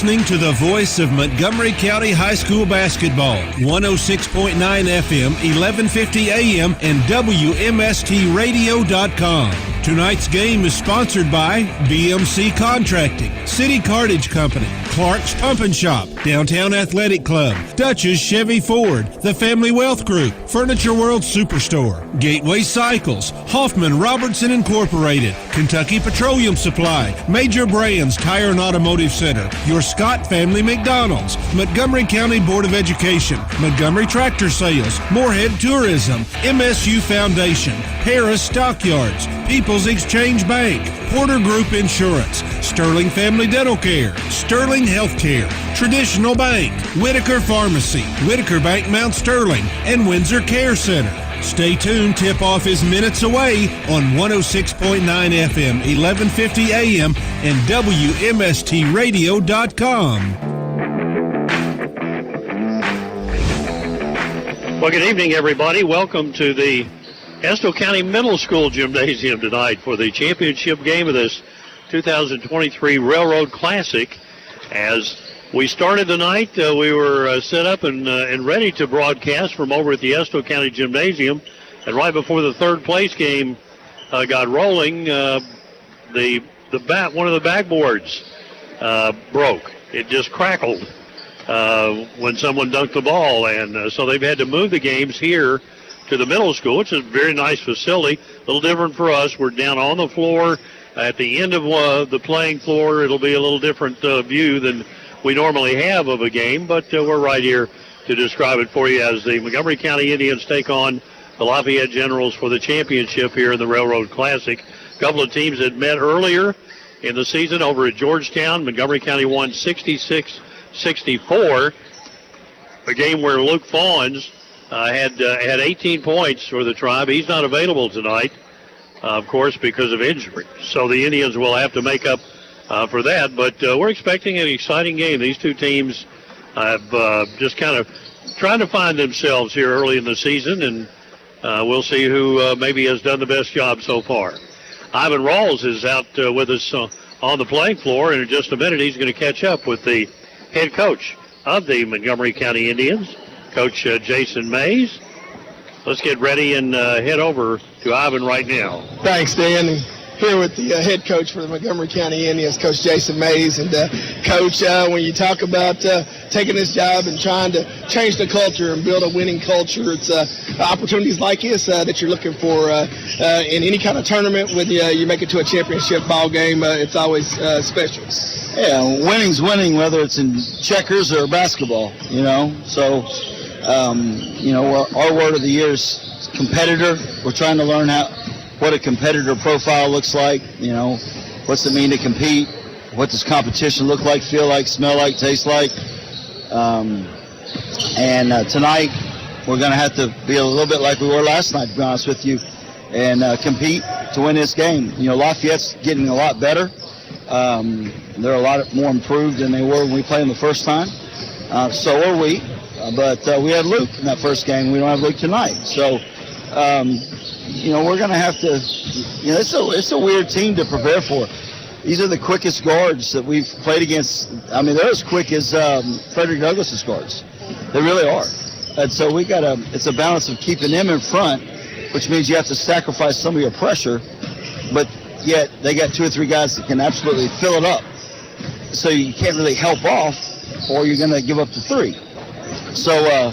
listening to the voice of Montgomery County High School basketball. 106.9 FM, 1150 AM, and WMSTradio.com. Tonight's game is sponsored by BMC Contracting, City Cartage Company, Clark's Pump and Shop, Downtown Athletic Club, Dutch's Chevy Ford, The Family Wealth Group, Furniture World Superstore, Gateway Cycles, Hoffman Robertson Incorporated, Kentucky Petroleum Supply, Major Brands Tire and Automotive Center, Your Scott Family McDonald's, Montgomery County Board of Education, Montgomery Tractor Sales, Moorhead Tourism, MSU Foundation, Paris Stockyards, People's Exchange Bank, Porter Group Insurance, Sterling Family Dental Care, Sterling Healthcare, Traditional Bank, Whitaker Pharmacy, Whitaker Bank Mount Sterling, and Windsor Care Center. Stay tuned, tip-off is minutes away on 106.9 FM, 1150 AM, and WMSTradio.com. Well, good evening, everybody. Welcome to the Estill County Middle School Gymnasium tonight for the championship game of this 2023 Railroad Classic. As we started the night, we were set up and ready to broadcast from over at the Estill County Gymnasium. And right before the third place game got rolling, one of the backboards broke. It just crackled when someone dunked the ball, and so they've had to move the games here to the middle school, which is a very nice facility. A little different for us. We're down on the floor at the end of the playing floor. It'll be a little different view than we normally have of a game, but we're right here to describe it for you as the Montgomery County Indians take on the Lafayette Generals for the championship here in the Railroad Classic. A couple of teams that met earlier in the season over at Georgetown. Montgomery County won 66-64, a game where Luke Fawns had 18 points for the Tribe. He's not available tonight, of course, because of injury. So the Indians will have to make up for that. But we're expecting an exciting game. These two teams have just kind of trying to find themselves here early in the season, and we'll see who maybe has done the best job so far. Ivan Rawls is out with us on the playing floor, and in just a minute he's going to catch up with the head coach of the Montgomery County Indians, Coach Jason Mays. Let's get ready and head over to Ivan right now. Thanks, Dan. Here with the head coach for the Montgomery County Indians, Coach Jason Mays. And Coach, when you talk about taking this job and trying to change the culture and build a winning culture, it's opportunities like this that you're looking for in any kind of tournament. When you make it to a championship ball game, it's always special. Yeah, winning's winning, whether it's in checkers or basketball, you know. So, our word of the year is competitor. We're trying to learn what a competitor profile looks like. You know, what's it mean to compete? What does competition look like, feel like, smell like, taste like? Tonight, we're going to have to be a little bit like we were last night, to be honest with you, and compete to win this game. You know, Lafayette's getting a lot better. They're a lot more improved than they were when we played them the first time. So are we. But we had Luke in that first game. We don't have Luke tonight. So, we're going to have to, it's a weird team to prepare for. These are the quickest guards that we've played against. I mean, they're as quick as Frederick Douglass's guards. They really are. And so it's a balance of keeping them in front, which means you have to sacrifice some of your pressure, but yet they got two or three guys that can absolutely fill it up. So you can't really help off, or you're going to give up the three. So,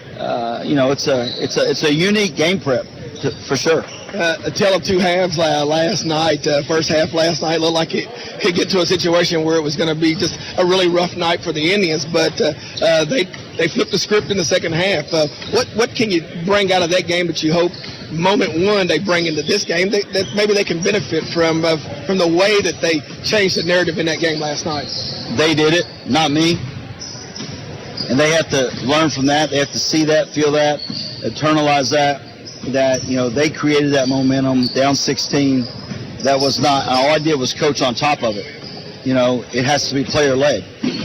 it's a unique game prep for sure. A tale of two halves last night. First half last night looked like it could get to a situation where it was going to be just a really rough night for the Indians, but they flipped the script in the second half. What can you bring out of that game that you hope moment one they bring into this game that maybe they can benefit from the way that they changed the narrative in that game last night? They did it, not me. And they have to learn from that. They have to see that, feel that, internalize that they created that momentum down 16. That was not, all I did was coach on top of it. It has to be player-led.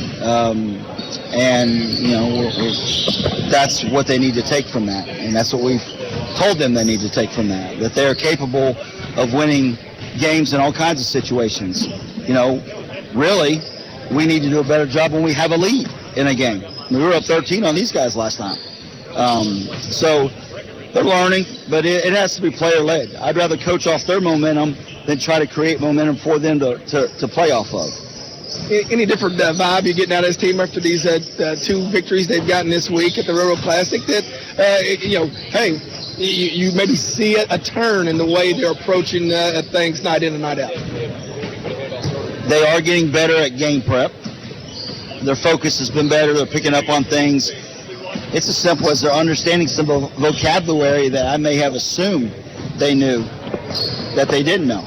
That's what they need to take from that. And that's what we've told them they need to take from that they're capable of winning games in all kinds of situations. Really, we need to do a better job when we have a lead in a game. We were up 13 on these guys last time. So they're learning, but it has to be player-led. I'd rather coach off their momentum than try to create momentum for them to play off of. Any different vibe you're getting out of this team after these 2 victories they've gotten this week at the Railroad Classic that, hey, you maybe see a turn in the way they're approaching things night in and night out? They are getting better at game prep. Their focus has been better. They're picking up on things. It's as simple as they're understanding some vocabulary that I may have assumed they knew that they didn't know.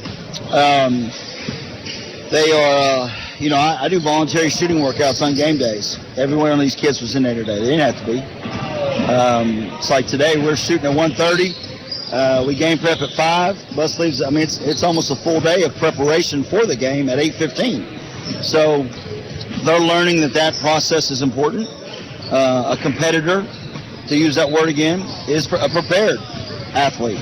They are, I do voluntary shooting workouts on game days. Every one of these kids was in there today. They didn't have to be. It's like today we're shooting at 1:30. We game prep at 5. Bus leaves. I mean, it's almost a full day of preparation for the game at 8:15. So they're learning that process is important. A competitor, to use that word again, is a prepared athlete.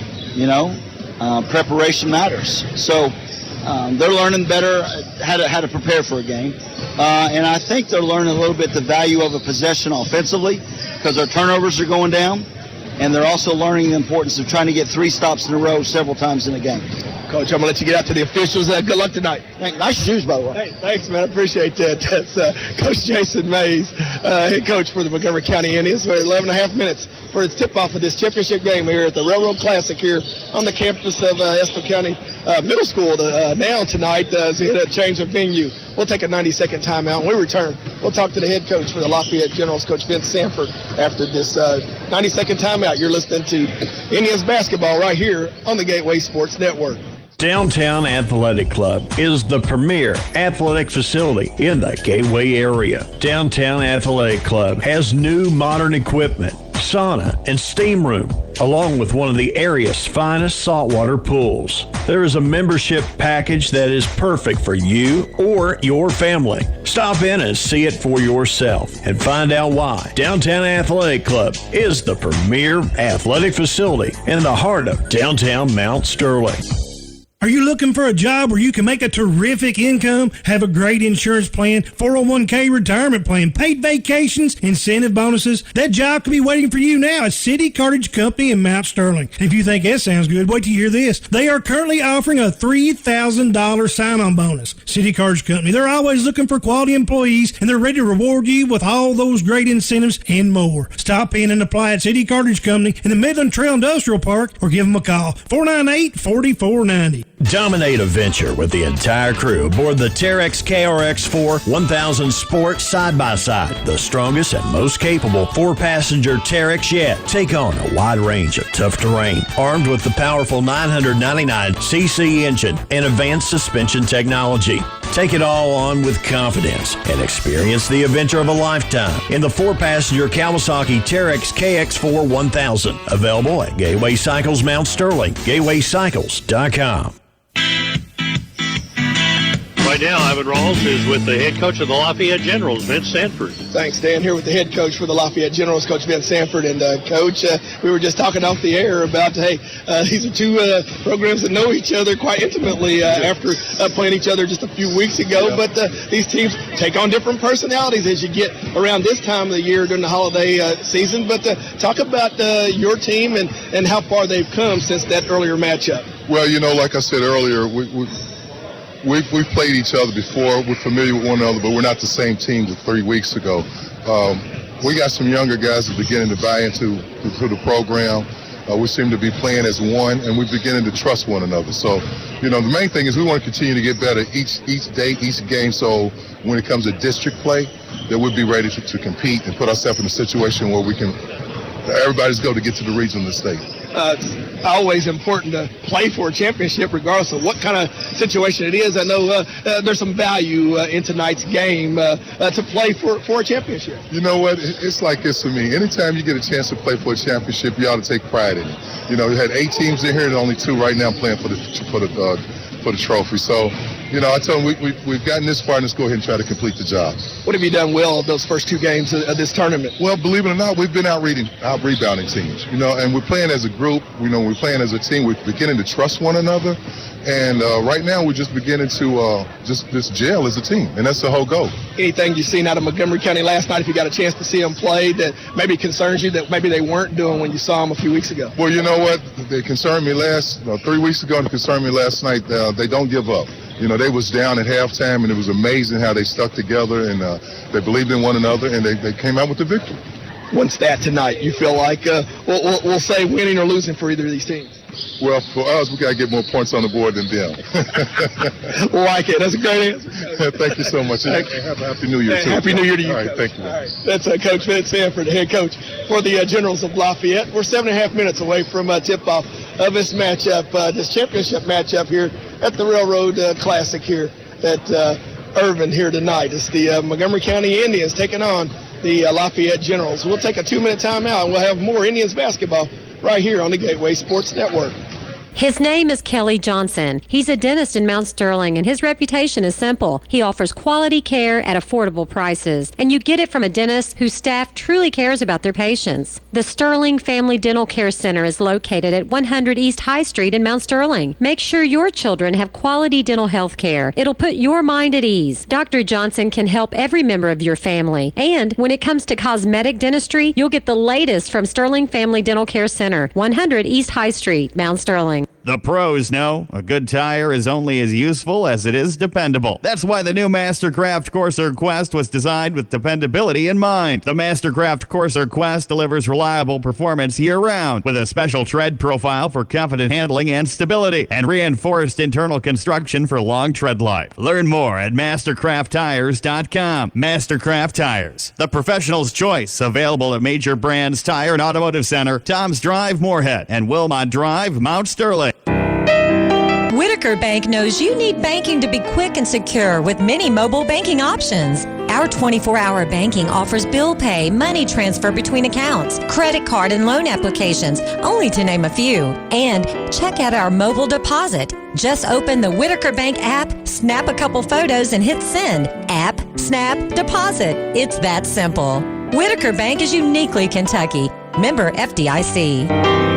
Preparation matters. So they're learning better how to prepare for a game. And I think they're learning a little bit the value of a possession offensively because their turnovers are going down. And they're also learning the importance of trying to get 3 stops in a row several times in a game. Coach, I'm going to let you get out to the officials. Good luck tonight. Nice shoes, by the way. Hey, thanks, man. I appreciate that. That's Coach Jason Mays, head coach for the Montgomery County Indians. We're 11.5 minutes for the tip-off of this championship game here at the Railroad Classic here on the campus of Estill County Middle School now tonight as we hit a change of venue. We'll take a 90-second timeout. When we return, we'll talk to the head coach for the Lafayette Generals, Coach Vince Sanford, after this 90-second timeout. You're listening to Indians basketball right here on the Gateway Sports Network. Downtown Athletic Club is the premier athletic facility in the Gateway area. Downtown Athletic Club has new modern equipment, sauna, and steam room, along with one of the area's finest saltwater pools. There is a membership package that is perfect for you or your family. Stop in and see it for yourself and find out why Downtown Athletic Club is the premier athletic facility in the heart of downtown Mount Sterling. Are you looking for a job where you can make a terrific income, have a great insurance plan, 401k retirement plan, paid vacations, incentive bonuses? That job could be waiting for you now at City Cartage Company in Mount Sterling. If you think that sounds good, wait till you hear this. They are currently offering a $3,000 sign-on bonus. City Cartage Company, they're always looking for quality employees, and they're ready to reward you with all those great incentives and more. Stop in and apply at City Cartage Company in the Midland Trail Industrial Park or give them a call, 498-4490. Dominate a venture with the entire crew aboard the Terex KRX4 1000 Sport side-by-side, the strongest and most capable 4-passenger Terex yet. Take on a wide range of tough terrain, armed with the powerful 999cc engine and advanced suspension technology. Take it all on with confidence and experience the adventure of a lifetime in the 4-passenger Kawasaki Terex KX4 1000. Available at Gateway Cycles Mount Sterling, gatewaycycles.com. Right now, Ivan Rawls is with the head coach of the Lafayette Generals, Vince Sanford. Thanks, Dan. Here with the head coach for the Lafayette Generals, Coach Vince Sanford. And, Coach, we were just talking off the air about, these are 2 programs that know each other quite intimately after playing each other just a few weeks ago. Yeah. But these teams take on different personalities as you get around this time of the year during the holiday season. But talk about your team and how far they've come since that earlier matchup. Well, like I said earlier, We've played each other before. We're familiar with one another, but we're not the same team as 3 weeks ago. We got some younger guys that are beginning to buy into the program. We seem to be playing as one, and we're beginning to trust one another. So, the main thing is we want to continue to get better each day, each game. So when it comes to district play, that we'll be ready to compete and put ourselves in a situation where we can everybody's go to get to the region of the state. It's always important to play for a championship regardless of what kind of situation it is. I know there's some value in tonight's game to play for a championship. You know what? It's like this for me. Anytime you get a chance to play for a championship, you ought to take pride in it. You had 8 teams in here and only 2 right now playing for the trophy. So, I told them we've gotten this far, and let's go ahead and try to complete the job. What have you done well those first 2 games of this tournament? Well, believe it or not, we've been out rebounding teams, and we're playing as a group. We're playing as a team. We're beginning to trust one another. And right now, we're just beginning to just gel as a team, and that's the whole goal. Anything you've seen out of Montgomery County last night, if you got a chance to see them play, that maybe concerns you that maybe they weren't doing when you saw them a few weeks ago? Well, you know what? They concerned me 3 weeks ago, and concerned me last night. They don't give up. They was down at halftime, and it was amazing how they stuck together, and they believed in one another, and they came out with the victory. One stat tonight, you feel like we'll say winning or losing for either of these teams? Well, for us, we got to get more points on the board than them. Like it. That's a great answer. Thank you so much. And have a Happy New Year, too. Happy New Year to you, All right, Coach. thank you. All right. That's Coach Vince Sanford, the head coach for the Generals of Lafayette. We're 7.5 minutes away from tip-off of this matchup, this championship matchup here at the Railroad Classic here at Irvin here tonight. It's the Montgomery County Indians taking on the Lafayette Generals. We'll take a 2-minute timeout, and we'll have more Indians basketball right here on the Gateway Sports Network. His name is Kelly Johnson. He's a dentist in Mount Sterling, and his reputation is simple. He offers quality care at affordable prices, and you get it from a dentist whose staff truly cares about their patients. The Sterling Family Dental Care Center is located at 100 East High Street in Mount Sterling. Make sure your children have quality dental health care. It'll put your mind at ease. Dr. Johnson can help every member of your family. And when it comes to cosmetic dentistry, you'll get the latest from Sterling Family Dental Care Center, 100 East High Street, Mount Sterling. The pros know a good tire is only as useful as it is dependable. That's why the new Mastercraft Corsair Quest was designed with dependability in mind. The Mastercraft Corsair Quest delivers reliable performance year-round with a special tread profile for confident handling and stability and reinforced internal construction for long tread life. Learn more at mastercrafttires.com. Mastercraft Tires, the professional's choice, available at major brands Tire and Automotive Center, Tom's Drive, Moorhead, and Wilmot Drive, Mount Sterling. Whitaker Bank knows you need banking to be quick and secure with many mobile banking options. Our 24-hour banking offers bill pay, money transfer between accounts, credit card and loan applications, only to name a few. And check out our mobile deposit. Just open the Whitaker Bank app, snap a couple photos, and hit send. App, snap, deposit. It's that simple. Whitaker Bank is uniquely Kentucky. Member FDIC.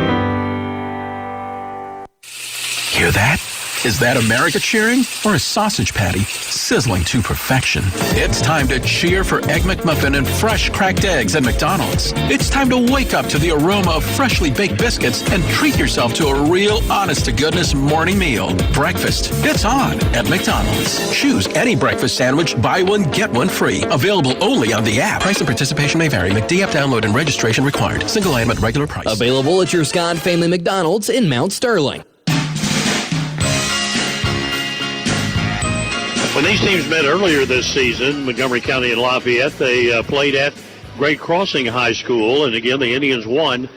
Hear that? Is that America cheering or a sausage patty sizzling to perfection? It's time to cheer for Egg McMuffin and fresh cracked eggs at McDonald's. It's time to wake up to the aroma of freshly baked biscuits and treat yourself to a real honest-to-goodness morning meal. Breakfast, it's on at McDonald's. Choose any breakfast sandwich, buy one, get one free. Available only on the app. Price and participation may vary. McD app download and registration required. Single item at regular price. Available at your Scott Family McDonald's in Mount Sterling. When these teams met earlier this season, Montgomery County and Lafayette, they played at Great Crossing High School, and again the Indians won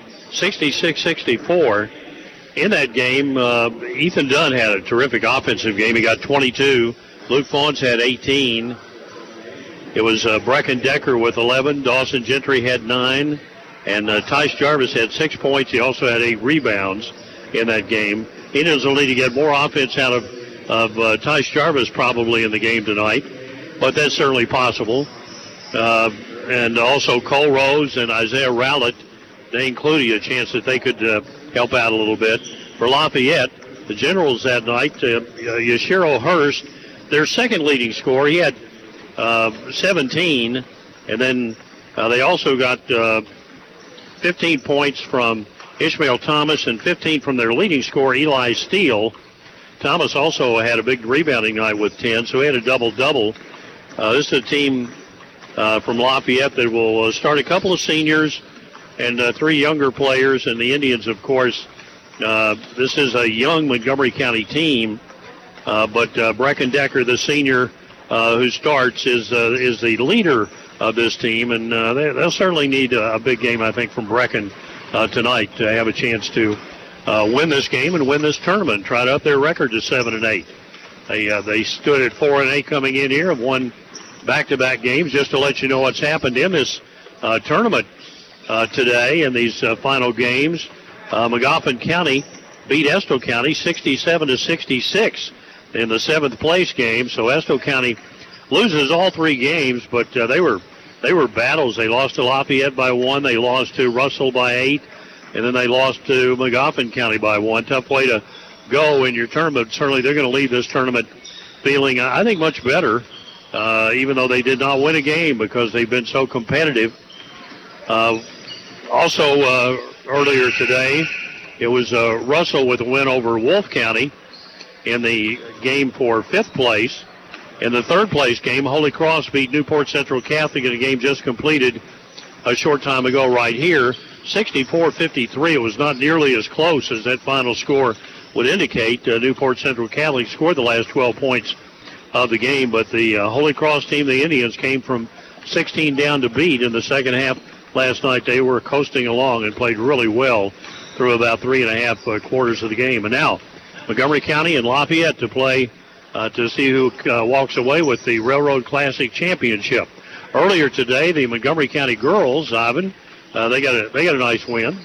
66-64. In that game, Ethan Dunn had a terrific offensive game. He got 22. Luke Fawns had 18. It was Brecken Decker with 11. Dawson Gentry had 9. And Tice Jarvis had 6 points. He also had 8 rebounds in that game. Indians will need to get more offense out of Tice Jarvis probably in the game tonight, but that's certainly possible. And also Cole Rose and Isaiah Rowlett, they included a chance that they could help out a little bit. For Lafayette, the Generals that night, Yashiro Hurst, their second leading scorer, he had 17, and then they also got 15 points from Ishmael Thomas and 15 from their leading scorer, Eli Steele. Thomas also had a big rebounding night with 10, so he had a double-double. This is a team from Lafayette that will start a couple of seniors and 3 younger players, and the Indians, of course, this is a young Montgomery County team, but Brecken Decker, the senior who starts, is the leader of this team, and they'll certainly need a big game, I think, from Brecken tonight to have a chance to win this game and win this tournament, try to up their record to 7-8. They stood at 4-8 coming in here, have won back-to-back games. Just to let you know what's happened in this tournament today in these final games. Magoffin County beat Estill County 67-66. in the 7th place game. So Estill County loses all 3 games, but they were battles. They lost to Lafayette by 1. They lost to Russell by 8. And then they lost to Magoffin County by 1. Tough way to go in your tournament. Certainly they're going to leave this tournament feeling, I think, much better, even though they did not win a game because they've been so competitive. Also, earlier today, it was Russell with a win over Wolf County in the game for 5th place. In the 3rd place game, Holy Cross beat Newport Central Catholic in a game just completed a short time ago right here, 64-53. It was not nearly as close as that final score would indicate. Newport Central Catholic scored the last 12 points of the game, but the Holy Cross team, the Indians, came from 16 down to beat in the second half last night. They were coasting along and played really well through about 3.5 quarters of the game. And now Montgomery County and Lafayette to play to see who walks away with the Railroad Classic Championship. Earlier today, the Montgomery County girls, Ivan, they got a nice win.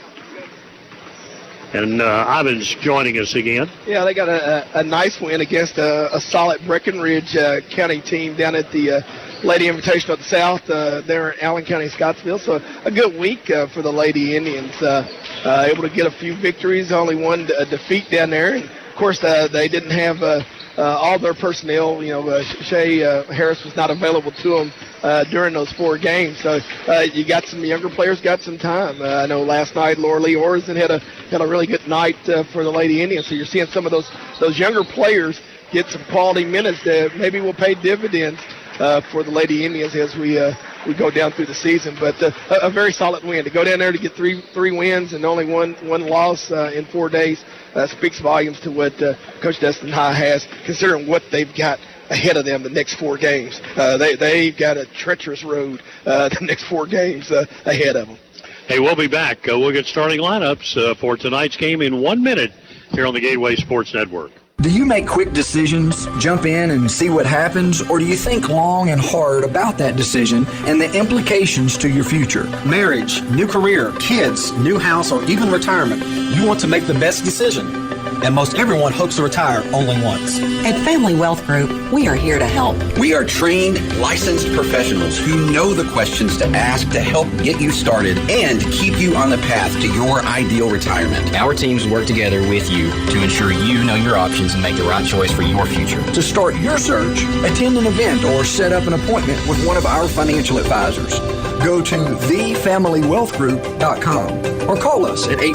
And Ivan's joining us again. Yeah, they got a nice win against a solid Breckenridge County team down at the Lady Invitational of the South there in Allen County, Scottsville. So a good week for the Lady Indians. Able to get a few victories, only one defeat down there. And, of course, they didn't have all their personnel. You know, Shay Harris was not available to them during those 4 games. So you got some younger players, got some time. I know last night Laura Lee Orson had a really good night for the Lady Indians. So you're seeing some of those younger players get some quality minutes that maybe will pay dividends for the Lady Indians as we go down through the season. But a very solid win. To go down there to get three wins and only one loss in 4 days speaks volumes to what Coach Dustin High has, considering what they've got ahead of them the next 4 games. They've got a treacherous road the next 4 games ahead of them. Hey, we'll be back. We'll get starting lineups for tonight's game in 1 minute here on the Gateway Sports Network. Do you make quick decisions, jump in and see what happens, or do you think long and hard about that decision and the implications to your future? Marriage, new career, kids, new house, or even retirement. You want to make the best decision. And most everyone hopes to retire only once. At Family Wealth Group, we are here to help. We are trained, licensed professionals who know the questions to ask to help get you started and keep you on the path to your ideal retirement. Our teams work together with you to ensure you know your options and make the right choice for your future. To start your search, attend an event or set up an appointment with one of our financial advisors. Go to thefamilywealthgroup.com or call us at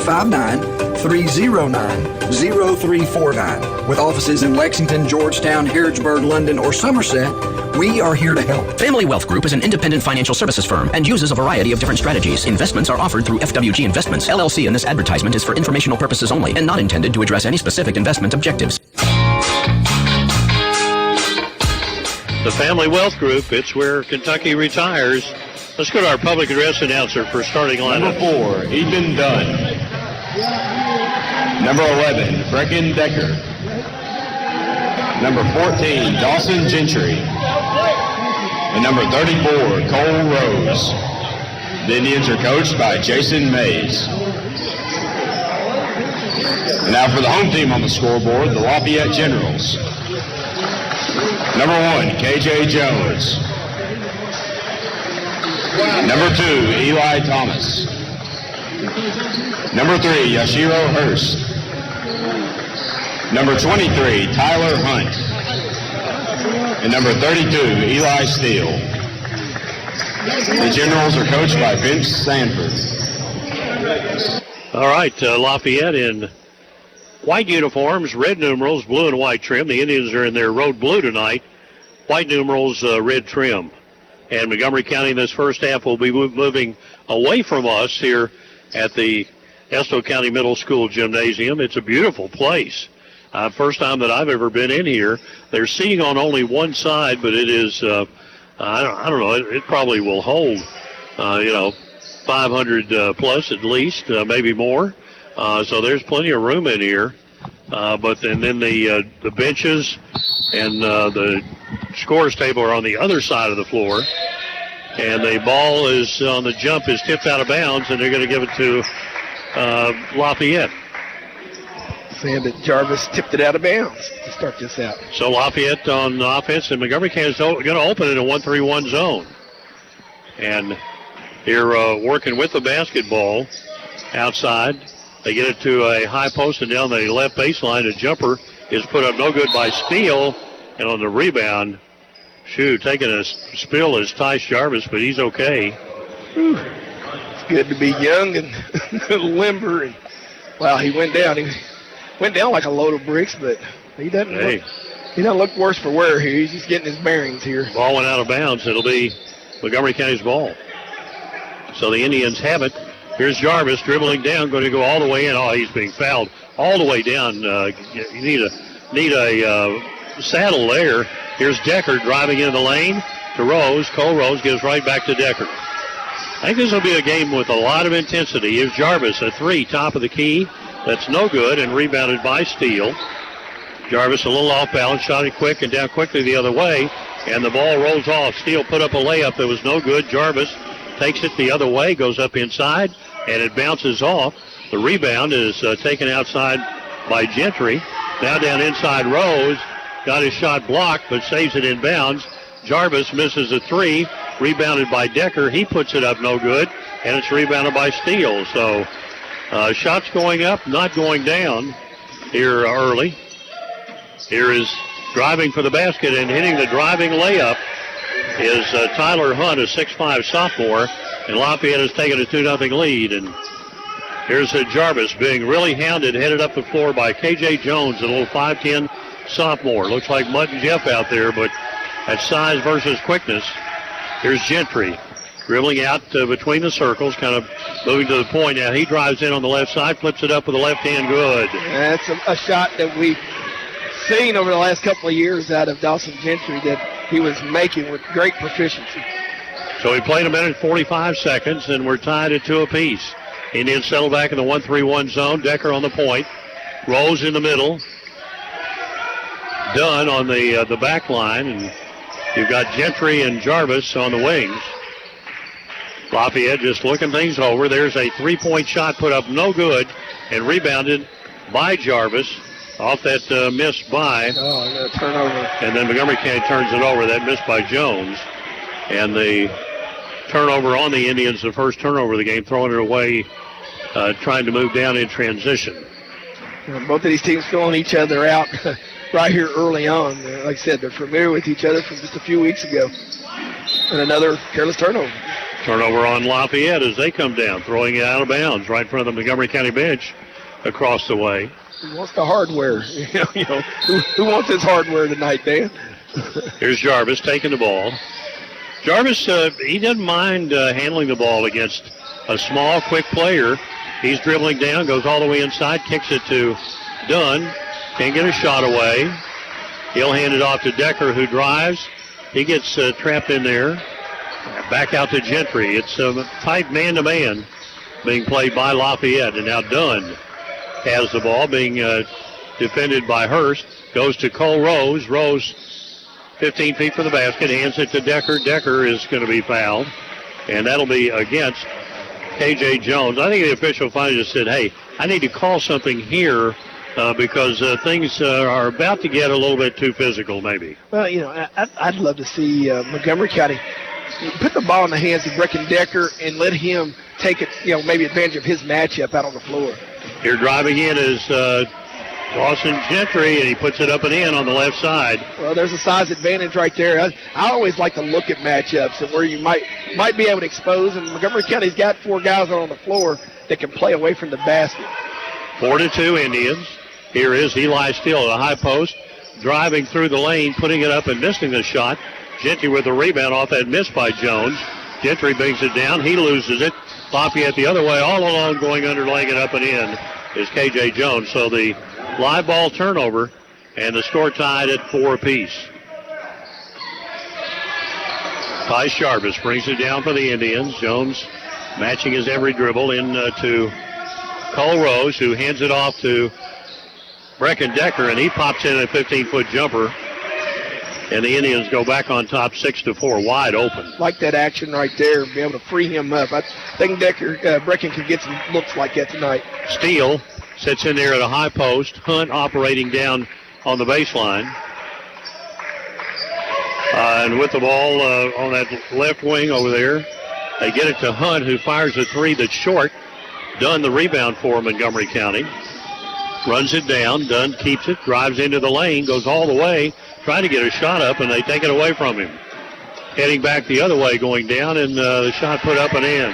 859-309-0349. With offices in Lexington, Georgetown, Harrodsburg, London, or Somerset, we are here to help. Family Wealth Group is an independent financial services firm and uses a variety of different strategies. Investments are offered through FWG Investments, LLC, and this advertisement is for informational purposes only and not intended to address any specific investment objectives. The Family Wealth Group, it's where Kentucky retires. Let's go to our public address announcer for starting lineup. Number 4, Ethan Dunn. Number 11, Brecken Decker. Number 14, Dawson Gentry. And number 34, Cole Rose. The Indians are coached by Jason Mays. And now for the home team on the scoreboard, the Lafayette Generals. Number 1, KJ Jones. Number 2, Eli Thomas. Number 3, Yashiro Hurst. Number 23, Tyler Hunt. And number 32, Eli Steele. The Generals are coached by Vince Sanford. All right, Lafayette in white uniforms, red numerals, blue and white trim. The Indians are in their road blue tonight. White numerals, red trim. And Montgomery County in this first half will be moving away from us here at the Estill County Middle School Gymnasium. It's a beautiful place. First time that I've ever been in here. They're seating on only one side, but it is, I don't know, it probably will hold, 500 plus at least, maybe more. So there's plenty of room in here. But then the benches and the scores table are on the other side of the floor. And the ball is on the jump is tipped out of bounds, and they're going to give it to Lafayette. saying that Jarvis tipped it out of bounds to start this out. So Lafayette on offense, and Montgomery County is going to open it in a 1-3-1 zone. And here working with the basketball outside. They get it to a high post and down the left baseline. A jumper is put up no good by Steele. And on the rebound, taking a spill is Tyce Jarvis, but he's okay. Whew. It's good to be young and limber. And, wow, he went down. He went down like a load of bricks, but he doesn't look worse for wear here. He's just getting his bearings here. Ball went out of bounds. It'll be Montgomery County's ball. So the Indians have it. Here's Jarvis dribbling down, going to go all the way in. Oh, he's being fouled all the way down. You need a saddle there. Here's Decker driving into the lane to Rose. Cole Rose gives right back to Decker. I think this will be a game with a lot of intensity. Here's Jarvis, a three, top of the key. That's no good, and rebounded by Steele. Jarvis a little off balance, shot it quick and down quickly the other way, and the ball rolls off. Steele put up a layup that was no good. Jarvis takes it the other way, goes up inside, and it bounces off. The rebound is taken outside by Gentry. Now down inside, Rose got his shot blocked, but saves it in bounds. Jarvis misses a three, rebounded by Decker. He puts it up no good, and it's rebounded by Steele. So shots going up, not going down here early. Here is driving for the basket and hitting the driving layup is Tyler Hunt, a 6'5 sophomore, and Lafayette has taken a 2-0 lead. And here's Jarvis being really hounded, headed up the floor by K.J. Jones, a little 5'10 sophomore. Looks like Mutt and Jeff out there, but at size versus quickness. Here's Gentry dribbling out between the circles, kind of moving to the point. Now he drives in on the left side, flips it up with the left hand, good. That's a shot that we've seen over the last couple of years out of Dawson Gentry that he was making with great proficiency. So he played a minute and 45 seconds, and we're tied at 2 apiece. Indians settle back in the 1-3-1 zone. Decker on the point. Rose in the middle. Dunn on the back line, and you've got Gentry and Jarvis on the wings. Lafayette just looking things over. There's a three-point shot put up no good and rebounded by Jarvis off that miss by. Oh, turnover. And then Montgomery County turns it over. That miss by Jones. And the turnover on the Indians, the first turnover of the game, throwing it away, trying to move down in transition. Both of these teams filling each other out right here early on. Like I said, they're familiar with each other from just a few weeks ago. And another careless turnover. Turnover on Lafayette as they come down, throwing it out of bounds right in front of the Montgomery County bench across the way. Who wants the hardware? Who wants his hardware tonight, Dan? Here's Jarvis taking the ball. Jarvis, he doesn't mind handling the ball against a small, quick player. He's dribbling down, goes all the way inside, kicks it to Dunn. Can't get a shot away. He'll hand it off to Decker, who drives. He gets trapped in there. Back out to Gentry. It's a tight man-to-man being played by Lafayette. And now Dunn has the ball being defended by Hurst. Goes to Cole Rose. Rose 15 feet from the basket. Hands it to Decker. Decker is going to be fouled. And that'll be against K.J. Jones. I think the official finally just said, hey, I need to call something here because things are about to get a little bit too physical maybe. Well, I'd love to see Montgomery County put the ball in the hands of Brecken Decker and let him take it, maybe advantage of his matchup out on the floor. Here driving in is Dawson Gentry, and he puts it up and in on the left side. Well, there's a size advantage right there. I always like to look at matchups and where you might be able to expose, and Montgomery County's got 4 guys on the floor that can play away from the basket. 4-2 Indians. Here is Eli Steele at a high post, driving through the lane, putting it up and missing the shot. Gentry with a rebound off that miss by Jones. Gentry brings it down. He loses it. Lafayette the other way, all alone, going under, laying it up and in is K.J. Jones. So the live ball turnover, and the score tied at 4 apiece. Tyce Jarvis brings it down for the Indians. Jones matching his every dribble in to Cole Rose, who hands it off to Brecken Decker, and he pops in a 15-foot jumper. And the Indians go back on top 6-4, wide open. Like that action right there, be able to free him up. I think Brecken could get some looks like that tonight. Steele Sits in there at a high post. Hunt operating down on the baseline. And with the ball on that left wing over there, they get it to Hunt, who fires a three that's short. Dunn the rebound for Montgomery County. Runs it down. Dunn keeps it, drives into the lane, goes all the way, trying to get a shot up, and they take it away from him. Heading back the other way, going down, and the shot put up and in.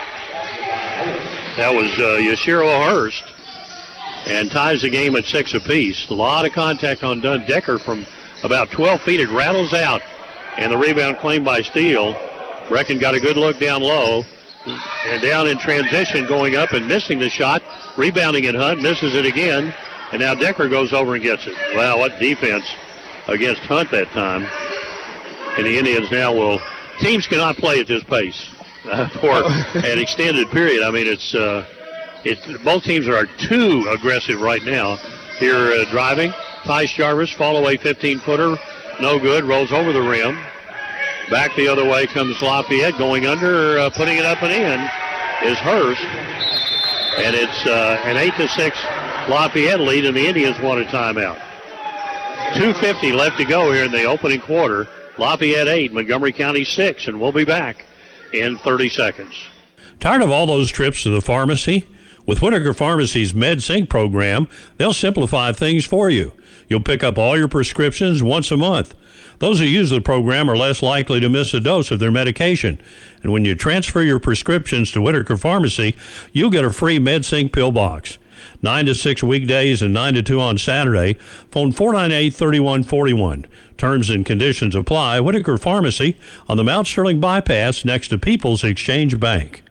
That was Yashiro Hurst, and ties the game at 6 apiece. A lot of contact on Dunn. Decker from about 12 feet. It rattles out, and the rebound claimed by Steele. Brecken got a good look down low, and down in transition, going up and missing the shot. Rebounding at Hunt, misses it again, and now Decker goes over and gets it. Wow, what defense against Hunt that time. And the Indians now will, teams cannot play at this pace for an extended period. I mean, both teams are too aggressive right now. Here driving, Tyce Jarvis, fall away 15-footer, no good, rolls over the rim. Back the other way comes Lafayette, going under, putting it up and in is Hurst. And it's an 8-6 Lafayette lead, and the Indians want a timeout. 2:50 left to go here in the opening quarter. Lafayette 8, Montgomery County 6, and we'll be back in 30 seconds. Tired of all those trips to the pharmacy? With Whitaker Pharmacy's MedSync program, they'll simplify things for you. You'll pick up all your prescriptions once a month. Those who use the program are less likely to miss a dose of their medication. And when you transfer your prescriptions to Whitaker Pharmacy, you'll get a free MedSync pill box. 9 to 6 weekdays and 9 to 2 on Saturday. Phone 498-3141. Terms and conditions apply. Whitaker Pharmacy on the Mount Sterling Bypass next to People's Exchange Bank.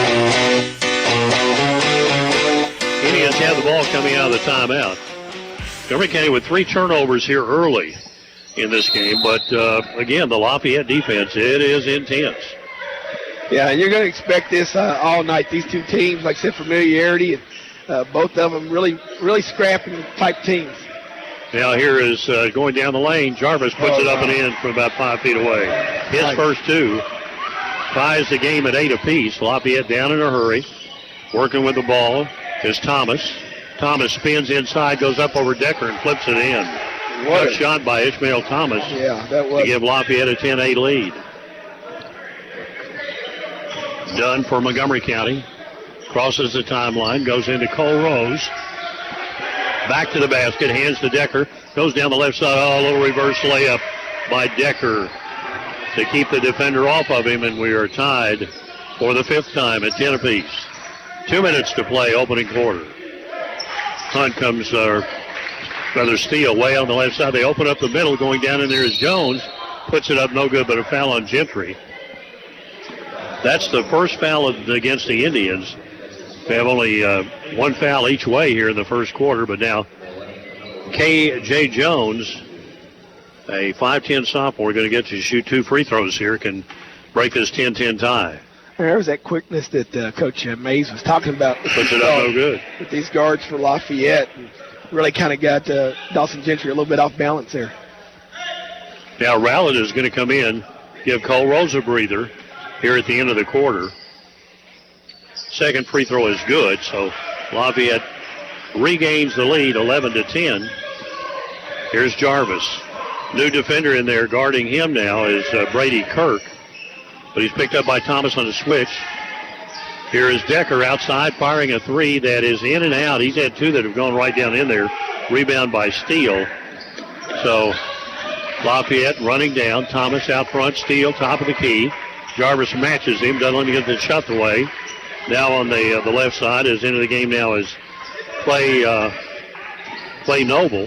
Indians have the ball coming out of the timeout. Montgomery County with 3 turnovers here early in this game, but again, the Lafayette defense, it is intense. Yeah, and you're going to expect this all night. These two teams, like I said, familiarity, and both of them really scrapping type teams. Now here is going down the lane. Jarvis puts it up and in from about 5 feet away. His first 2 ties the game at 8 apiece. Lafayette down in a hurry. Working with the ball is Thomas. Thomas spins inside, goes up over Decker and flips it in. Good shot by Ishmael Thomas. Yeah, that was. To give Lafayette a 10-8 lead. Dunn for Montgomery County. Crosses the timeline, goes into Cole Rose. Back to the basket, hands to Decker. Goes down the left side. Oh, a little reverse layup by Decker to keep the defender off of him, and we are tied for the 5th time at 10 apiece. 2 minutes to play, opening quarter. Hunt comes, rather Steele, way on the left side. They open up the middle. Going down in there is Jones. Puts it up, no good, but a foul on Gentry. That's the first foul against the Indians. They have only 1 foul each way here in the first quarter, but now K.J. Jones, a 5'10 sophomore, going to get to shoot 2 free throws here, can break this 10-10 tie. There was that quickness that Coach Mays was talking about. Puts it up no good. With these guards for Lafayette, and really kind of got Dawson Gentry a little bit off balance there. Now Rowlett is going to come in, give Cole Rose a breather here at the end of the quarter. Second free throw is good, so Lafayette regains the lead 11-10. Here's Jarvis. New defender in there guarding him now is Brady Kirk, but he's picked up by Thomas on the switch. Here is Decker outside firing a 3 that is in and out. He's had 2 that have gone right down in there. Rebound by Steele. So Lafayette running down. Thomas out front. Steele top of the key. Jarvis matches him. Doesn't let him get the shot away. Now on the left side, is into the game now is Clay Noble.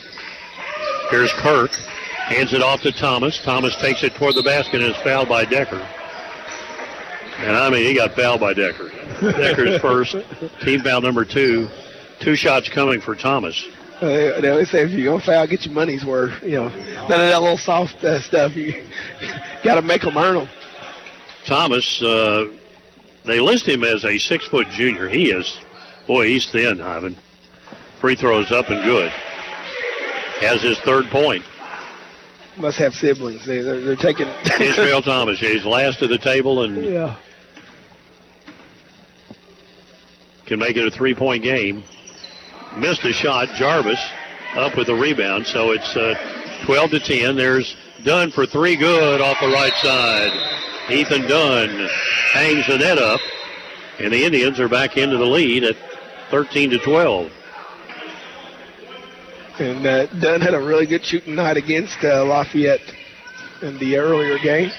Here's Kirk. Hands it off to Thomas. Thomas takes it toward the basket and is fouled by Decker. And I mean, he got fouled by Decker. Decker's first, team foul number 2. 2 shots coming for Thomas. They always say if you're going to foul, get your money's worth. You know, none of that little soft stuff. You got to make them earn them. Thomas, they list him as a 6-foot junior. He is, boy, he's thin, Ivan. Free throws up and good. Has his 3rd point. Must have siblings. They're taking. Ishmael Thomas, he's last of the table and can make it a 3-point game. missed a shot. Jarvis up with the rebound, so it's 12-10. There's Dunn for three, good off the right side. Ethan Dunn hangs the net up, and the Indians are back into the lead at 13-12. And Dunn had a really good shooting night against Lafayette in the earlier game.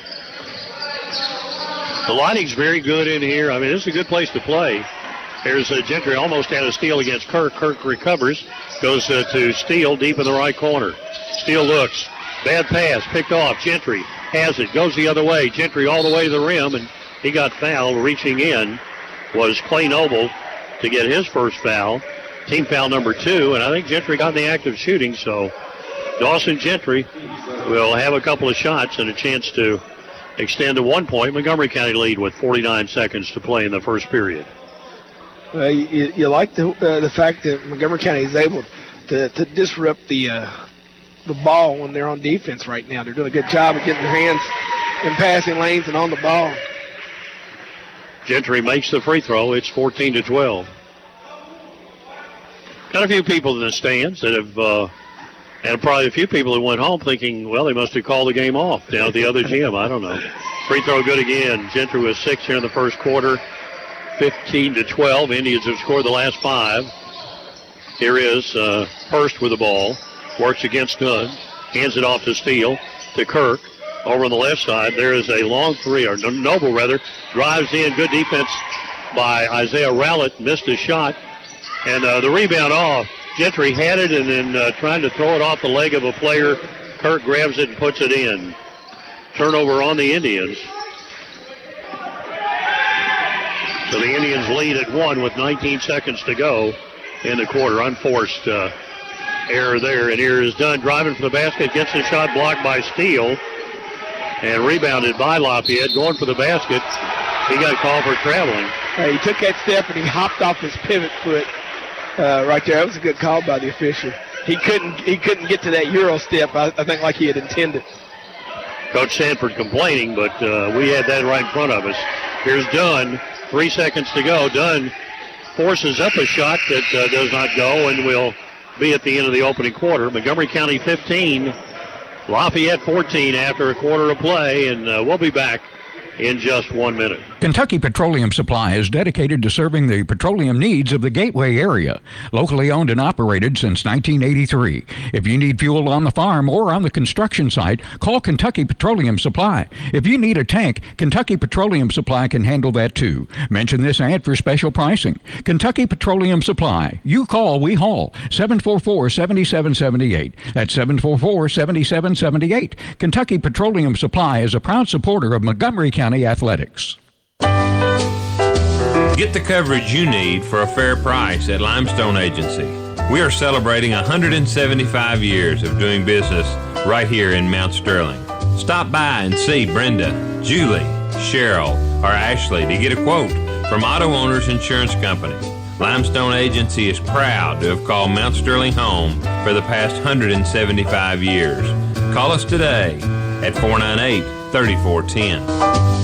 The lighting's very good in here. I mean, this is a good place to play. Here's Gentry, almost had a steal against Kirk. Kirk recovers, goes to Steele deep in the right corner. Steele looks. Bad pass, picked off. Gentry has it, goes the other way. Gentry all the way to the rim, and he got fouled. Reaching in was Clay Noble to get his first foul. Team foul number 2, and I think Gentry got in the act of shooting, so Dawson Gentry will have a couple of shots and a chance to extend a 1 point Montgomery County lead with 49 seconds to play in the first period. You like the fact that Montgomery County is able to disrupt the ball when they're on defense right now. They're doing a good job of getting their hands in passing lanes and on the ball. Gentry makes the free throw. It's 14-12. Got a few people in the stands that have, and probably a few people who went home thinking, well, they must have called the game off down at the other gym. I don't know. Free throw good again. Gentry was 6 here in the first quarter. 15-12. Indians have scored the last 5. Here is Hurst with the ball. Works against Dunn. Hands it off to Steele. To Kirk. Over on the left side, there is a long three, or Noble rather. Drives in. Good defense by Isaiah Rowlett. Missed a shot. And the rebound off. Gentry had it and then trying to throw it off the leg of a player. Kirk grabs it and puts it in. Turnover on the Indians. So the Indians lead at 1 with 19 seconds to go in the quarter. Unforced error there. And here is Dunn driving for the basket. Gets the shot blocked by Steele. And rebounded by Lafayette. Going for the basket. He got called for traveling. He took that step and he hopped off his pivot foot right there. That was a good call by the official. He couldn't get to that Euro step, I think, like he had intended. Coach Sanford complaining, but we had that right in front of us. Here's Dunn. 3 seconds to go. Dunn forces up a shot that does not go and will be at the end of the opening quarter. Montgomery County 15, Lafayette 14 after a quarter of play, and we'll be back in just 1 minute. Kentucky Petroleum Supply is dedicated to serving the petroleum needs of the Gateway area. Locally owned and operated since 1983. If you need fuel on the farm or on the construction site, call Kentucky Petroleum Supply. If you need a tank, Kentucky Petroleum Supply can handle that too. Mention this ad for special pricing. Kentucky Petroleum Supply. You call, we haul. 744-7778. That's 744-7778. Kentucky Petroleum Supply is a proud supporter of Montgomery County athletics. Get the coverage you need for a fair price at Limestone Agency. We are celebrating 175 years of doing business right here in Mount Sterling. Stop by and see Brenda, Julie, Cheryl, or Ashley to get a quote from Auto Owners Insurance Company. Limestone Agency is proud to have called Mount Sterling home for the past 175 years. Call us today at 498-3410.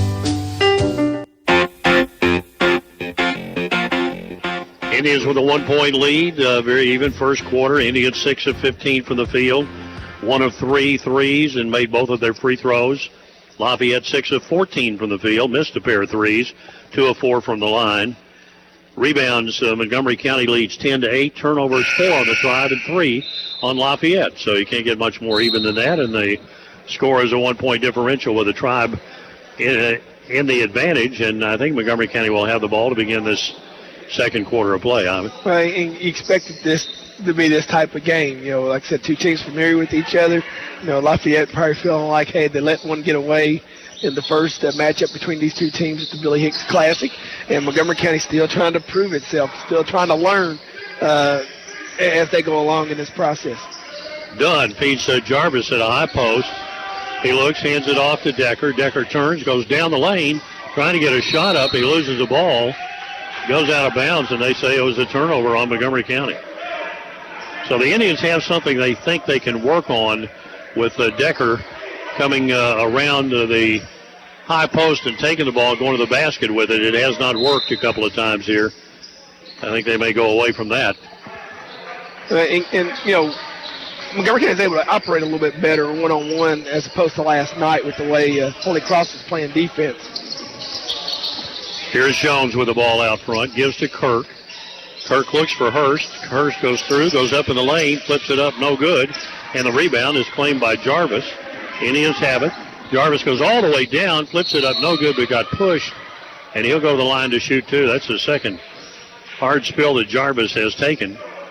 Indians with a 1 point lead, very even first quarter. Indians 6 of 15 from the field, 1 of 3 threes and made both of their free throws. Lafayette 6 of 14 from the field, missed a pair of threes, 2 of 4 from the line. Rebounds, Montgomery County leads 10-8, turnovers 4 on the Tribe and 3 on Lafayette. So you can't get much more even than that, and the score is a 1 point differential with the Tribe in the advantage, and I think Montgomery County will have the ball to begin this second quarter of play. Well, and you expected this to be this type of game. You know, like I said, two teams familiar with each other. You know, Lafayette probably feeling like, hey, they let one get away in the first matchup between these two teams at the Billy Hicks Classic. And Montgomery County still trying to prove itself, still trying to learn as they go along in this process. Dunn feeds Jarvis at a high post. He looks, hands it off to Decker. Decker turns, goes down the lane, trying to get a shot up. He loses the ball. Goes out of bounds, and they say it was a turnover on Montgomery County. So the Indians have something they think they can work on with Decker coming around the high post and taking the ball, going to the basket with it. It has not worked a couple of times here. I think they may go away from that. And Montgomery County is able to operate a little bit better one-on-one as opposed to last night with the way Holy Cross was playing defense. Here's Jones with the ball out front, gives to Kirk. Kirk looks for Hurst. Hurst goes through, goes up in the lane, flips it up, no good. And the rebound is claimed by Jarvis. Indians have it. Jarvis goes all the way down, flips it up, no good, but got pushed. And he'll go to the line to shoot, too. That's the second hard spill that Jarvis has taken.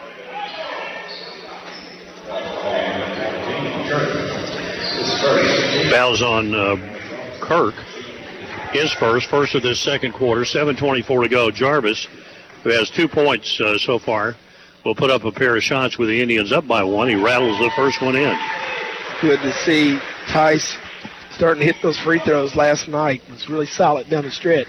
Fouls on Kirk. His first of this second quarter. 7:24 to go. Jarvis, who has 2 points so far, will put up a pair of shots with the Indians up by one. He rattles the first one in. Good to see Tice starting to hit those free throws last night. It was really solid down the stretch.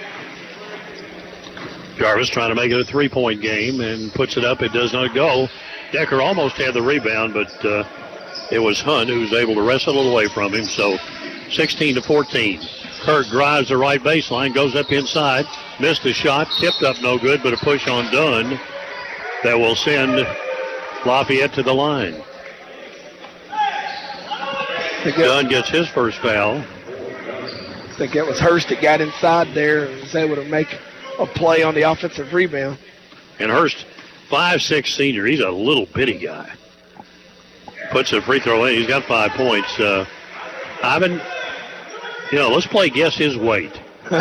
Jarvis trying to make it a three-point game and puts it up. It does not go. Decker almost had the rebound, but it was Hunt who was able to wrestle it away from him. So 16-14. Kirk drives the right baseline, goes up inside, missed the shot, tipped up no good, but a push on Dunn that will send Lafayette to the line. Dunn gets his first foul. I think that was Hurst that got inside there and was able to make a play on the offensive rebound. And Hurst, 5'6" senior, he's a little bitty guy. Puts a free throw in, he's got 5 points. Ivan, let's play guess his weight.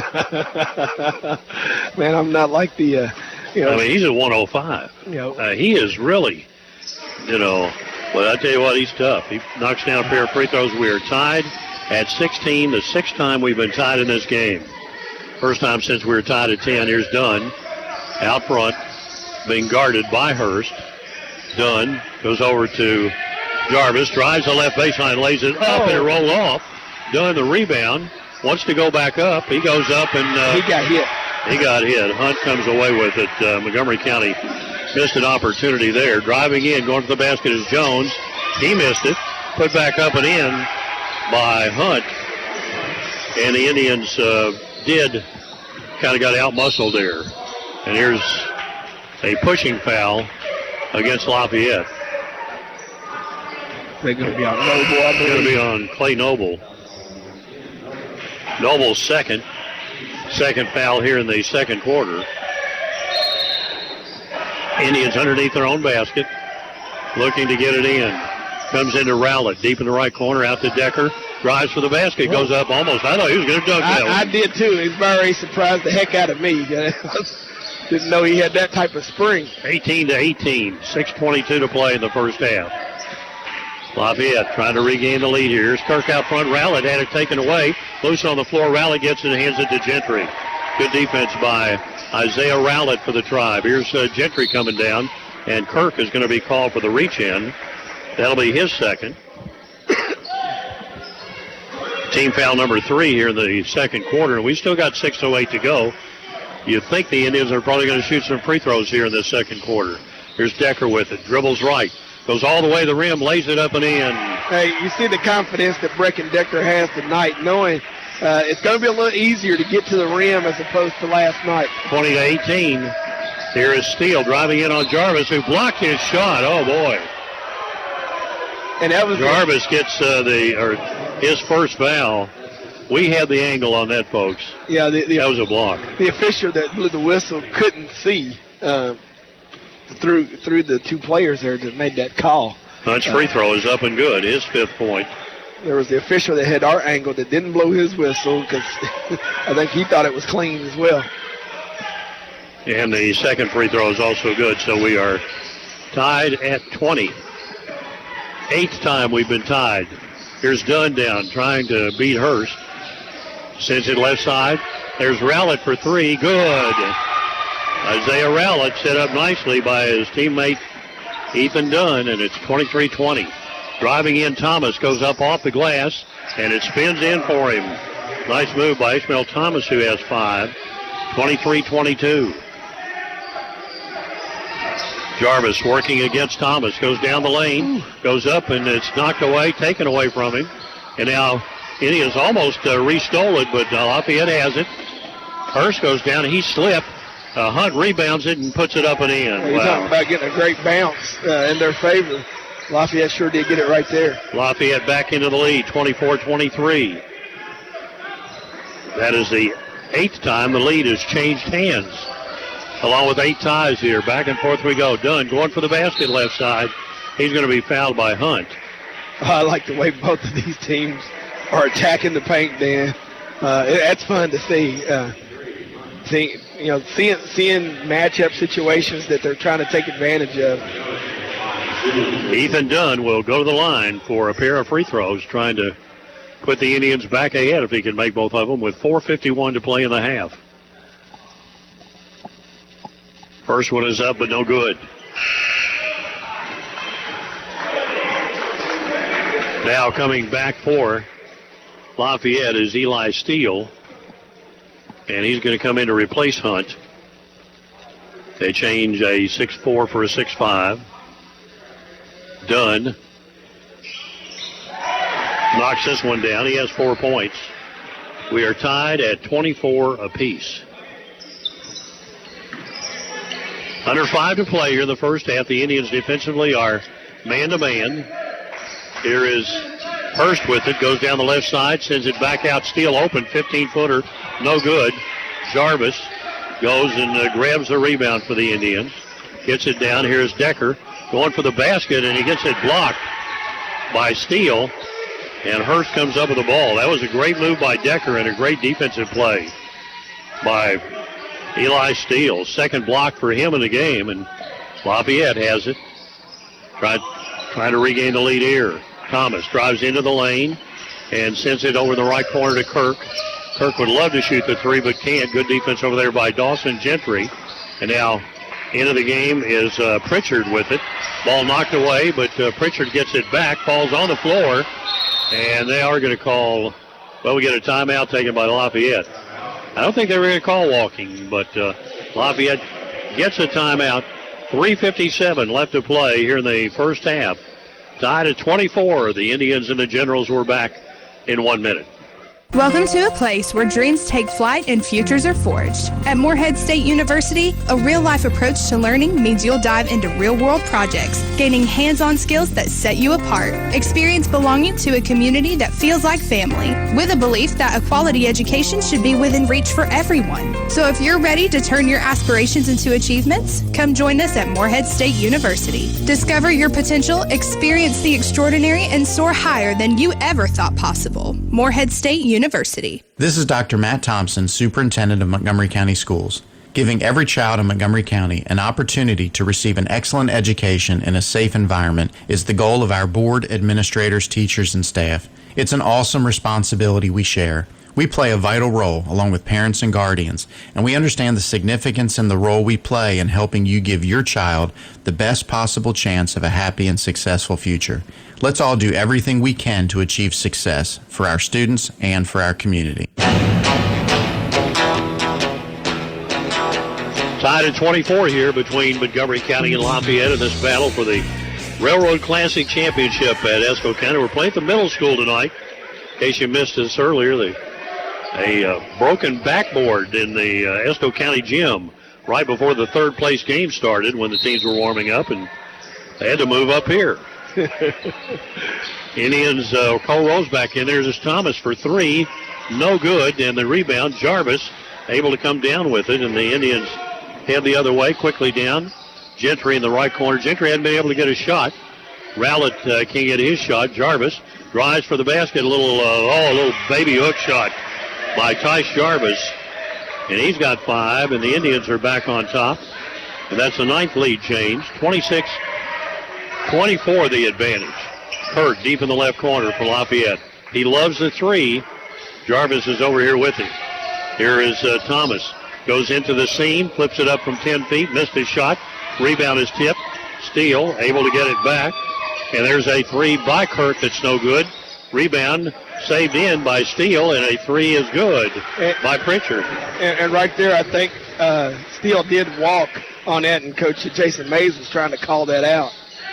Man, I'm not like the, he's at 105. He is really, but I tell you what, he's tough. He knocks down a pair of free throws. We are tied at 16, the sixth time we've been tied in this game. First time since we were tied at 10. Here's Dunn out front, being guarded by Hurst. Dunn goes over to Jarvis, drives the left baseline, lays it up, and it rolled off. Dunn, the rebound, wants to go back up. He goes up, and he got hit. He got hit. Hunt comes away with it. Montgomery County missed an opportunity there. Driving in, going to the basket is Jones. He missed it. Put back up and in by Hunt. And the Indians did kind of got out-muscled there. And here's a pushing foul against Lafayette. They're going to be on Noble, I believe. Going to be on Clay Noble. Noble's second foul here in the second quarter. Indians underneath their own basket, looking to get it in. Comes into Rowlett, deep in the right corner, out to Decker. Drives for the basket, goes up almost. I thought he was going to dunk that one. I did too. He's very surprised the heck out of me. Didn't know he had that type of spring. 18-18, 6:22 to play in the first half. Lafayette trying to regain the lead here. Here's Kirk out front. Rowlett had it taken away. Loose on the floor. Rowlett gets it and hands it to Gentry. Good defense by Isaiah Rowlett for the Tribe. Here's Gentry coming down, and Kirk is going to be called for the reach-in. That'll be his second. Team foul number 3 here in the second quarter, and we still got 6:08 to go. You think the Indians are probably going to shoot some free throws here in the second quarter. Here's Decker with it. Dribbles right. Goes all the way to the rim, lays it up and in. Hey, you see the confidence that Brecken Decker has tonight, knowing it's going to be a little easier to get to the rim as opposed to last night. 20-18. Here is Steele driving in on Jarvis, who blocked his shot. Oh, boy. And that was Jarvis gets his first foul. We had the angle on that, folks. Yeah, that was a block. The official that blew the whistle couldn't see through the two players there that made that call. Hunt's free throw is up and good. His 5th point. There was the official that had our angle that didn't blow his whistle because I think he thought it was clean as well. And the second free throw is also good, so we are tied at 20. 8th time we've been tied. Here's Dunn down, trying to beat Hurst. Sends it left side. There's Rowlett for 3. Good. Isaiah Rowlett set up nicely by his teammate Ethan Dunn, and it's 23-20. Driving in, Thomas goes up off the glass, and it spins in for him. Nice move by Ishmael Thomas, who has 5. 23-22. Jarvis working against Thomas, goes down the lane, goes up, and it's knocked away, taken away from him. And now Indians almost re-stole it, but Lafayette has it. Hurst goes down, he slipped, Hunt rebounds it and puts it up and in. You're talking about getting a great bounce in their favor. Lafayette sure did get it right there. Lafayette back into the lead, 24-23. That is the 8th time the lead has changed hands, along with 8 ties here. Back and forth we go. Dunn going for the basket left side. He's going to be fouled by Hunt. I like the way both of these teams are attacking the paint, Dan. That's fun to see. Seeing matchup situations that they're trying to take advantage of. Ethan Dunn will go to the line for a pair of free throws, trying to put the Indians back ahead if he can make both of them with 4:51 to play in the half. First one is up, but no good. Now coming back for Lafayette is Eli Steele, and he's going to come in to replace Hunt. They change a 6'4" for a 6'5". Dunn knocks this one down. He has 4 points. We are tied at 24 apiece. Under 5 to play here in the first half. The Indians defensively are man-to-man. Here is Hurst with it. Goes down the left side. Sends it back out. Steele open. 15-footer. No good. Jarvis goes and grabs the rebound for the Indians. Gets it down. Here's Decker going for the basket, and he gets it blocked by Steele. And Hurst comes up with the ball. That was a great move by Decker and a great defensive play by Eli Steele. Second block for him in the game, and Lafayette has it. Trying to regain the lead here. Thomas drives into the lane and sends it over the right corner to Kirk. Kirk would love to shoot the three, but can't. Good defense over there by Dawson Gentry. And now into the game is Pritchard with it. Ball knocked away, but Pritchard gets it back, falls on the floor, and they are going to call, we get a timeout taken by Lafayette. I don't think they were going to call walking, but Lafayette gets a timeout. 3:57 left to play here in the first half. Tied at 24. The Indians and the Generals were back in 1 minute. Welcome to a place where dreams take flight and futures are forged. At Morehead State University, a real-life approach to learning means you'll dive into real-world projects, gaining hands-on skills that set you apart. Experience belonging to a community that feels like family, with a belief that a quality education should be within reach for everyone. So if you're ready to turn your aspirations into achievements, come join us at Morehead State University. Discover your potential, experience the extraordinary, and soar higher than you ever thought possible. Morehead State University. This is Dr. Matt Thompson, Superintendent of Montgomery County Schools. Giving every child in Montgomery County an opportunity to receive an excellent education in a safe environment is the goal of our board, administrators, teachers, and staff. It's an awesome responsibility we share. We play a vital role along with parents and guardians, and we understand the significance and the role we play in helping you give your child the best possible chance of a happy and successful future. Let's all do everything we can to achieve success for our students and for our community. Tied at 24 here between Montgomery County and Lafayette in this battle for the Railroad Classic Championship at Esco County. We're playing at the middle school tonight. In case you missed this earlier, a broken backboard in the Esco County gym right before the third place game started when the teams were warming up, and they had to move up here. Indians, Cole Rose back in. There's Thomas for three. No good. And the rebound, Jarvis able to come down with it, and the Indians head the other way, quickly down. Gentry in the right corner. Gentry hadn't been able to get a shot. Rowlett can't get his shot. Jarvis drives for the basket. A little baby hook shot by Tice Jarvis. And he's got 5, and the Indians are back on top. And that's the 9th lead change. 26-24 the advantage. Kirk deep in the left corner for Lafayette. He loves the three. Jarvis is over here with him. Here is Thomas. Goes into the seam, flips it up from 10 feet, missed his shot. Rebound is tipped. Steele able to get it back. And there's a three by Kirk that's no good. Rebound saved in by Steele, and a three is good by Pritchard. And right there, I think Steele did walk on that, and Coach Jason Mays was trying to call that out.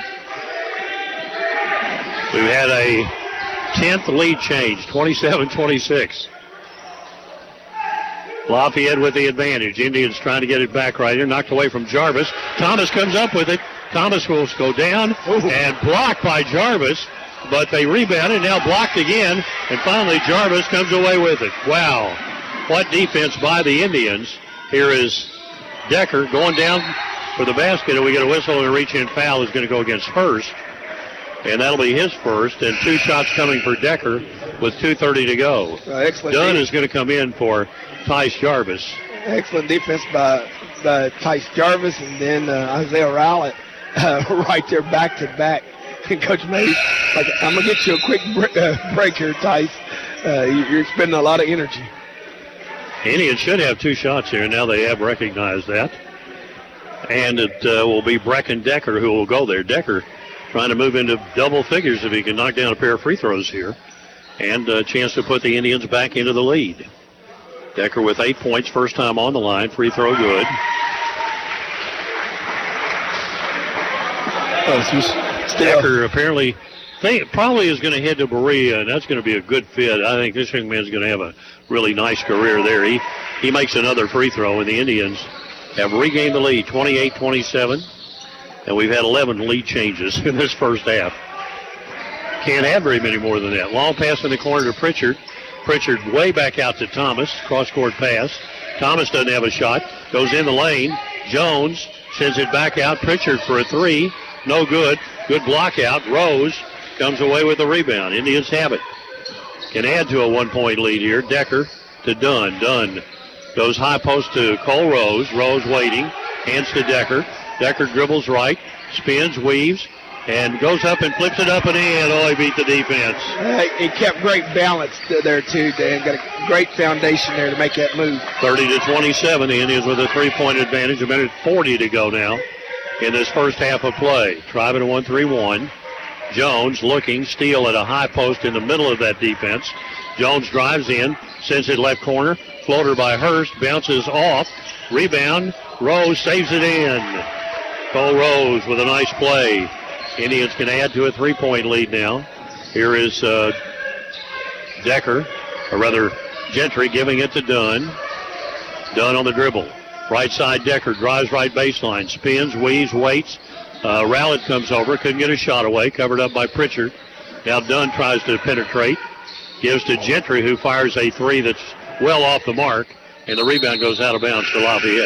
We've had a 10th lead change, 27-26. Lafayette with the advantage. Indians trying to get it back right here. Knocked away from Jarvis. Thomas comes up with it. Thomas will go down and blocked by Jarvis, but they rebounded, now blocked again, and finally Jarvis comes away with it. Wow, what defense by the Indians. Here is Decker going down for the basket, and we get a whistle and a reach-in foul is going to go against Hurst, and that'll be his first, and 2 shots coming for Decker with 2:30 to go. Excellent. Dunn is going to come in for Tice Jarvis. Excellent defense by Tice Jarvis, and then Isaiah Rowlett right there back to back. And Coach Mays, like, I'm going to get you a quick break here, Tice. You're expending a lot of energy. Indians should have 2 shots here. Now they have recognized that. And it will be Brecken Decker who will go there. Decker trying to move into double figures if he can knock down a pair of free throws here. And a chance to put the Indians back into the lead. Decker with 8 points, first time on the line. Free throw good. Decker apparently probably is going to head to Berea, and that's going to be a good fit. I think this young man's going to have a really nice career there. He makes another free throw, and the Indians have regained the lead, 28-27, and we've had 11 lead changes in this first half. Can't have very many more than that. Long pass in the corner to Pritchard. Pritchard way back out to Thomas. Cross-court pass. Thomas doesn't have a shot. Goes in the lane. Jones sends it back out. Pritchard for a 3. No good. Good block out. Rose comes away with the rebound. Indians have it. Can add to a 1-point lead here. Decker to Dunn. Dunn goes high post to Cole Rose. Rose waiting. Hands to Decker. Decker dribbles right. Spins, weaves, and goes up and flips it up and in. Oh, he beat the defense. He kept great balance there, too, Dan. Got a great foundation there to make that move. 30-27. The Indians with a 3-point advantage. 1:40 to go now in this first half of play. Driving a 1-3-1. Jones looking, steal at a high post in the middle of that defense. Jones drives in, sends it left corner. Floater by Hurst, bounces off. Rebound, Rose saves it in. Cole Rose with a nice play. Indians can add to a 3-point lead now. Here is Decker, or rather Gentry, giving it to Dunn. Dunn on the dribble. Right side Decker, drives right baseline, spins, weaves, waits. Rowlett comes over, couldn't get a shot away, covered up by Pritchard. Now Dunn tries to penetrate, gives to Gentry, who fires a 3 that's well off the mark, and the rebound goes out of bounds to Lafayette.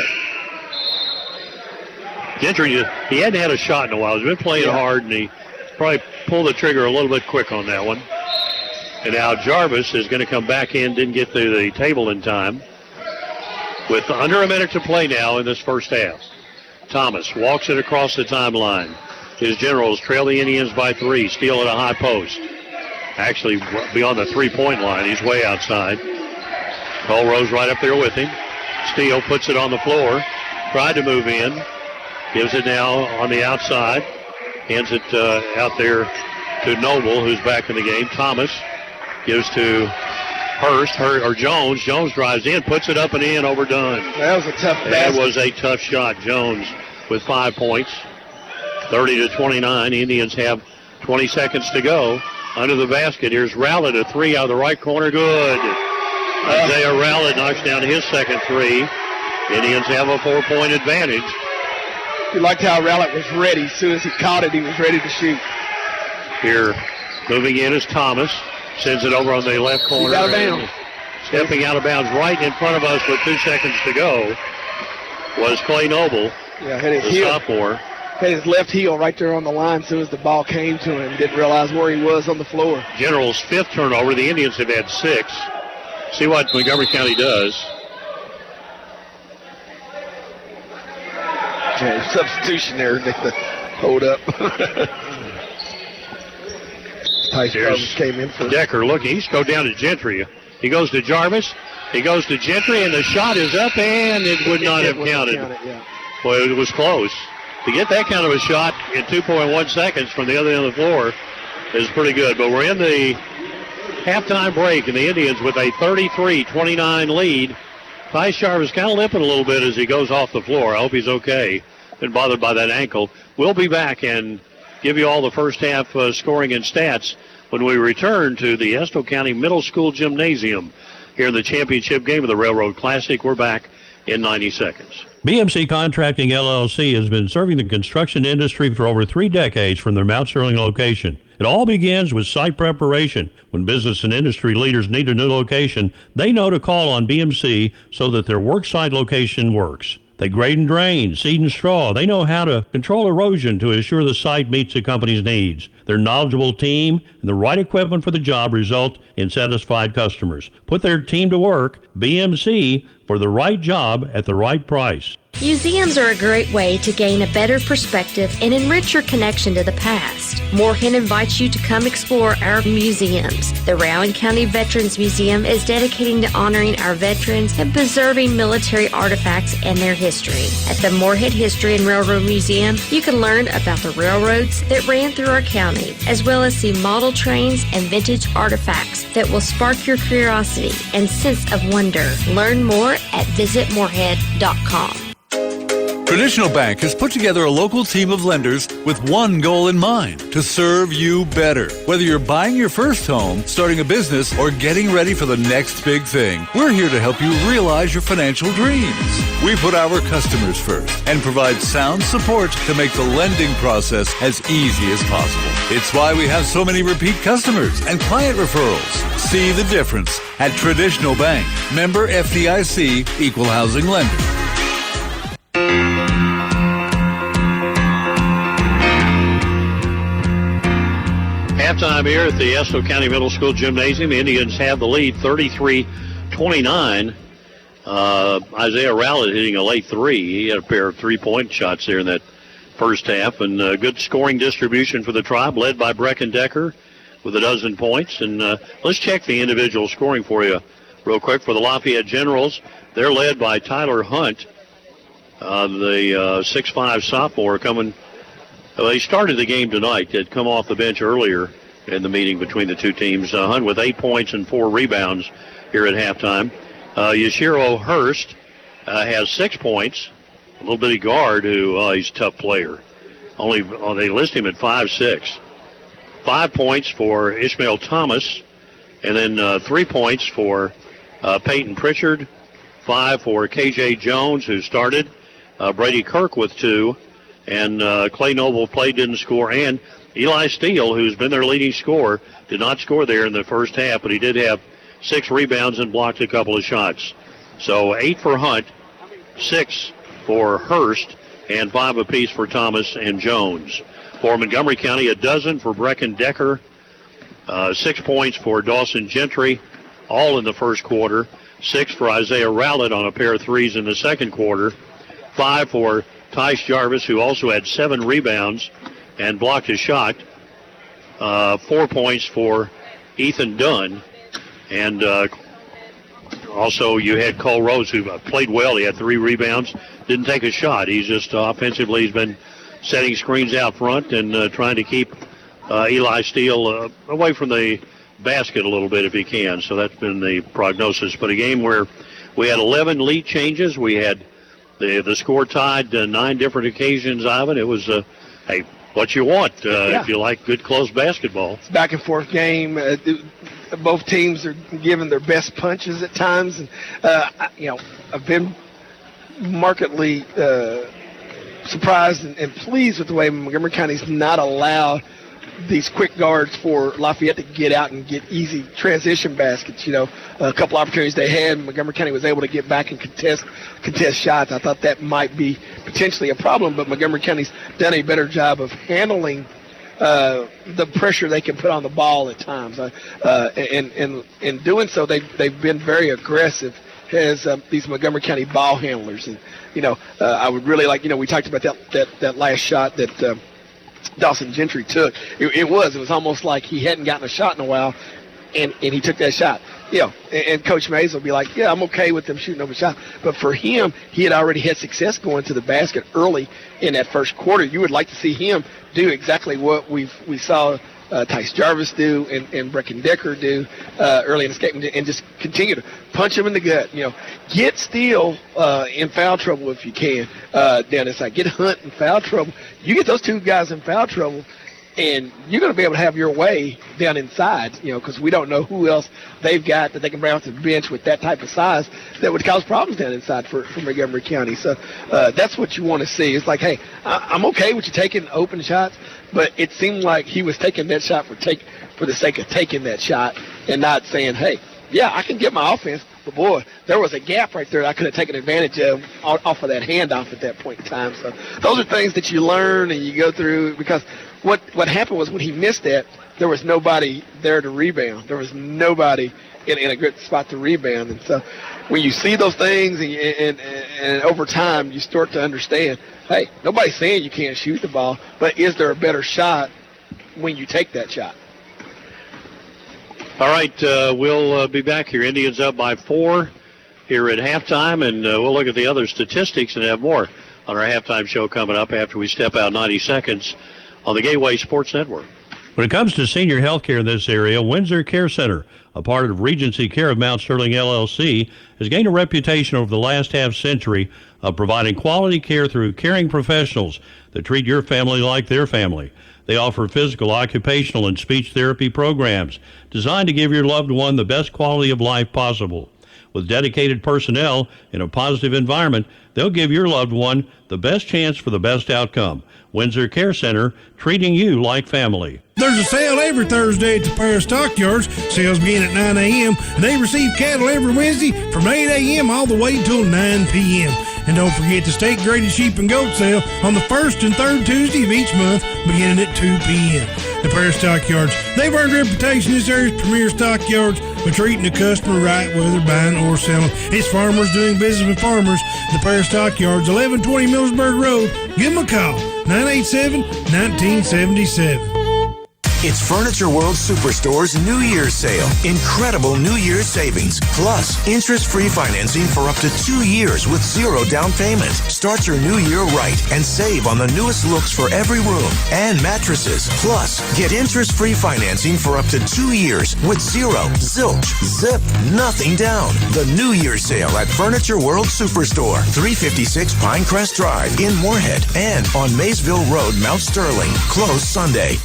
Gentry, he hadn't had a shot in a while. He's been playing hard, and he probably pulled the trigger a little bit quick on that one. And now Jarvis is going to come back in, didn't get to the table in time. With under a minute to play now in this first half. Thomas walks it across the timeline. His Generals trail the Indians by 3, steal at a high post. Actually, beyond the 3-point line, he's way outside. Cole Rose right up there with him. Steele puts it on the floor. Tried to move in. Gives it now on the outside. Hands it out there to Noble, who's back in the game. Thomas gives to Hurst, or Jones. Jones drives in, puts it up and in, over Dunn. That was a tough basket. That was a tough shot. Jones with 5 points. 30-29. Indians have 20 seconds to go. Under the basket, here's Rowlett, a 3 out of the right corner. Good. Isaiah Rowlett knocks down his second 3. Indians have a 4-point advantage. You liked how Rowlett was ready. As soon as he caught it, he was ready to shoot. Here, moving in is Thomas. Sends it over on the left corner. He's out of bounds. Stepping out of bounds right in front of us with 2 seconds to go was Clay Noble, the sophomore. Had his left heel right there on the line as soon as the ball came to him. Didn't realize where he was on the floor. General's 5th turnover. The Indians have had 6. See what Montgomery County does. Okay, substitution there. Hold up. Here's came in for Decker looking. He's go down to Gentry. He goes to Jarvis. He goes to Gentry, and the shot is up, and it would not have counted. Boy, it was close. To get that kind of a shot in 2.1 seconds from the other end of the floor is pretty good. But we're in the halftime break, and the Indians with a 33-29 lead. Tice Jarvis kind of limping a little bit as he goes off the floor. I hope he's okay. Been bothered by that ankle. We'll be back and give you all the first half scoring and stats when we return to the Estill County Middle School Gymnasium. here in the championship game of the Railroad Classic. We're back in 90 seconds. BMC Contracting LLC has been serving the construction industry for over 3 decades from their Mount Sterling location. It all begins with site preparation. When business and industry leaders need a new location, they know to call on BMC so that their worksite location works. They grade and drain, seed and straw. They know how to control erosion to ensure the site meets the company's needs. Their knowledgeable team and the right equipment for the job result in satisfied customers. Put their team to work, BMC, for the right job at the right price. Museums are a great way to gain a better perspective and enrich your connection to the past. Moorhead invites you to come explore our museums. The Rowan County Veterans Museum is dedicating to honoring our veterans and preserving military artifacts and their history. At the Moorhead History and Railroad Museum, you can learn about the railroads that ran through our county, as well as see model trains and vintage artifacts that will spark your curiosity and sense of wonder. Learn more at visitmoorhead.com. Traditional Bank has put together a local team of lenders with one goal in mind: to serve you better. Whether you're buying your first home, starting a business, or getting ready for the next big thing, we're here to help you realize your financial dreams. We put our customers first and provide sound support to make the lending process as easy as possible. It's why we have so many repeat customers and client referrals. See the difference at Traditional Bank. Member FDIC, Equal Housing Lender. Halftime here at the Estill County Middle School Gymnasium. Indians have the lead 33-29. Isaiah Rowlett hitting a late three. He had a pair of three-point shots there in that first half. And good scoring distribution for the Tribe, led by Brecken Decker with 12 points. And let's check the individual scoring for you real quick. For the Lafayette Generals, they're led by Tyler Hunt, the 6'5 sophomore coming. They started the game tonight. They'd come off the bench earlier in the meeting between the two teams. Hunt with 8 points and 4 rebounds here at halftime. Yashiro Hurst has 6 points. A little bitty guard who he's a tough player. They list him at 5'6". 5 points for Ishmael Thomas, and then 3 points for Peyton Pritchard. 5 for KJ Jones, who started. Brady Kirk with 2. And Clay Noble played, didn't score. And Eli Steele, who's been their leading scorer, did not score there in the first half, but he did have 6 rebounds and blocked a couple of shots. So 8 for Hunt, 6 for Hurst, and 5 apiece for Thomas and Jones. For Montgomery County, 12 for Brecken Decker, 6 points for Dawson Gentry, all in the first quarter. 6 for Isaiah Rowlett on a pair of threes in the second quarter. 5 for Tice Jarvis, who also had 7 rebounds and blocked a shot. 4 points for Ethan Dunn. And also you had Cole Rose, who played well. He had 3 rebounds, didn't take a shot. He's just offensively, he's been setting screens out front and trying to keep Eli Steele away from the basket a little bit if he can. So that's been the prognosis. But a game where we had 11 lead changes. We had the score tied 9 different occasions, Ivan. It was, what you want if you like good close basketball. It's a back and forth game. Both teams are giving their best punches at times. And, I've been markedly surprised and pleased with the way Montgomery County's not allowed these quick guards for Lafayette to get out and get easy transition baskets. A couple opportunities they had, Montgomery County was able to get back and contest shots. I thought that might be potentially a problem, but Montgomery County's done a better job of handling the pressure they can put on the ball at times. And in doing so, they've been very aggressive as these Montgomery County ball handlers. And, I would really like, we talked about that last shot that Dawson Gentry took. It was almost like he hadn't gotten a shot in a while, and he took that shot. And Coach Mays will be like, yeah, I'm okay with them shooting over shot. But for him, he had already had success going to the basket early in that first quarter. You would like to see him do exactly what we saw Tice Jarvis do and Brecken Decker do early in the game, and just continue to punch him in the gut. Get Steele in foul trouble if you can down inside. Get Hunt in foul trouble. You get those two guys in foul trouble, And you're going to be able to have your way down inside, because we don't know who else they've got that they can bring off the bench with that type of size that would cause problems down inside for Montgomery County. So that's what you want to see. It's like, hey, I'm okay with you taking open shots, but it seemed like he was taking that shot for the sake of taking that shot and not saying, hey, yeah, I can get my offense, but boy, there was a gap right there that I could have taken advantage of off of that handoff at that point in time. So those are things that you learn and you go through, because what happened was when he missed that, there was nobody there to rebound. There was nobody in a good spot to rebound. And so when you see those things and over time you start to understand, hey, nobody's saying you can't shoot the ball, but is there a better shot when you take that shot? All right, we'll be back here. Indians up by 4 here at halftime, and we'll look at the other statistics and have more on our halftime show coming up after we step out 90 seconds on the Gateway Sports Network. When it comes to senior health care in this area, Windsor Care Center, a part of Regency Care of Mount Sterling LLC, has gained a reputation over the last half-century of providing quality care through caring professionals that treat your family like their family. They offer physical, occupational, and speech therapy programs designed to give your loved one the best quality of life possible. With dedicated personnel in a positive environment, they'll give your loved one the best chance for the best outcome. Windsor Care Center, treating you like family. There's a sale every Thursday at the Paris Stockyards. Sales begin at 9 a.m. They receive cattle every Wednesday from 8 a.m. all the way till 9 p.m. And don't forget the state-graded sheep and goat sale on the first and third Tuesday of each month beginning at 2 p.m. The Paris Stockyards, they've earned a reputation as this area's premier stockyards for treating the customer right, whether buying or selling. It's farmers doing business with farmers. The Paris Stockyards, 1120 Millsburg Road. Give them a call, 987-1977. It's Furniture World Superstore's New Year's sale. Incredible New Year's savings. Plus, interest-free financing for up to 2 years with 0 down payment. Start your new year right and save on the newest looks for every room and mattresses. Plus, get interest-free financing for up to 2 years with 0, zilch, zip, nothing down. The New Year's sale at Furniture World Superstore, 356 Pinecrest Drive in Moorhead and on Maysville Road, Mount Sterling. Closed Sunday.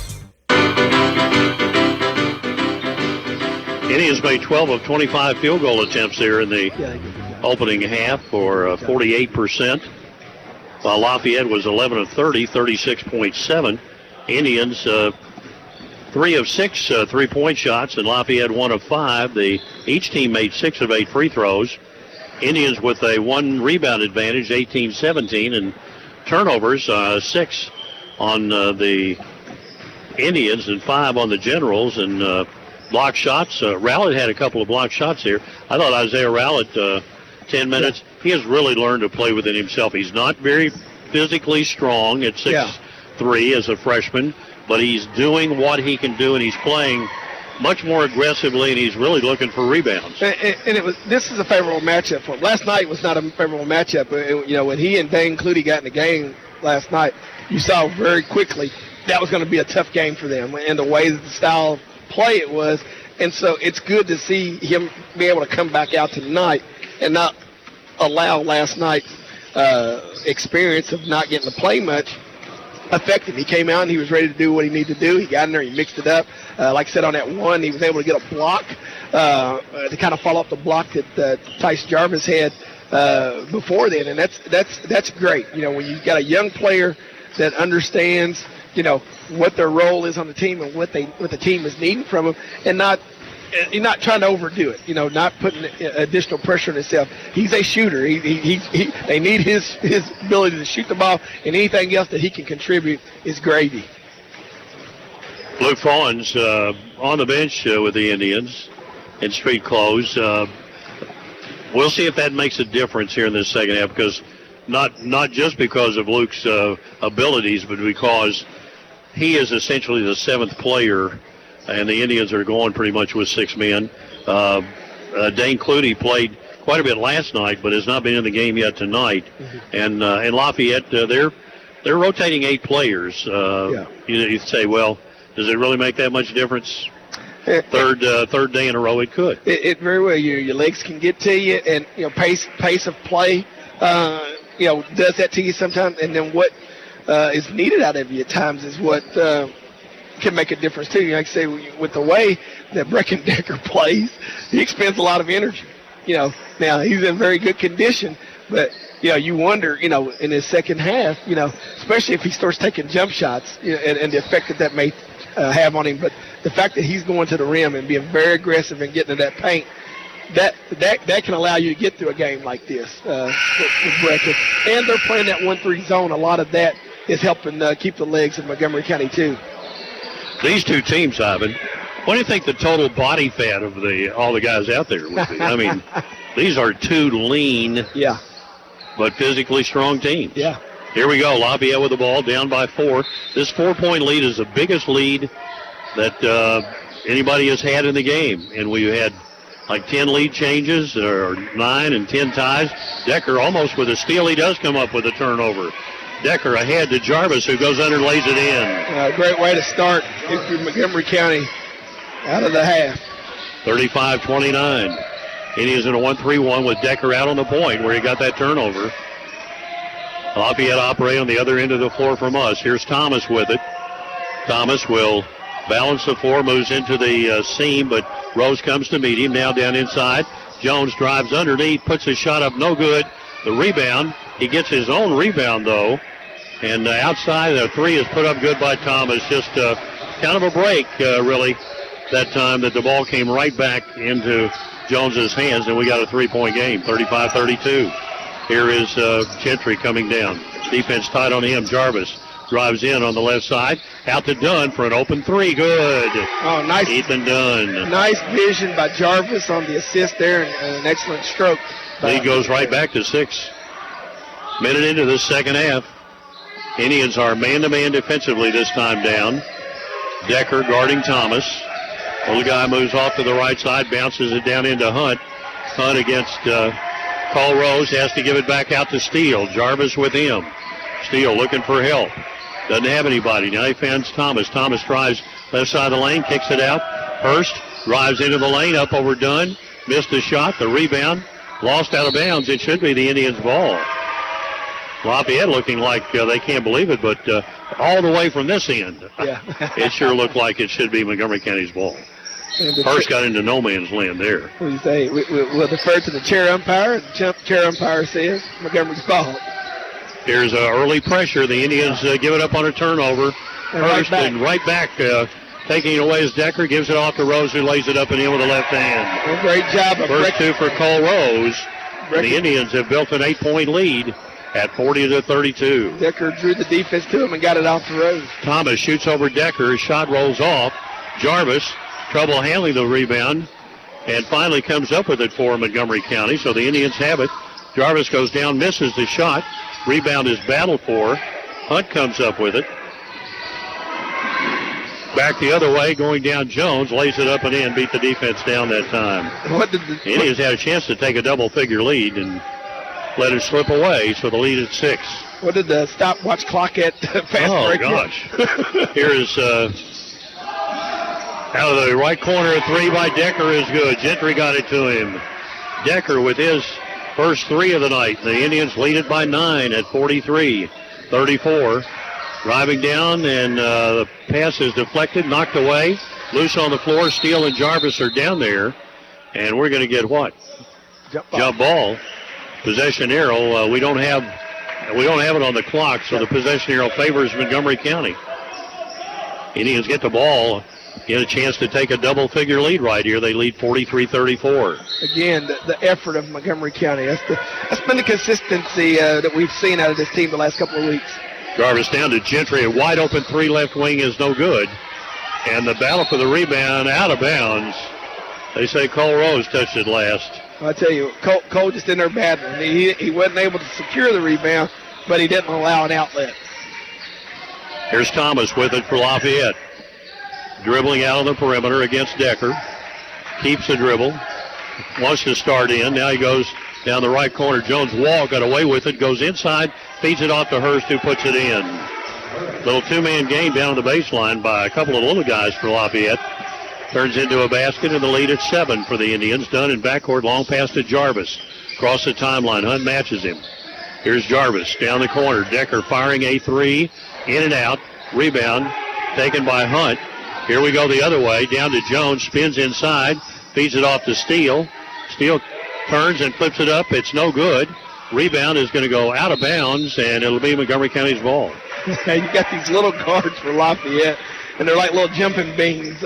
Indians made 12 of 25 field goal attempts there in the opening half for 48%, while Lafayette was 11 of 30, 36.7. Indians 3 of 6 3-point shots, and Lafayette 1 of 5. Each team made 6 of 8 free throws. Indians with a 1 rebound advantage, 18-17, and turnovers 6 on the Indians and 5 on the Generals, and block shots. Rowlett had a couple of block shots here. I thought Isaiah Rowlett, 10 minutes, he has really learned to play within himself. He's not very physically strong at 6'3" as a freshman, but he's doing what he can do, and he's playing much more aggressively, and he's really looking for rebounds. This is a favorable matchup for him. Last night was not a favorable matchup. When he and Dane Clutie got in the game last night, you saw very quickly that was going to be a tough game for them, and the way that the style of play it was. And so it's good to see him be able to come back out tonight and not allow last night's experience of not getting to play much affect him. He came out and he was ready to do what he needed to do. He got in there, he mixed it up. Like I said, on that one, he was able to get a block to kind of follow up the block that Tice Jarvis had before then, and that's great. When you've got a young player that understands what their role is on the team and what the team is needing from them, and you're not trying to overdo it. Not putting additional pressure on himself. He's a shooter. They need his ability to shoot the ball, and anything else that he can contribute is gravy. Luke Fawns on the bench with the Indians in street clothes. We'll see if that makes a difference here in this second half, because not just because of Luke's abilities, but because he is essentially the 7th player, and the Indians are going pretty much with 6 men. Dane Clutie played quite a bit last night, but has not been in the game yet tonight. Mm-hmm. And Lafayette, they're rotating 8 players. You say, well, does it really make that much difference? Third day in a row, it could. It very well. Your legs can get to you, and pace of play, does that to you sometimes. And then what is needed out of you at times is what can make a difference too. Like I say, with the way that Brecken Decker plays, he expends a lot of energy. Now he's in very good condition, but you wonder, in his second half, especially if he starts taking jump shots, and the effect that may have on him. But the fact that he's going to the rim and being very aggressive and getting to that paint, that can allow you to get through a game like this with Brecken. And they're playing that 1-3 zone. A lot of that is helping keep the legs of Montgomery County too. These two teams, Ivan, what do you think the total body fat of all the guys out there would be? I mean, these are two lean, but physically strong teams. Yeah. Here we go. Lafayette with the ball, down by 4. This 4-point lead is the biggest lead that anybody has had in the game, and we had like 10 lead changes or 9 and 10 ties. Decker almost with a steal. He does come up with a turnover. Decker ahead to Jarvis, who goes under and lays it in. Great way to start through Montgomery County out of the half. 35-29. Indians in a 1-3-1 with Decker out on the point where he got that turnover. Lafayette operate on the other end of the floor from us. Here's Thomas with it. Thomas will balance the floor, moves into the seam, but Rose comes to meet him. Now down inside. Jones drives underneath, puts his shot up, no good. The rebound. He gets his own rebound, though. And outside, the 3 is put up good by Thomas. Just kind of a break, really, that time that the ball came right back into Jones's hands, and we got a 3-point game, 35-32. Here is Gentry coming down. Defense tight on him. Jarvis drives in on the left side. Out to Dunn for an open 3. Good. Oh, nice. Ethan Dunn. Nice vision by Jarvis on the assist there, and an excellent stroke. Lead goes right back to 6. Minute into the second half. Indians are man-to-man defensively this time down. Decker guarding Thomas. Little guy moves off to the right side, bounces it down into Hunt. Hunt against Cole Rose, has to give it back out to Steele. Jarvis with him. Steele looking for help. Doesn't have anybody. Now he finds Thomas. Thomas tries left side of the lane, kicks it out. Hurst drives into the lane, up over Dunn. Missed the shot, the rebound. Lost out of bounds. It should be the Indians' ball. Lafayette looking like they can't believe it, but all the way from this end, it sure looked like it should be Montgomery County's ball. Hurst got into no man's land there. What do you say? We'll defer to the chair umpire. The chair umpire says Montgomery's ball. Here's early pressure. The Indians give it up on a turnover. Hurst and right back taking it away as Decker gives it off to Rose, who lays it up and in with the left hand. A great job of First 2 for Cole Rose. The Indians have built an 8-point lead at 40-32. Decker drew the defense to him and got it off to Rose. Thomas shoots over Decker. His shot rolls off. Jarvis, trouble handling the rebound, and finally comes up with it for Montgomery County. So the Indians have it. Jarvis goes down, misses the shot. Rebound is battled for. Hunt comes up with it. Back the other way, going down Jones, lays it up and in, beat the defense down that time. The Indians had a chance to take a double-figure lead and let it slip away, so the lead is 6. What did the stopwatch clock at fast break? Oh, gosh. Here is out of the right corner, a 3 by Decker is good. Gentry got it to him. Decker with his first 3 of the night. The Indians lead it by 9 at 43-34. Driving down, and the pass is deflected, knocked away. Loose on the floor. Steele and Jarvis are down there. And we're going to get what? Jump ball. Possession arrow. We don't have it on the clock, so the possession arrow favors Montgomery County. Indians get the ball, get a chance to take a double-figure lead right here. They lead 43-34. Again, the effort of Montgomery County. That's been the consistency that we've seen out of this team the last couple of weeks. Jarvis down to Gentry. A wide-open 3 left wing is no good. And the battle for the rebound out of bounds. They say Cole Rose touched it last. I tell you, Cole just in there battling. He wasn't able to secure the rebound, but he didn't allow an outlet. Here's Thomas with it for Lafayette. Dribbling out on the perimeter against Decker. Keeps the dribble. Wants to start in. Now he goes down the right corner. Jones Wall got away with it. Goes inside. Feeds it off to Hurst, who puts it in. Little 2-man game down the baseline by a couple of little guys for Lafayette. Turns into a basket, and the lead at 7 for the Indians. Dunn in backcourt, long pass to Jarvis. Across the timeline, Hunt matches him. Here's Jarvis down the corner. Decker firing a 3, in and out. Rebound taken by Hunt. Here we go the other way. Down to Jones. Spins inside. Feeds it off to Steele. Steele turns and flips it up. It's no good. Rebound is going to go out of bounds, and it'll be Montgomery County's ball. You got these little guards for Lafayette, and they're like little jumping beans.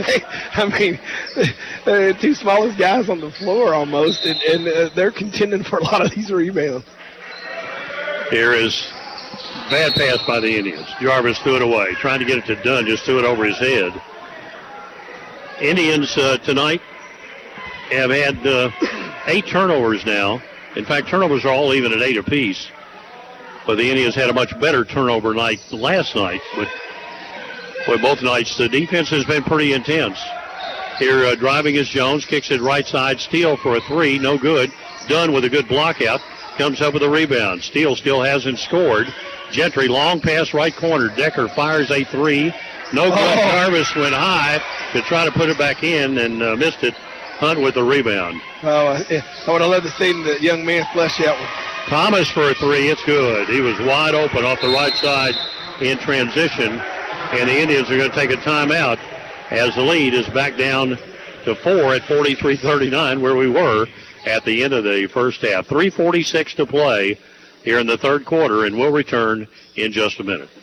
They're the two smallest guys on the floor almost, and they're contending for a lot of these rebounds. Here is bad pass by the Indians. Jarvis threw it away, trying to get it to Dunn, just threw it over his head. Indians tonight have had 8 turnovers now. In fact, turnovers are all even at 8 apiece. But the Indians had a much better turnover night last night. But both nights, the defense has been pretty intense. Here driving is Jones, kicks it right side. Steele for a 3, no good. Dunn with a good block out, comes up with a rebound. Steele still hasn't scored. Gentry, long pass right corner. Decker fires a 3. No good. Jarvis went high to try to put it back in and missed it. Hunt with the rebound. I would have loved to see the young man flush out one. Thomas for a 3. It's good. He was wide open off the right side in transition. And the Indians are going to take a timeout as the lead is back down to 4 at 43-39, where we were at the end of the first half. 3:46 to play here in the third quarter, and we'll return in just a minute.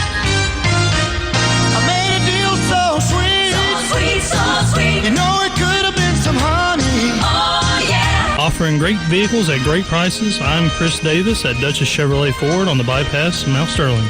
I made a deal so sweet. So sweet, so sweet. You know it could have been some honey. Oh, yeah. Offering great vehicles at great prices, I'm Chris Davis at Dutchess Chevrolet Ford on the bypass in Mount Sterling.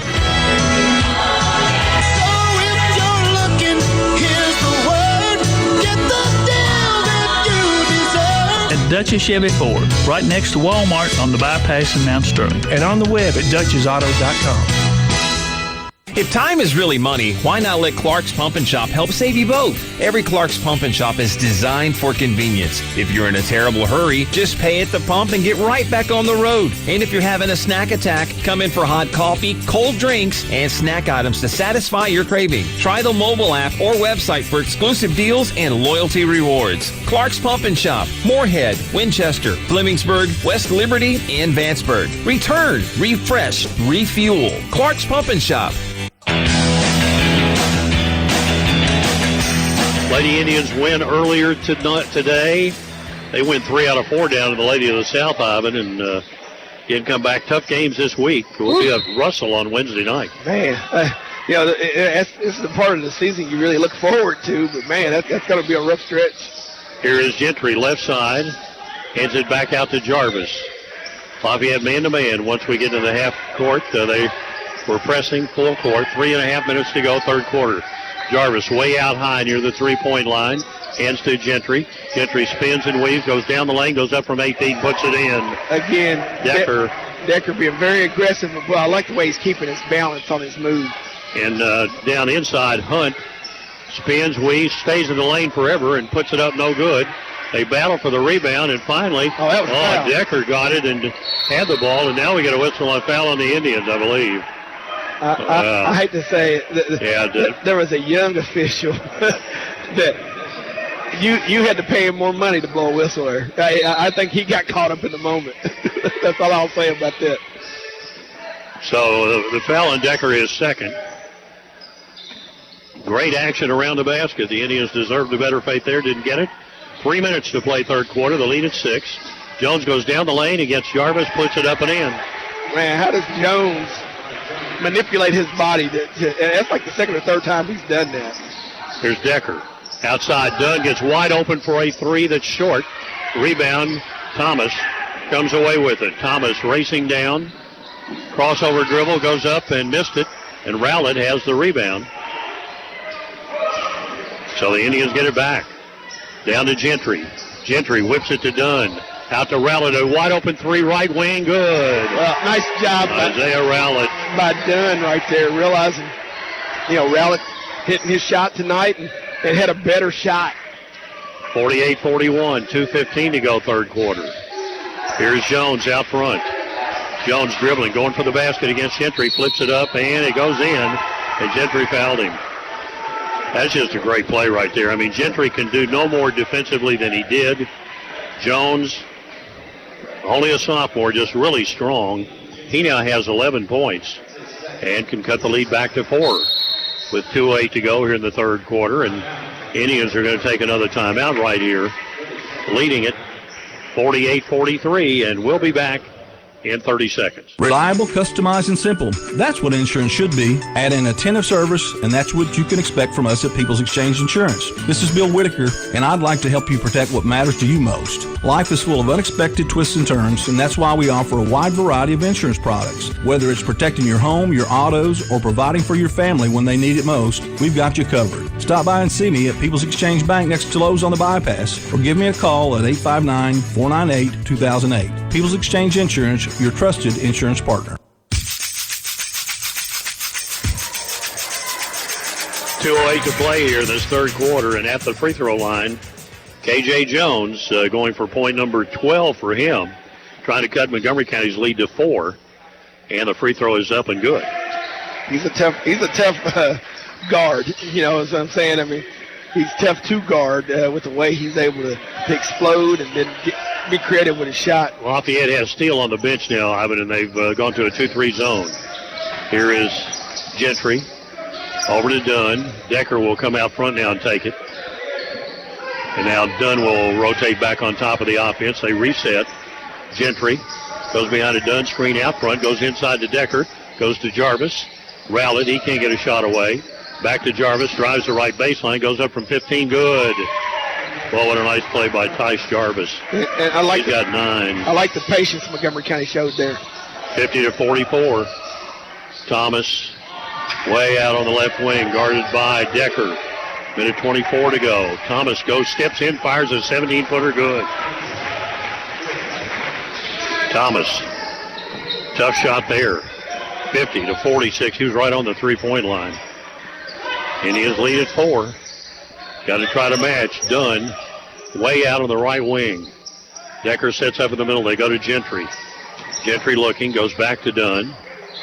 Dutchess Chevy Ford, right next to Walmart on the bypass in Mount Sterling. And on the web at DutchessAuto.com. If time is really money, why not let Clark's Pump and Shop help save you both? Every Clark's Pump and Shop is designed for convenience. If you're in a terrible hurry, just pay at the pump and get right back on the road. And if you're having a snack attack, come in for hot coffee, cold drinks, and snack items to satisfy your craving. Try the mobile app or website for exclusive deals and loyalty rewards. Clark's Pump and Shop, Moorhead, Winchester, Flemingsburg, West Liberty, and Vanceburg. Return, refresh, refuel. Clark's Pump and Shop. Lady Indians win earlier today. They win 3 out of 4 down to the Lady of the South Ivan, and didn't come back. Tough games this week. We'll be at Russell on Wednesday night. Man, it's the part of the season you really look forward to, but man, that's going to be a rough stretch. Here is Gentry, left side. Hands it back out to Jarvis. Lafayette man-to-man. Once we get into the half court, they were pressing full court. 3.5 minutes to go, third quarter. Jarvis way out high near the three-point line. Hands to Gentry. Gentry spins and weaves, goes down the lane, goes up from 8 feet, puts it in. Again, Decker being very aggressive. Well, I like the way he's keeping his balance on his move. And down inside, Hunt spins, weaves, stays in the lane forever, and puts it up no good. They battle for the rebound, and finally, Decker got it and had the ball, and now we get a whistle on foul on the Indians, I believe. I hate to say it, there was a young official that you had to pay him more money to blow a whistle there. I think he got caught up in the moment. That's all I'll say about that. So the foul on Decker is second. Great action around the basket. The Indians deserved a better fate there, didn't get it. 3 minutes to play third quarter. The lead at 6. Jones goes down the lane against Jarvis, puts it up and in. Man, how does Jones manipulate his body? That's like the second or third time he's done that. Here's Decker. Outside, Dunn gets wide open for a 3 that's short. Rebound, Thomas comes away with it. Thomas racing down. Crossover dribble, goes up and missed it. And Rowlett has the rebound. So the Indians get it back. Down to Gentry. Gentry whips it to Dunn. Out to Rowlett, a wide open 3 right wing, good. Well, nice job Isaiah Rowlett by Dunn right there, realizing, Rowlett hitting his shot tonight and had a better shot. 48-41, 2:15 to go third quarter. Here's Jones out front. Jones dribbling, going for the basket against Gentry, flips it up, and it goes in, and Gentry fouled him. That's just a great play right there. I mean, Gentry can do no more defensively than he did. Jones, only a sophomore, just really strong. He now has 11 points and can cut the lead back to 4. with 2:08 to go here in the third quarter, and Indians are going to take another timeout right here, leading it 48-43, and we'll be back in 30 seconds. Reliable, customized, and simple. That's what insurance should be. Add an attentive service, and that's what you can expect from us at People's Exchange Insurance. This is Bill Whitaker, and I'd like to help you protect what matters to you most. Life is full of unexpected twists and turns, and that's why we offer a wide variety of insurance products. Whether it's protecting your home, your autos, or providing for your family when they need it most, we've got you covered. Stop by and see me at People's Exchange Bank next to Lowe's on the Bypass, or give me a call at 859-498-2008. People's Exchange Insurance, your trusted insurance partner. 2:08 to play here in this third quarter, and at the free throw line, K.J. Jones going for point number 12 for him, trying to cut Montgomery County's lead to 4, and the free throw is up and good. He's a tough guard, you know what I'm saying? I mean, he's tough to guard with the way he's able to explode and then be creative with his shot. Lafayette has Steele on the bench now, Ivan, and they've gone to a 2-3 zone. Here is Gentry. Over to Dunn. Decker will come out front now and take it. And now Dunn will rotate back on top of the offense. They reset. Gentry goes behind a Dunn screen out front, goes inside to Decker, goes to Jarvis. Rallied. He can't get a shot away. Back to Jarvis, drives the right baseline, goes up from 15. Good. Well, what a nice play by Tice Jarvis. And I like He's got 9. I like the patience Montgomery County showed there. 50-44. Thomas way out on the left wing, guarded by Decker. Minute 24 to go. Thomas goes, steps in, fires a 17-footer good. Thomas, tough shot there. 50-46. He was right on the three-point line. Indians lead at 4. Got to try to match. Dunn way out on the right wing. Decker sets up in the middle. They go to Gentry. Gentry looking, goes back to Dunn.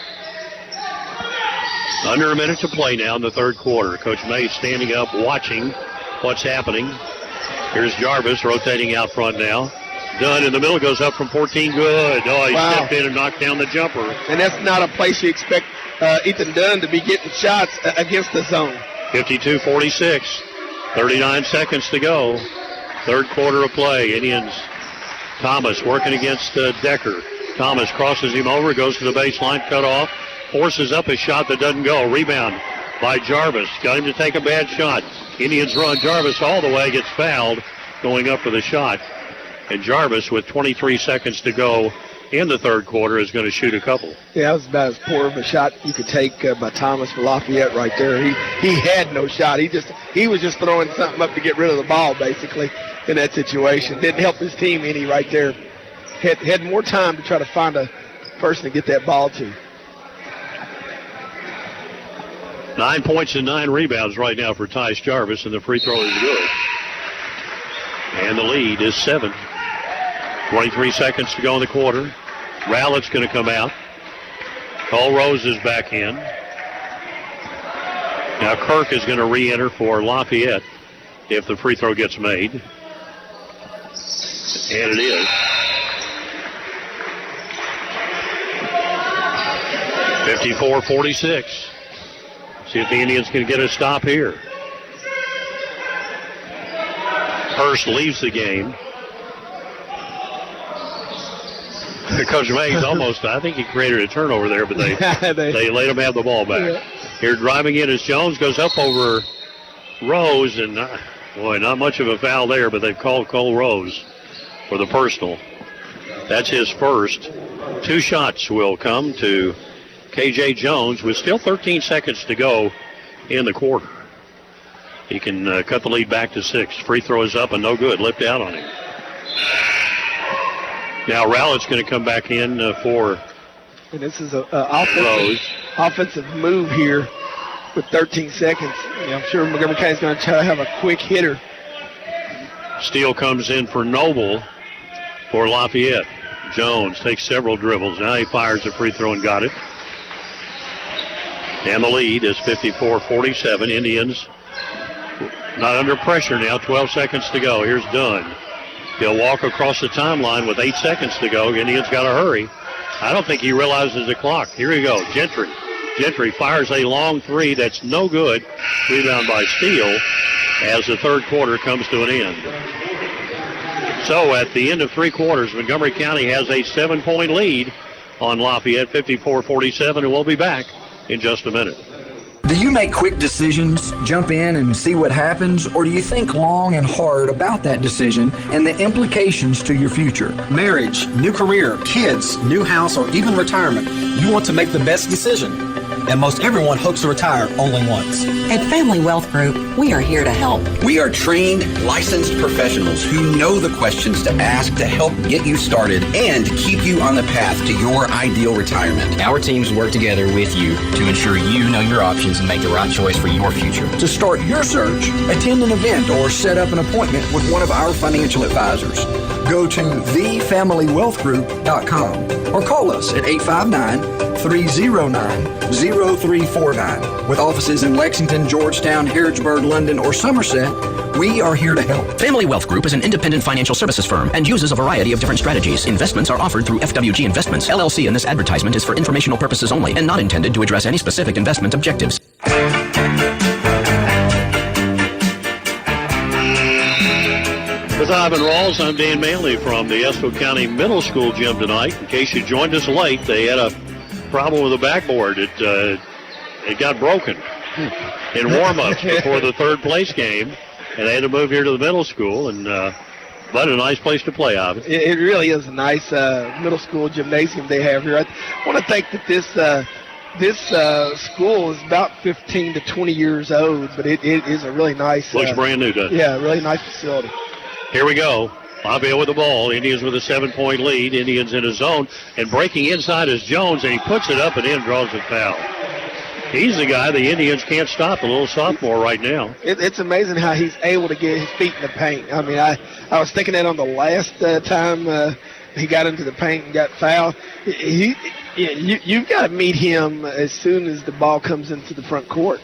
Under a minute to play now in the third quarter. Coach May standing up, watching what's happening. Here's Jarvis rotating out front now. Dunn in the middle, goes up from 14. Good. Oh, he stepped in and knocked down the jumper. And that's not a place you expect Ethan Dunn to be getting shots against the zone. 52-46. 39 seconds to go. Third quarter of play. Indians. Thomas working against Decker. Thomas crosses him over, goes to the baseline, cut off, forces up a shot that doesn't go. Rebound by Jarvis. Got him to take a bad shot. Indians run. Jarvis all the way, gets fouled, going up for the shot. And Jarvis, with 23 seconds to go in the third quarter, is going to shoot a couple. Yeah, that was about as poor of a shot you could take by Thomas for Lafayette right there. He had no shot. He was just throwing something up to get rid of the ball, basically, in that situation. Didn't help his team any right there. Had more time to try to find a person to get that ball to. 9 points and 9 rebounds right now for Tice Jarvis, and the free throw is good. And the lead is 7. 23 seconds to go in the quarter. Rowlett's going to come out. Cole Rose is back in. Now Kirk is going to re-enter for Lafayette if the free throw gets made. And it is. 54-46. See if the Indians can get a stop here. Hurst leaves the game. Coach May's almost, I think he created a turnover there, but they let him have the ball back. Yeah. Here driving in as Jones goes up over Rose, and not much of a foul there, but they've called Cole Rose for the personal. That's his first. 2 shots will come to K.J. Jones with still 13 seconds to go in the quarter. He can cut the lead back to 6. Free throw is up and no good. Lipped out on him. Now Rowlett's going to come back in for and this is an offensive move here with 13 seconds. I'm sure Montgomery County's going to try to have a quick hitter. Steele comes in for Noble for Lafayette. Jones takes several dribbles. Now he fires a free throw and got it. And the lead is 54-47. Indians not under pressure now. 12 seconds to go. Here's Dunn. He'll walk across the timeline with 8 seconds to go. Indians got to hurry. I don't think he realizes the clock. Here we go. Gentry Gentry fires a long three that's no good. Rebound by Steele as the third quarter comes to an end. So at the end of three quarters, Montgomery County has a 7-point lead on Lafayette, 54-47, and we'll be back in just a minute. Do you make quick decisions, jump in and see what happens, or do you think long and hard about that decision and the implications to your future? Marriage, new career, kids, new house, or even retirement. You want to make the best decision. And most everyone hopes to retire only once. At Family Wealth Group, we are here to help. We are trained, licensed professionals who know the questions to ask to help get you started and keep you on the path to your ideal retirement. Our teams work together with you to ensure you know your options and make the right choice for your future. To start your search, attend an event or set up an appointment with one of our financial advisors. Go to thefamilywealthgroup.com or call us at 859-309-0349. With offices in Lexington, Georgetown, Harrodsburg, London, or Somerset, we are here to help. Family Wealth Group is an independent financial services firm and uses a variety of different strategies. Investments are offered through FWG Investments, LLC, and this advertisement is for informational purposes only and not intended to address any specific investment objectives. With Ivan Rawls, I'm Dan Manley from the Estill County Middle School gym tonight. In case you joined us late, they had a problem with the backboard. It got broken in warm-ups before the third place game, and they had to move here to the middle school. And but a nice place to play, Ivan. It really is a nice middle school gymnasium they have here. I want to think that this school is about 15 to 20 years old, but it is a really nice. Looks brand new, doesn't it? Yeah, really nice facility. Here we go. Lafayette with the ball. Indians with a 7-point lead. Indians in his zone. And breaking inside is Jones, and he puts it up and in, draws a foul. He's the guy the Indians can't stop, the little sophomore right now. It's amazing how he's able to get his feet in the paint. I mean, I was thinking that on the last time he got into the paint and got fouled. You've got to meet him as soon as the ball comes into the front court.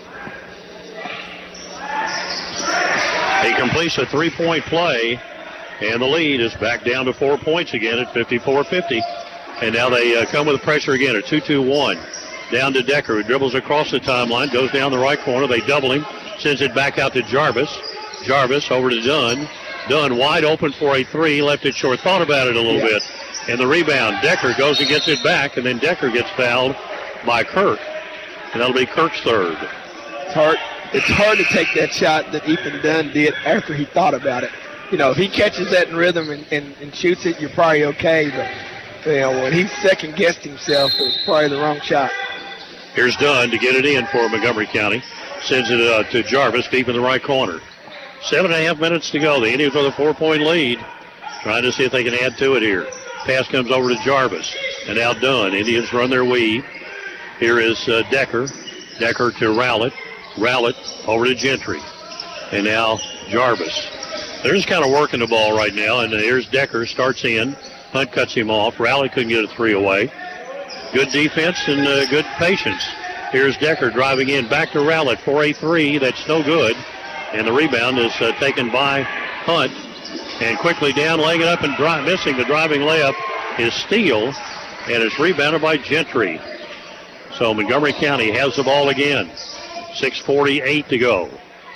He completes a 3-point play, and the lead is back down to 4 points again at 54-50. And now they come with pressure again, a 2-2-1. Down to Decker, who dribbles across the timeline, goes down the right corner. They double him, sends it back out to Jarvis. Jarvis over to Dunn. Dunn wide open for a three, left it short, thought about it a little bit. And the rebound, Decker goes and gets it back, and then Decker gets fouled by Kirk. And that'll be Kirk's third. It's hard to take that shot that Ethan Dunn did after he thought about it. You know, if he catches that in rhythm and shoots it, you're probably okay. But, you know, when he second-guessed himself, it was probably the wrong shot. Here's Dunn to get it in for Montgomery County. Sends it to Jarvis deep in the right corner. 7.5 minutes to go. The Indians with a 4-point lead. Trying to see if they can add to it here. Pass comes over to Jarvis. And now Dunn. Indians run their weave. Here is Decker. Decker to Rowlett. Rowlett over to Gentry. And now Jarvis. They're just kind of working the ball right now. And here's Decker. Starts in. Hunt cuts him off. Rowlett couldn't get a three away. Good defense and good patience. Here's Decker driving in. Back to Rowlett for a three. That's no good. And the rebound is taken by Hunt. And quickly down, laying it up and missing the driving layup is Steele. And it's rebounded by Gentry. So Montgomery County has the ball again. 6:48 to go.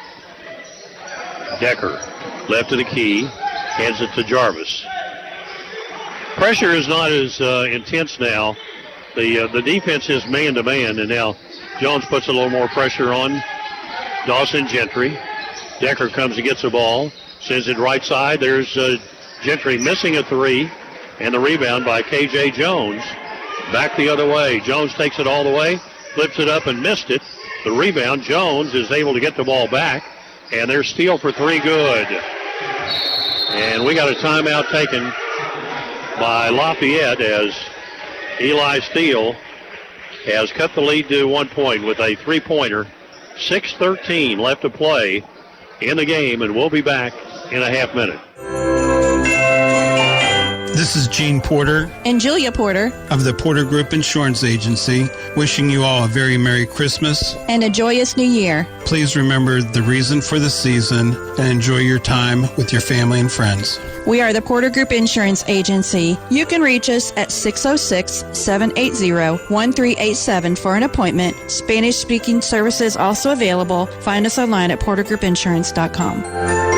Decker left of the key. Hands it to Jarvis. Pressure is not as intense now. The defense is man-to-man, and now Jones puts a little more pressure on Dawson Gentry. Decker comes and gets the ball. Sends it right side. There's Gentry missing a three. And the rebound by K.J. Jones. Back the other way. Jones takes it all the way. Flips it up and missed it. The rebound. Jones is able to get the ball back. And there's Steele for three. Good. And we got a timeout taken by Lafayette as Eli Steele has cut the lead to 1 point with a three-pointer. 6:13 left to play in the game, and we'll be back in a half minute. The This is Gene Porter and Julia Porter of the Porter Group Insurance Agency, wishing you all a very Merry Christmas and a joyous New Year. Please remember the reason for the season and enjoy your time with your family and friends. We are the Porter Group Insurance Agency. You can reach us at 606-780-1387 for an appointment. Spanish-speaking services also available. Find us online at portergroupinsurance.com.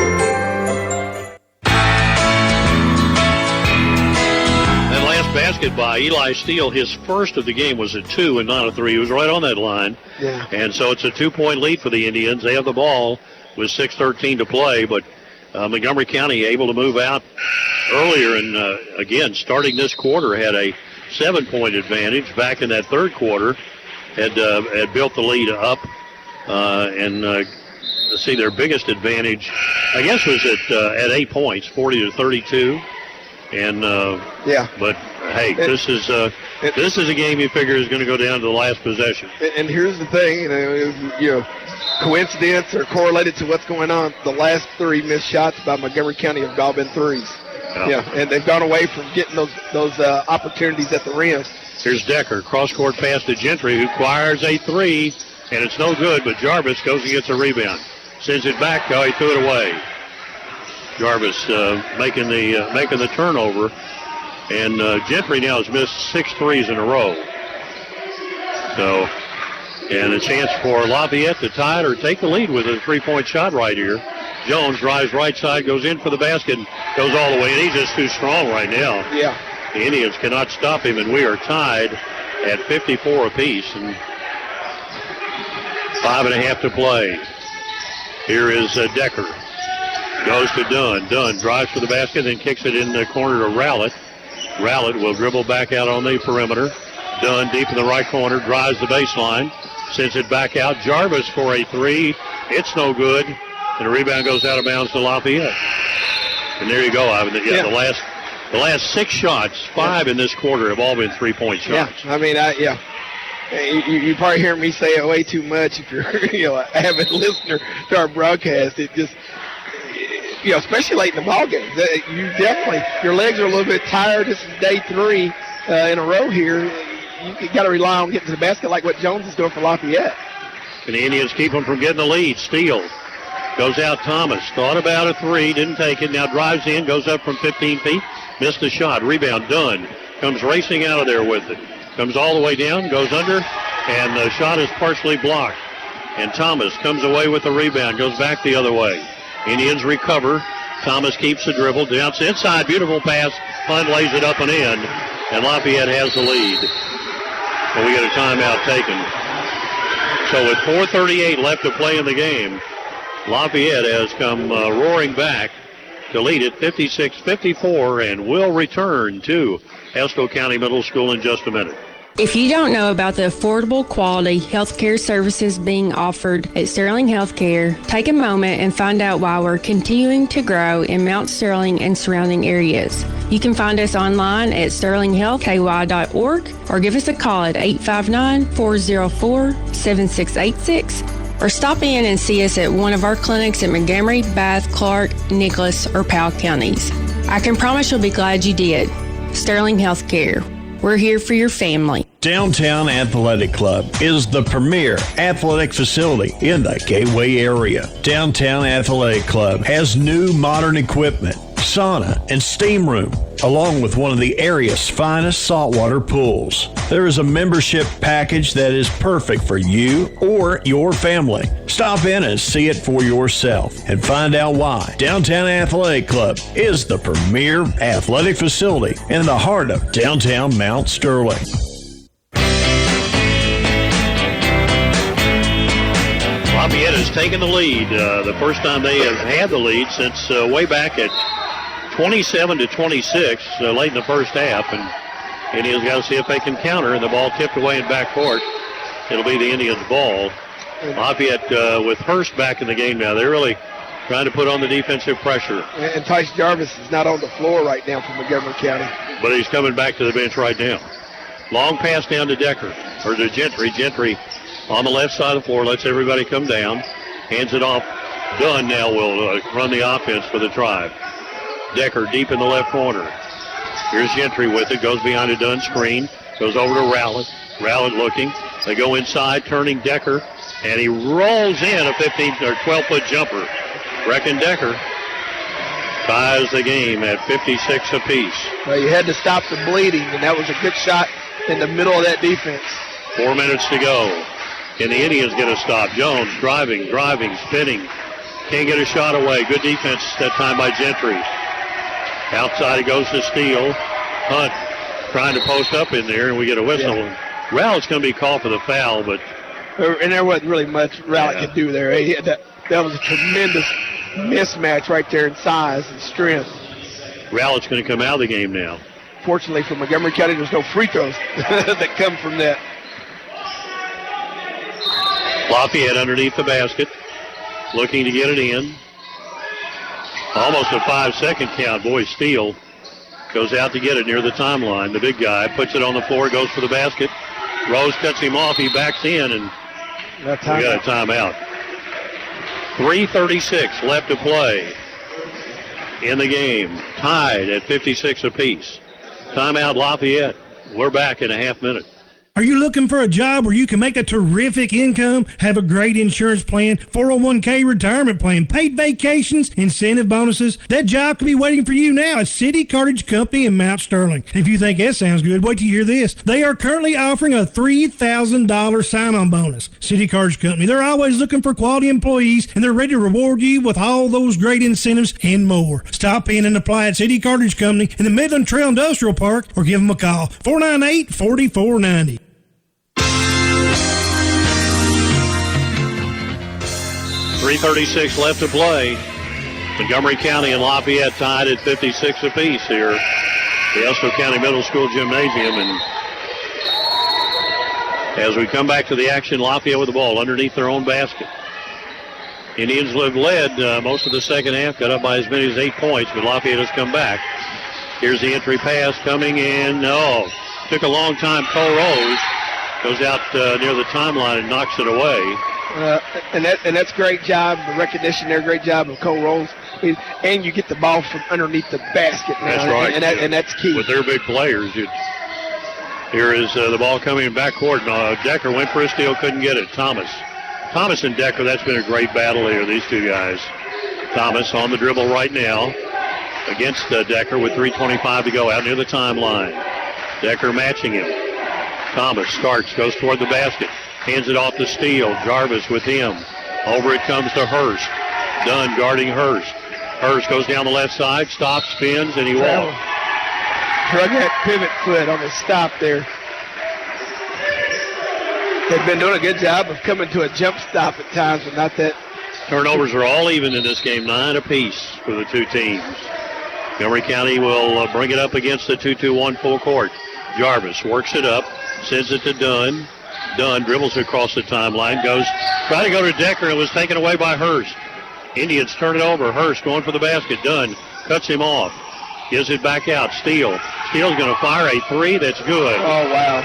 Basket by Eli Steele. His first of the game was a 2 and not a 3. He was right on that line. Yeah. And so it's a 2-point lead for the Indians. They have the ball with 6:13 to play, but Montgomery County able to move out earlier and, again, starting this quarter, had a 7-point advantage. Back in that third quarter, had built the lead up and see their biggest advantage, I guess, was at 8 points, 40-32. And but hey, this is a game you figure is going to go down to the last possession. And here's the thing, coincidence or correlated to what's going on, the last 3 missed shots by Montgomery County have all been threes. Yeah, and they've gone away from getting those opportunities at the rim. Here's Decker, cross-court pass to Gentry, who fires a 3, and it's no good, but Jarvis goes and gets a rebound. Sends it back, he threw it away. Jarvis making the turnover, and Gentry now has missed 6 threes in a row. So, and a chance for Lafayette to tie it or take the lead with a 3-point shot right here. Jones drives right side, goes in for the basket, goes all the way, and he's just too strong right now. Yeah. The Indians cannot stop him, and we are tied at 54 apiece, and 5.5 to play. Here is Decker. Goes to Dunn. Dunn drives for the basket, then kicks it in the corner to Rowlett. Rowlett will dribble back out on the perimeter. Dunn deep in the right corner, drives the baseline, sends it back out. Jarvis for a 3. It's no good. And the rebound goes out of bounds to Lafayette. And there you go, Ivan. Yeah. The last 6 shots, 5 in this quarter, have all been 3-point shots. Yeah, I mean, you probably hear me say it way too much if you're an avid listener to our broadcast. It just, especially late in the ball game, your legs are a little bit tired. This is day 3 in a row here. You got to rely on getting to the basket like what Jones is doing for Lafayette. And the Indians keep them from getting the lead. Steele goes out. Thomas thought about a 3, didn't take it. Now drives in, goes up from 15 feet, missed the shot. Rebound, Dunn comes racing out of there with it. Comes all the way down, goes under, and the shot is partially blocked. And Thomas comes away with the rebound, goes back the other way. Indians recover. Thomas keeps the dribble, jumps inside, beautiful pass. Hunt lays it up and in, and Lafayette has the lead. And we get a timeout taken. So with 4:38 left to play in the game, Lafayette has come roaring back to lead it 56-54 and will return to Estill County Middle School in just a minute. If you don't know about the affordable quality healthcare services being offered at Sterling Healthcare, take a moment and find out why we're continuing to grow in Mount Sterling and surrounding areas. You can find us online at sterlinghealthky.org or give us a call at 859-404-7686 or stop in and see us at one of our clinics at Montgomery, Bath, Clark, Nicholas, or Powell counties. I can promise you'll be glad you did. Sterling Healthcare. We're here for your family. Downtown Athletic Club is the premier athletic facility in the Gateway area. Downtown Athletic Club has new modern equipment, sauna, and steam room, along with one of the area's finest saltwater pools. There is a membership package that is perfect for you or your family. Stop in and see it for yourself and find out why Downtown Athletic Club is the premier athletic facility in the heart of downtown Mount Sterling. Lafayette has taken the lead. The first time they have had the lead since way back at 27-26 late in the first half, and Indians got to see if they can counter, and the ball tipped away in backcourt. It'll be the Indians' ball. Lafayette with Hurst back in the game now. They're really trying to put on the defensive pressure. And Tyson Jarvis is not on the floor right now for Montgomery County. But he's coming back to the bench right now. Long pass down to Decker, or to Gentry. Gentry on the left side of the floor, lets everybody come down. Hands it off. Dunn now will run the offense for the Tribe. Decker deep in the left corner. Here's Gentry with it. Goes behind a Dunn screen. Goes over to Rowlett. Rowlett looking. They go inside, turning Decker. And he rolls in a 15 or 12-foot jumper. Brecken Decker ties the game at 56 apiece. Well, you had to stop the bleeding, and that was a good shot in the middle of that defense. 4 minutes to go. Can the Indians get a stop? Jones driving, spinning. Can't get a shot away. Good defense that time by Gentry. Outside it goes to Steele. Hunt trying to post up in there, and we get a whistle. Yeah. Rowlett's going to be called for the foul, but... And there wasn't really much Rowlett could do there. That was a tremendous mismatch right there in size and strength. Rowlett's going to come out of the game now. Fortunately for Montgomery County, there's no free throws that come from that. Lafayette underneath the basket, looking to get it in. Almost a 5-second count. Boy, Steele goes out to get it near the timeline. The big guy puts it on the floor, goes for the basket. Rose cuts him off. He backs in, and we got a timeout. 3:36 left to play in the game. Tied at 56 apiece. Timeout Lafayette. We're back in a half minute. Are you looking for a job where you can make a terrific income, have a great insurance plan, 401k retirement plan, paid vacations, incentive bonuses? That job could be waiting for you now at City Cartage Company in Mount Sterling. If you think that sounds good, wait till you hear this. They are currently offering a $3,000 sign-on bonus. City Cartage Company, they're always looking for quality employees, and they're ready to reward you with all those great incentives and more. Stop in and apply at City Cartage Company in the Midland Trail Industrial Park, or give them a call, 498-4490. 3:36 left to play. Montgomery County and Lafayette tied at 56 apiece here at the Estill County Middle School Gymnasium. And as we come back to the action, Lafayette with the ball underneath their own basket. Indians have led most of the second half, got up by as many as 8 points, but Lafayette has come back. Here's the entry pass coming in. Took a long time. Cole Rose goes out near the timeline and knocks it away. And that's great job, the recognition there, great job of Cole Rose. And you get the ball from underneath the basket now. That's right. And that's key. With their big players. Here is the ball coming in backcourt. Decker went for a steal, couldn't get it. Thomas and Decker, that's been a great battle here, these two guys. Thomas on the dribble right now against Decker with 3:25 to go out near the timeline. Decker matching him. Thomas starts, goes toward the basket. Hands it off to Steele. Jarvis with him. Over it comes to Hurst. Dunn guarding Hurst. Hurst goes down the left side, stops, spins, and he walks. Drug that pivot foot on the stop there. They've been doing a good job of coming to a jump stop at times, but not that. Turnovers are all even in this game, 9 apiece for the two teams. Montgomery County will bring it up against the 2-2-1 full court. Jarvis works it up, sends it to Dunn. Dunn dribbles across the timeline, try to go to Decker, and was taken away by Hurst. Indians turn it over. Hurst going for the basket. Dunn cuts him off. Gives it back out. Steele's going to fire a three. That's good. Oh, wow.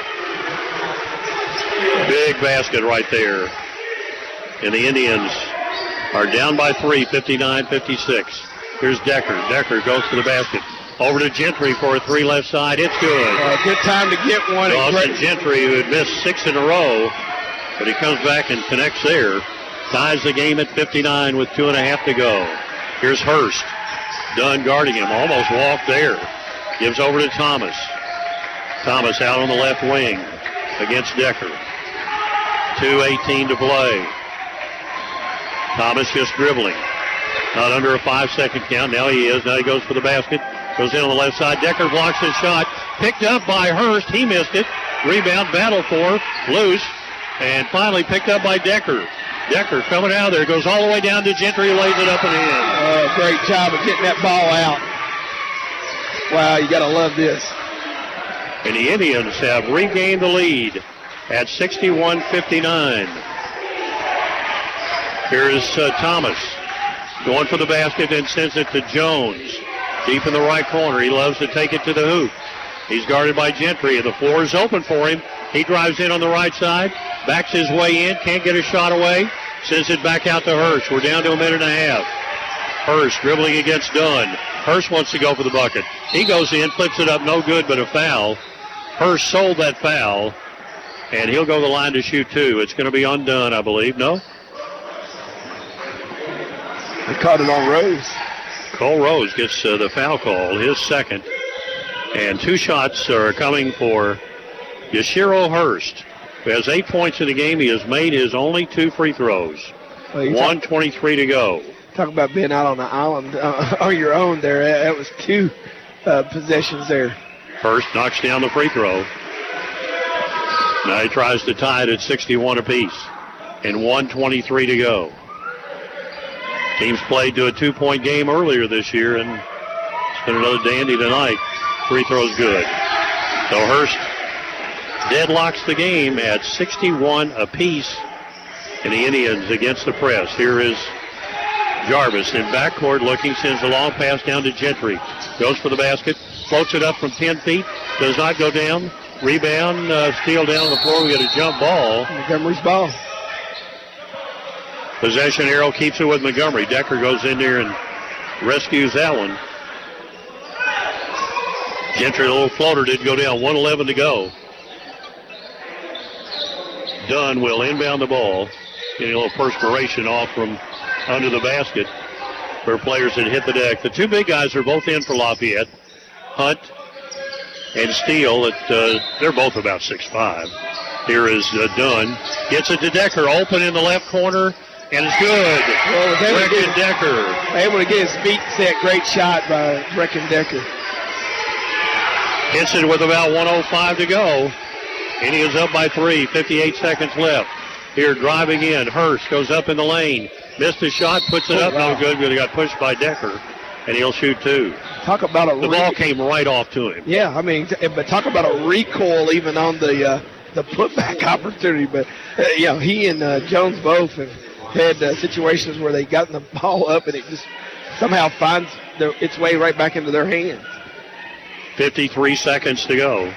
Big basket right there. And the Indians are down by 3, 59-56. Here's Decker. Decker goes to the basket. Over to Gentry for a three left side. It's good. Good time to get one. Austin Gentry, who had missed 6 in a row, but he comes back and connects there. Ties the game at 59 with 2.5 to go. Here's Hurst. Dunn guarding him. Almost walked there. Gives over to Thomas. Thomas out on the left wing against Decker. 2:18 to play. Thomas just dribbling. Not under a 5-second count. Now he is. Now he goes for the basket. Goes in on the left side. Decker blocks his shot. Picked up by Hurst. He missed it. Rebound, battle for, loose. And finally picked up by Decker. Decker coming out of there. Goes all the way down to Gentry. Lays it up and in. Great job of getting that ball out. Wow, you got to love this. And the Indians have regained the lead at 61-59. Here is Thomas going for the basket and sends it to Jones. Deep in the right corner. He loves to take it to the hoop. He's guarded by Gentry, and the floor is open for him. He drives in on the right side, backs his way in, can't get a shot away, sends it back out to Hurst. We're down to a minute and a half. Hurst dribbling against Dunn. Hurst wants to go for the bucket. He goes in, flips it up, no good, but a foul. Hurst sold that foul, and he'll go to the line to shoot two. It's going to be on Dunn, I believe. No? They caught it on Rose. Cole Rose gets the foul call, his second. And 2 shots are coming for Yashiro Hurst, who has 8 points in the game. He has made his only 2 free throws. 1:23 to go. Talk about being out on the island on your own there. That was 2 possessions there. Hurst knocks down the free throw. Now he tries to tie it at 61 apiece. And 1:23 to go. Teams played to a 2-point game earlier this year, and it's been another dandy tonight. Free throw's good. So Hurst deadlocks the game at 61 apiece, and the Indians against the press. Here is Jarvis in backcourt looking, sends a long pass down to Gentry. Goes for the basket, floats it up from 10 feet, does not go down. Rebound, steal down on the floor. We got a jump ball. Montgomery's ball. Possession arrow keeps it with Montgomery. Decker goes in there and rescues that one. Gentry, a little floater, did go down. 1:11 to go. Dunn will inbound the ball. Getting a little perspiration off from under the basket for players that hit the deck. The 2 big guys are both in for Lafayette. Hunt and Steele. They're both about 6'5". Here is Dunn. Gets it to Decker. Open in the left corner. And it's good. Well, Brecken Decker. Able to get his feet set. Great shot by Brecken Decker. Hits it with about 1:05 to go. Indians up by 3. 58 seconds left. Here driving in. Hurst goes up in the lane. Missed a shot. Puts it up. Wow. No good. But he got pushed by Decker. And he'll shoot 2. Talk about the ball came right off to him. Yeah, I mean, but talk about a recoil even on the putback opportunity. But, he and Jones both have had situations where they gotten the ball up and it just somehow finds its way right back into their hands. 53 seconds to go.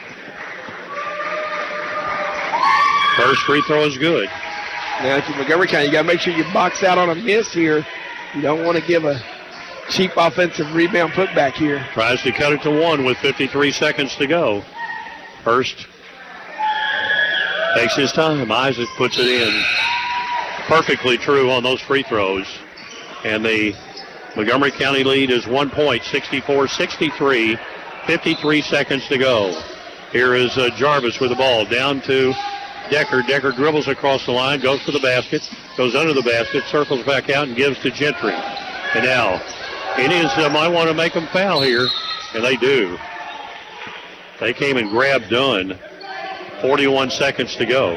First free throw is good. Now, if you're Montgomery County, you got to make sure you box out on a miss here. You don't want to give a cheap offensive rebound putback here. Tries to cut it to 1 with 53 seconds to go. Hurst takes his time. Isaac puts it in. Perfectly true on those free throws. And the Montgomery County lead is 1 point, 64-63, 53 seconds to go. Here is Jarvis with the ball down to Decker. Decker dribbles across the line, goes for the basket, goes under the basket, circles back out and gives to Gentry. And now, Indians might want to make them foul here, and they do. They came and grabbed Dunn. 41 seconds to go.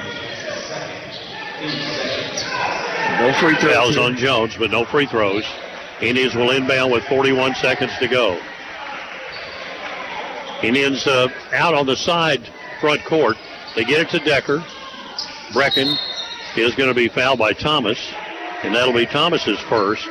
No free throws. Fouls on Jones, but no free throws. Indians will inbound with 41 seconds to go. Indians out on the side front court. They get it to Decker. Brecken is going to be fouled by Thomas, and that'll be Thomas's first.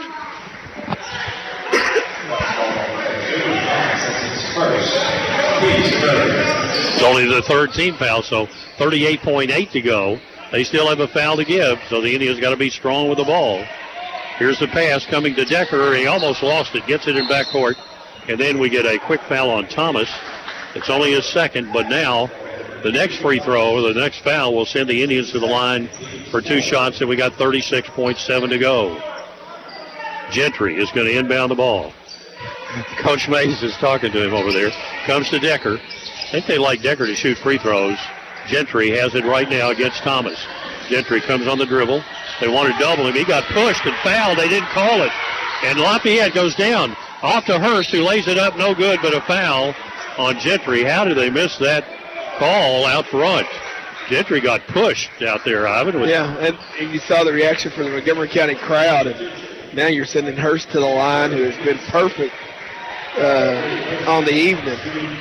It's only the 3rd team foul, so 38.8 to go. They still have a foul to give, so the Indians got to be strong with the ball. Here's the pass coming to Decker. He almost lost it, gets it in backcourt, and then we get a quick foul on Thomas. It's only his second, but now the next free throw, or the next foul, will send the Indians to the line for 2 shots, and we got 36.7 to go. Gentry is going to inbound the ball. Coach Mays is talking to him over there. Comes to Decker. I think they like Decker to shoot free throws. Gentry has it right now against Thomas. Gentry comes on the dribble. They want to double him. He got pushed and fouled. They didn't call it. And Lafayette goes down. Off to Hurst, who lays it up. No good, but a foul on Gentry. How did they miss that call out front? Gentry got pushed out there, Ivan. And you saw the reaction from the Montgomery County crowd. And now you're sending Hurst to the line, who has been perfect on the evening.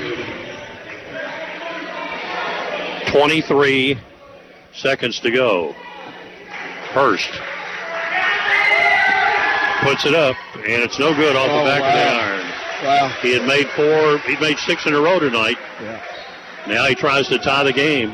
23 seconds to go. Hurst puts it up, and it's no good off the back of the iron. Wow. He had made 4, he made 6 in a row tonight. Yeah. Now he tries to tie the game.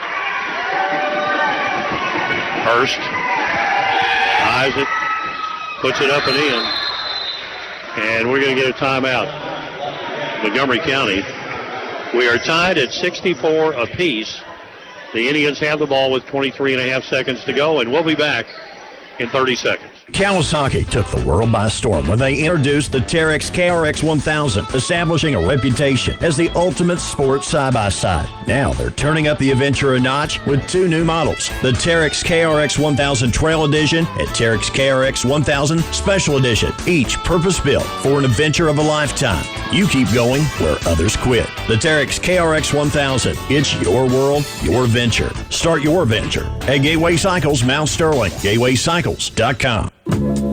Hurst eyes it, puts it up and in. And we're going to get a timeout. Montgomery County. We are tied at 64 apiece. The Indians have the ball with 23.5 seconds to go, and we'll be back in 30 seconds. Kawasaki took the world by storm when they introduced the Terex KRX 1000, establishing a reputation as the ultimate sports side-by-side. Now they're turning up the adventure a notch with 2 new models, the Terex KRX 1000 Trail Edition and Terex KRX 1000 Special Edition, each purpose-built for an adventure of a lifetime. You keep going where others quit. The Terex KRX 1000, it's your world, your venture. Start your venture at Gateway Cycles, Mount Sterling, gatewaycycles.com. When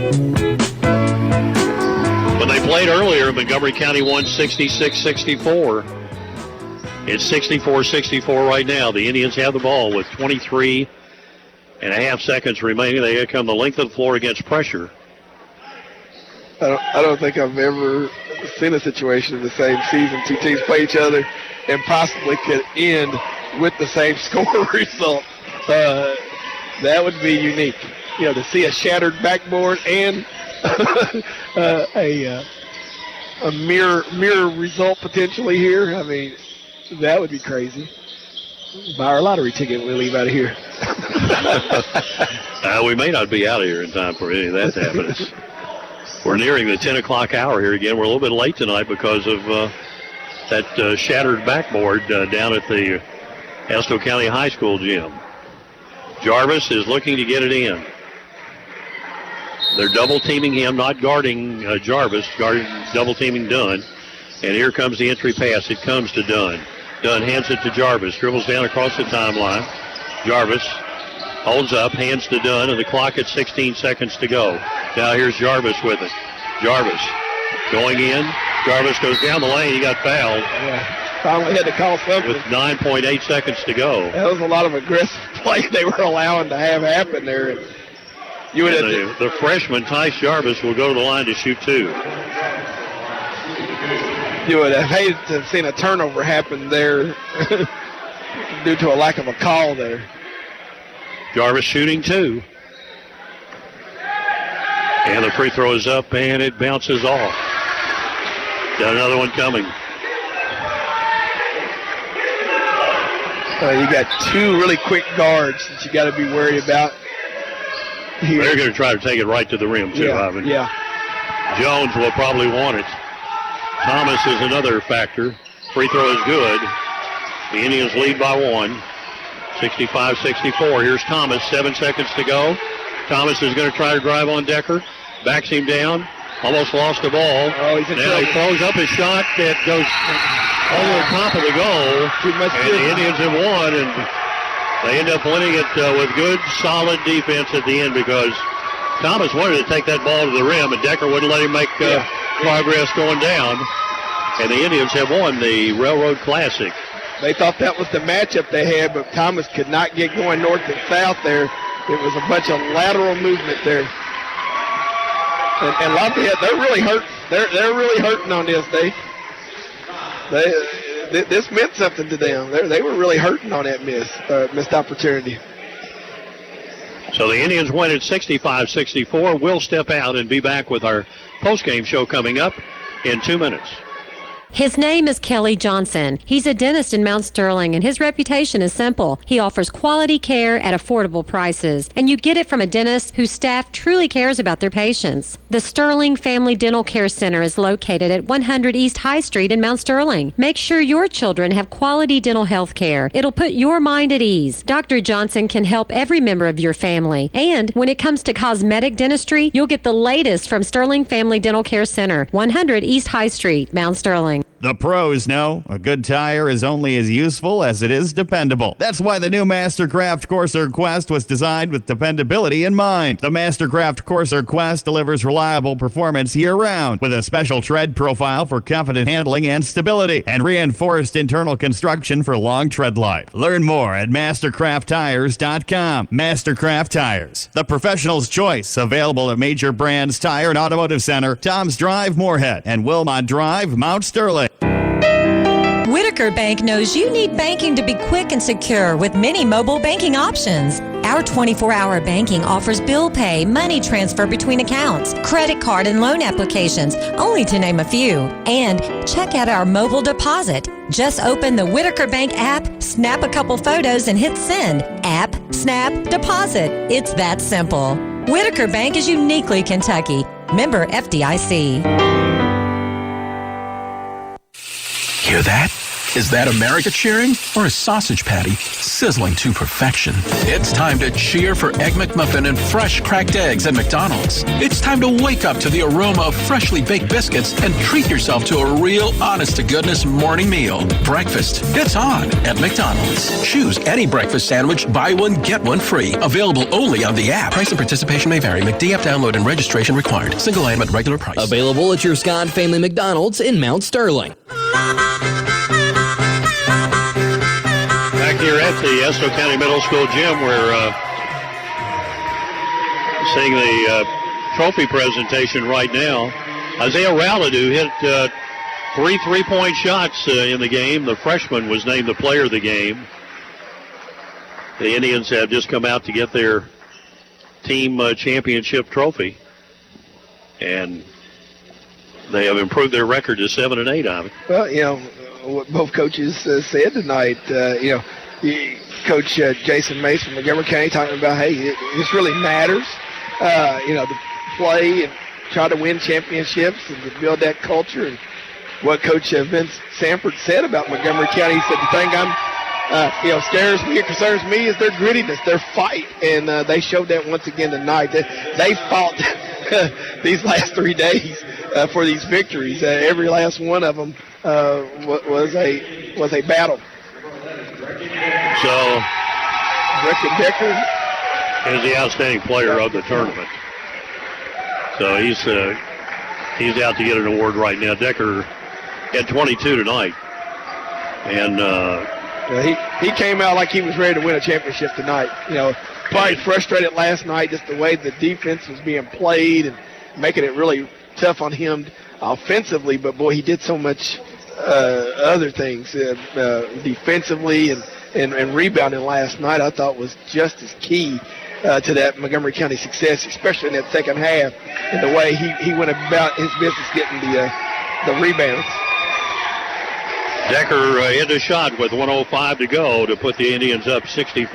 they played earlier, Montgomery County won 66-64. It's 64-64 right now. The Indians have the ball with 23.5 seconds remaining. They come the length of the floor against pressure. I don't think I've ever seen a situation in the same season. 2 teams play each other and possibly could end with the same score result. That would be unique. You know, to see a shattered backboard and a mirror result potentially here. I mean, that would be crazy. Buy our lottery ticket when we leave out of here. We may not be out of here in time for any of that to happen. We're nearing the 10 o'clock hour here again. We're a little bit late tonight because of that shattered backboard down at the Estill County High School gym. Jarvis is looking to get it in. They're double-teaming him, not guarding Jarvis, double-teaming Dunn. And here comes the entry pass. It comes to Dunn. Dunn hands it to Jarvis, dribbles down across the timeline. Jarvis holds up, hands to Dunn, and the clock at 16 seconds to go. Now here's Jarvis with it. Jarvis going in. Jarvis goes down the lane. He got fouled. Yeah, finally had to call something. With 9.8 seconds to go. That was a lot of aggressive play they were allowing to have happen there. You would have the freshman, Tice Jarvis, will go to the line to shoot 2. You would have hated to have seen a turnover happen there due to a lack of a call there. Jarvis shooting 2. And the free throw is up, and it bounces off. Got another one coming. You got 2 really quick guards that you got to be worried about. Here. They're going to try to take it right to the rim, too, Ivan. Yeah. Jones will probably want it. Thomas is another factor. Free throw is good. The Indians lead by 1. 65-64. Here's Thomas. 7 seconds to go. Thomas is going to try to drive on Decker. Backs him down. Almost lost the ball. Oh, he's in now he throws up his shot that goes over the top of the goal. And the Indians have won, and they end up winning it with good, solid defense at the end because Thomas wanted to take that ball to the rim, and Decker wouldn't let him make progress going down. And the Indians have won the Railroad Classic. They thought that was the matchup they had, but Thomas could not get going north and south there. It was a bunch of lateral movement there. And Lafayette, they're really hurt. They're really hurting on this. This meant something to them. They were really hurting on that missed opportunity. So the Indians win at 65-64. We'll step out and be back with our postgame show coming up in 2 minutes. His name is Kelly Johnson. He's a dentist in Mount Sterling, and his reputation is simple. He offers quality care at affordable prices, and you get it from a dentist whose staff truly cares about their patients. The Sterling Family Dental Care Center is located at 100 East High Street in Mount Sterling. Make sure your children have quality dental health care. It'll put your mind at ease. Dr. Johnson can help every member of your family. And when it comes to cosmetic dentistry, you'll get the latest from Sterling Family Dental Care Center, 100 East High Street, Mount Sterling. The pros know a good tire is only as useful as it is dependable. That's why the new Mastercraft Corsair Quest was designed with dependability in mind. The Mastercraft Corsair Quest delivers reliable performance year-round with a special tread profile for confident handling and stability and reinforced internal construction for long tread life. Learn more at mastercrafttires.com. Mastercraft Tires, the professional's choice, available at major brands Tire and Automotive Center, Tom's Drive, Moorhead, and Wilmot Drive, Mount Sterling. Whitaker Bank knows you need banking to be quick and secure with many mobile banking options. Our 24-hour banking offers bill pay, money transfer between accounts, credit card and loan applications, only to name a few. And check out our mobile deposit. Just open the Whitaker Bank app, snap a couple photos, and hit send. App, snap, deposit. It's that simple. Whitaker Bank is uniquely Kentucky. Member FDIC. Hear that? Is that America cheering or a sausage patty sizzling to perfection? It's time to cheer for Egg McMuffin and fresh cracked eggs at McDonald's. It's time to wake up to the aroma of freshly baked biscuits and treat yourself to a real honest-to-goodness morning meal. Breakfast, it's on at McDonald's. Choose any breakfast sandwich, buy one, get one free. Available only on the app. Price and participation may vary. McD app download and registration required. Single item at regular price. Available at your Scott Family McDonald's in Mount Sterling. Back here at the Estill County Middle School gym, we're seeing the trophy presentation right now. Isaiah Rowladoo hit 3 3-point shots in the game. The freshman was named the player of the game. The Indians have just come out to get their team championship trophy, and they have improved their record to 7-8, Ivan. Well, what both coaches said tonight, Coach Jason Mace from Montgomery County talking about, hey, this really matters, to play and try to win championships and to build that culture. And what Coach Vince Sanford said about Montgomery County, he said, the thing scares me, concerns me is their grittiness, their fight, and they showed that once again tonight. They fought these last 3 days for these victories. Every last one of them was a battle. So, Rick Decker is the outstanding player of the tournament. So he's out to get an award right now. Decker had 22 tonight, and he came out like he was ready to win a championship tonight. Probably frustrated last night just the way the defense was being played and making it really tough on him offensively. But boy, he did so much other things defensively and rebounding last night. I thought was just as key to that Montgomery County success, especially in that second half, and the way he went about his business getting the rebounds. Decker hit a shot with 1:05 to go to put the Indians up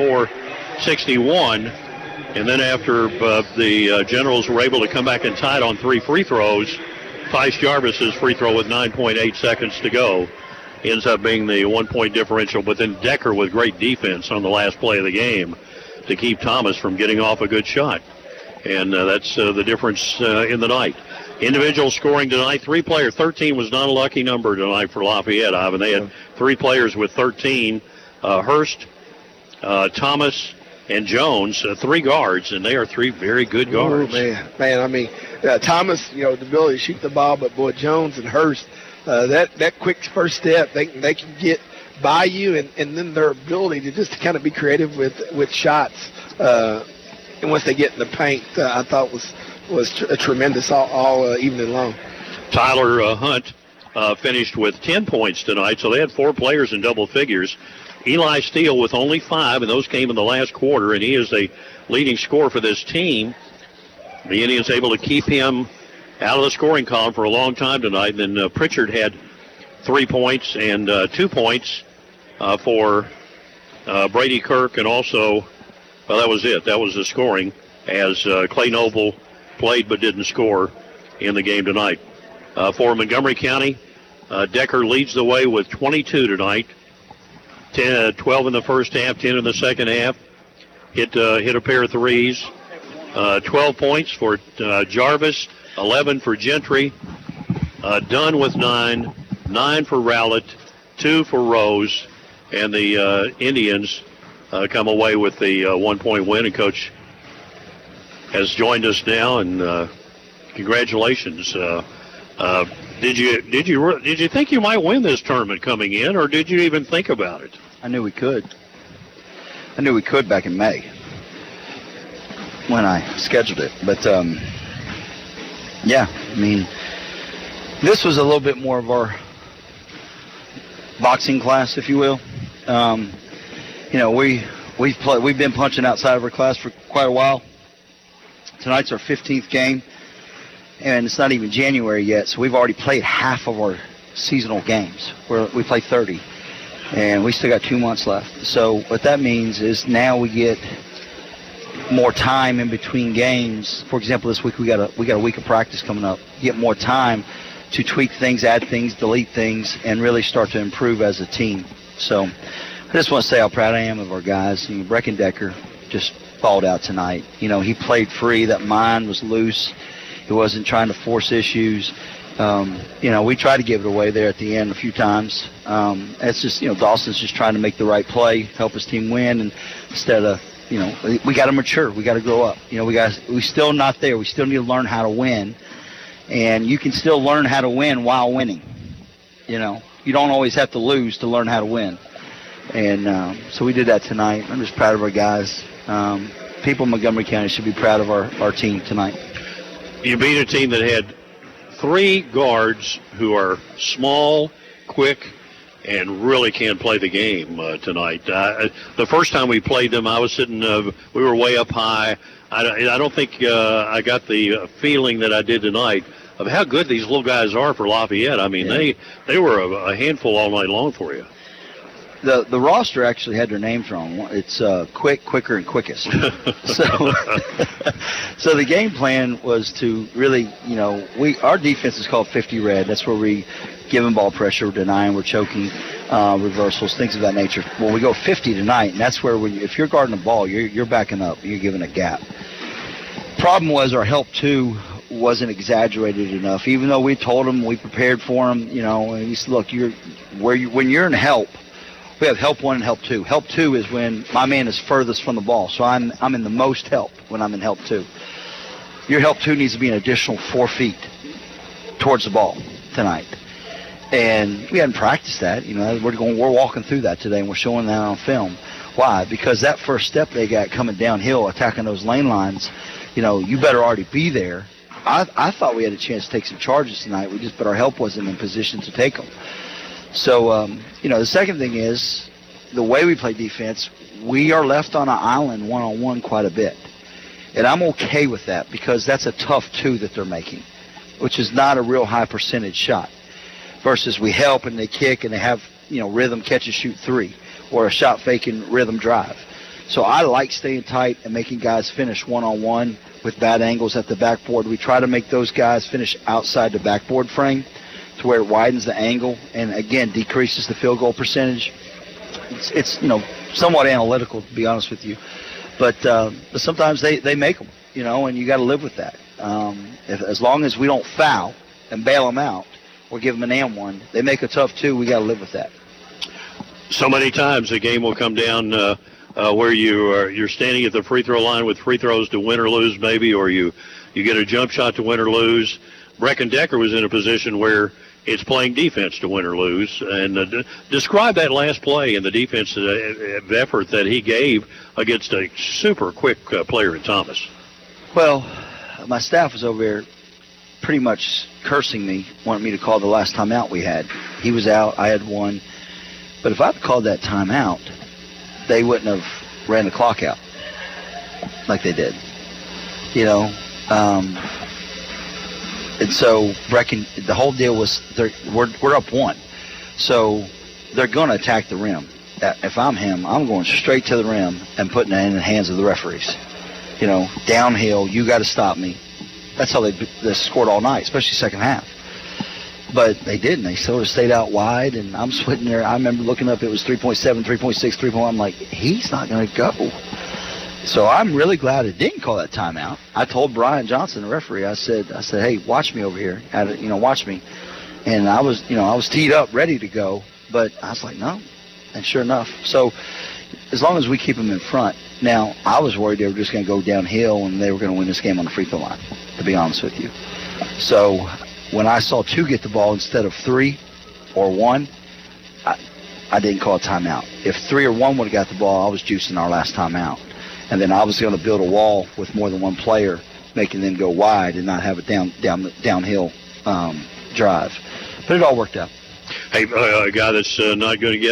64-61. And then after the Generals were able to come back and tie it on 3 free throws, Tice Jarvis's free throw with 9.8 seconds to go ends up being the 1-point differential. But then Decker with great defense on the last play of the game to keep Thomas from getting off a good shot. And that's the difference in the night. Individual scoring tonight, 3 players. 13 was not a lucky number tonight for Lafayette, Ivan. They had 3 players with 13. Hurst, Thomas, and Jones, 3 guards, and they are 3 very good guards. Man, I mean, Thomas, the ability to shoot the ball, but boy, Jones and Hurst, that quick first step, they can get by you, and then their ability to just kind of be creative with shots. And once they get in the paint, I thought was tremendous all evening long. Tyler Hunt finished with 10 points tonight, so they had 4 players in double figures. Eli Steele with only 5, and those came in the last quarter, and he is the leading scorer for this team. The Indians able to keep him out of the scoring column for a long time tonight. And then Pritchard had 3 points and 2 points for Brady Kirk, and also, well, that was it. That was the scoring, as Clay Noble played but didn't score in the game tonight. For Montgomery County, Decker leads the way with 22 tonight. 12 in the first half, 10 in the second half. Hit a pair of threes. 12 points for Jarvis, 11 for Gentry. Dunn with 9, 9 for Rowlett, 2 for Rose. And the Indians come away with the 1-point win. And Coach has joined us now, and congratulations. Did you think you might win this tournament coming in, or did you even think about it? I knew we could. I knew we could back in May when I scheduled it. But, yeah, I mean, this was a little bit more of our boxing class, if you will. We we've been punching outside of our class for quite a while. Tonight's our 15th game, and it's not even January yet, so we've already played half of our seasonal games. We play 30, and we still got 2 months left. So what that means is now we get more time in between games. For example, this week we got a week of practice coming up. You get more time to tweak things, add things, delete things, and really start to improve as a team. So I just want to say how proud I am of our guys. Breckendecker just balled out tonight. He played free. That mind was loose. He wasn't trying to force issues. We tried to give it away there at the end a few times. It's just, Dawson's just trying to make the right play, help his team win, and instead of, we got to mature. We got to grow up. We still not there. We still need to learn how to win, and you can still learn how to win while winning. You don't always have to lose to learn how to win. And so we did that tonight. I'm just proud of our guys. People in Montgomery County should be proud of our team tonight. You beat a team that had 3 guards who are small, quick, and really can play the game tonight. The first time we played them, I was sitting, we were way up high. I don't think I got the feeling that I did tonight of how good these little guys are for Lafayette. I mean, they were a handful all night long for you. The roster actually had their names wrong. It's quick, quicker, and quickest. So the game plan was to really, our defense is called 50 red. That's where we give them ball pressure, we're denying, we're choking, reversals, things of that nature. Well, we go 50 tonight, and that's where if you're guarding the ball, you're backing up, you're giving a gap. Problem was our help two wasn't exaggerated enough. Even though we told them, we prepared for them, and he said, look, when you're in help. We have help 1 and help 2. Help 2 is when my man is furthest from the ball. So I'm in the most help when I'm in help 2. Your help 2 needs to be an additional 4 feet towards the ball tonight. And we hadn't practiced that. We're walking through that today, and we're showing that on film. Why? Because that first step they got coming downhill, attacking those lane lines, you better already be there. I thought we had a chance to take some charges tonight. But our help wasn't in position to take them. So, the second thing is the way we play defense, we are left on an island one-on-one quite a bit. And I'm okay with that because that's a tough 2 that they're making, which is not a real high percentage shot. Versus we help and they kick and they have, rhythm catch and shoot 3 or a shot faking rhythm drive. So I like staying tight and making guys finish one-on-one with bad angles at the backboard. We try to make those guys finish outside the backboard frame to where it widens the angle and, again, decreases the field goal percentage. It's somewhat analytical, to be honest with you. But sometimes they make them, and you got to live with that. As long as we don't foul and bail them out or give them an and one, they make a tough 2, we got to live with that. So many times the game will come down where you're standing at the free throw line with free throws to win or lose maybe, or you get a jump shot to win or lose. Breckendecker was in a position where it's playing defense to win or lose. And describe that last play and the defensive effort that he gave against a super quick player in Thomas. Well, my staff was over there pretty much cursing me, wanting me to call the last timeout we had. He was out, I had one. But if I'd called that timeout, they wouldn't have ran the clock out like they did. And so the whole deal was we're up 1. So they're going to attack the rim. If I'm him, I'm going straight to the rim and putting it in the hands of the referees. Downhill, you got to stop me. That's how they scored all night, especially second half. But they didn't. They sort of stayed out wide, and I'm sitting there. I remember looking up, it was 3.7, 3.6, 3.1. I'm like, he's not going to go. So I'm really glad it didn't call that timeout. I told Brian Johnson, the referee, I said, hey, watch me over here. Watch me. And I was teed up, ready to go, but I was like, no. And sure enough. So as long as we keep them in front. Now, I was worried they were just going to go downhill and they were going to win this game on the free throw line, to be honest with you. So when I saw 2 get the ball instead of 3 or 1, I didn't call a timeout. If 3 or 1 would have got the ball, I was juicing our last timeout. And then I was going to build a wall with more than one player, making them go wide and not have a downhill drive. But it all worked out. Hey, a guy that's not going to get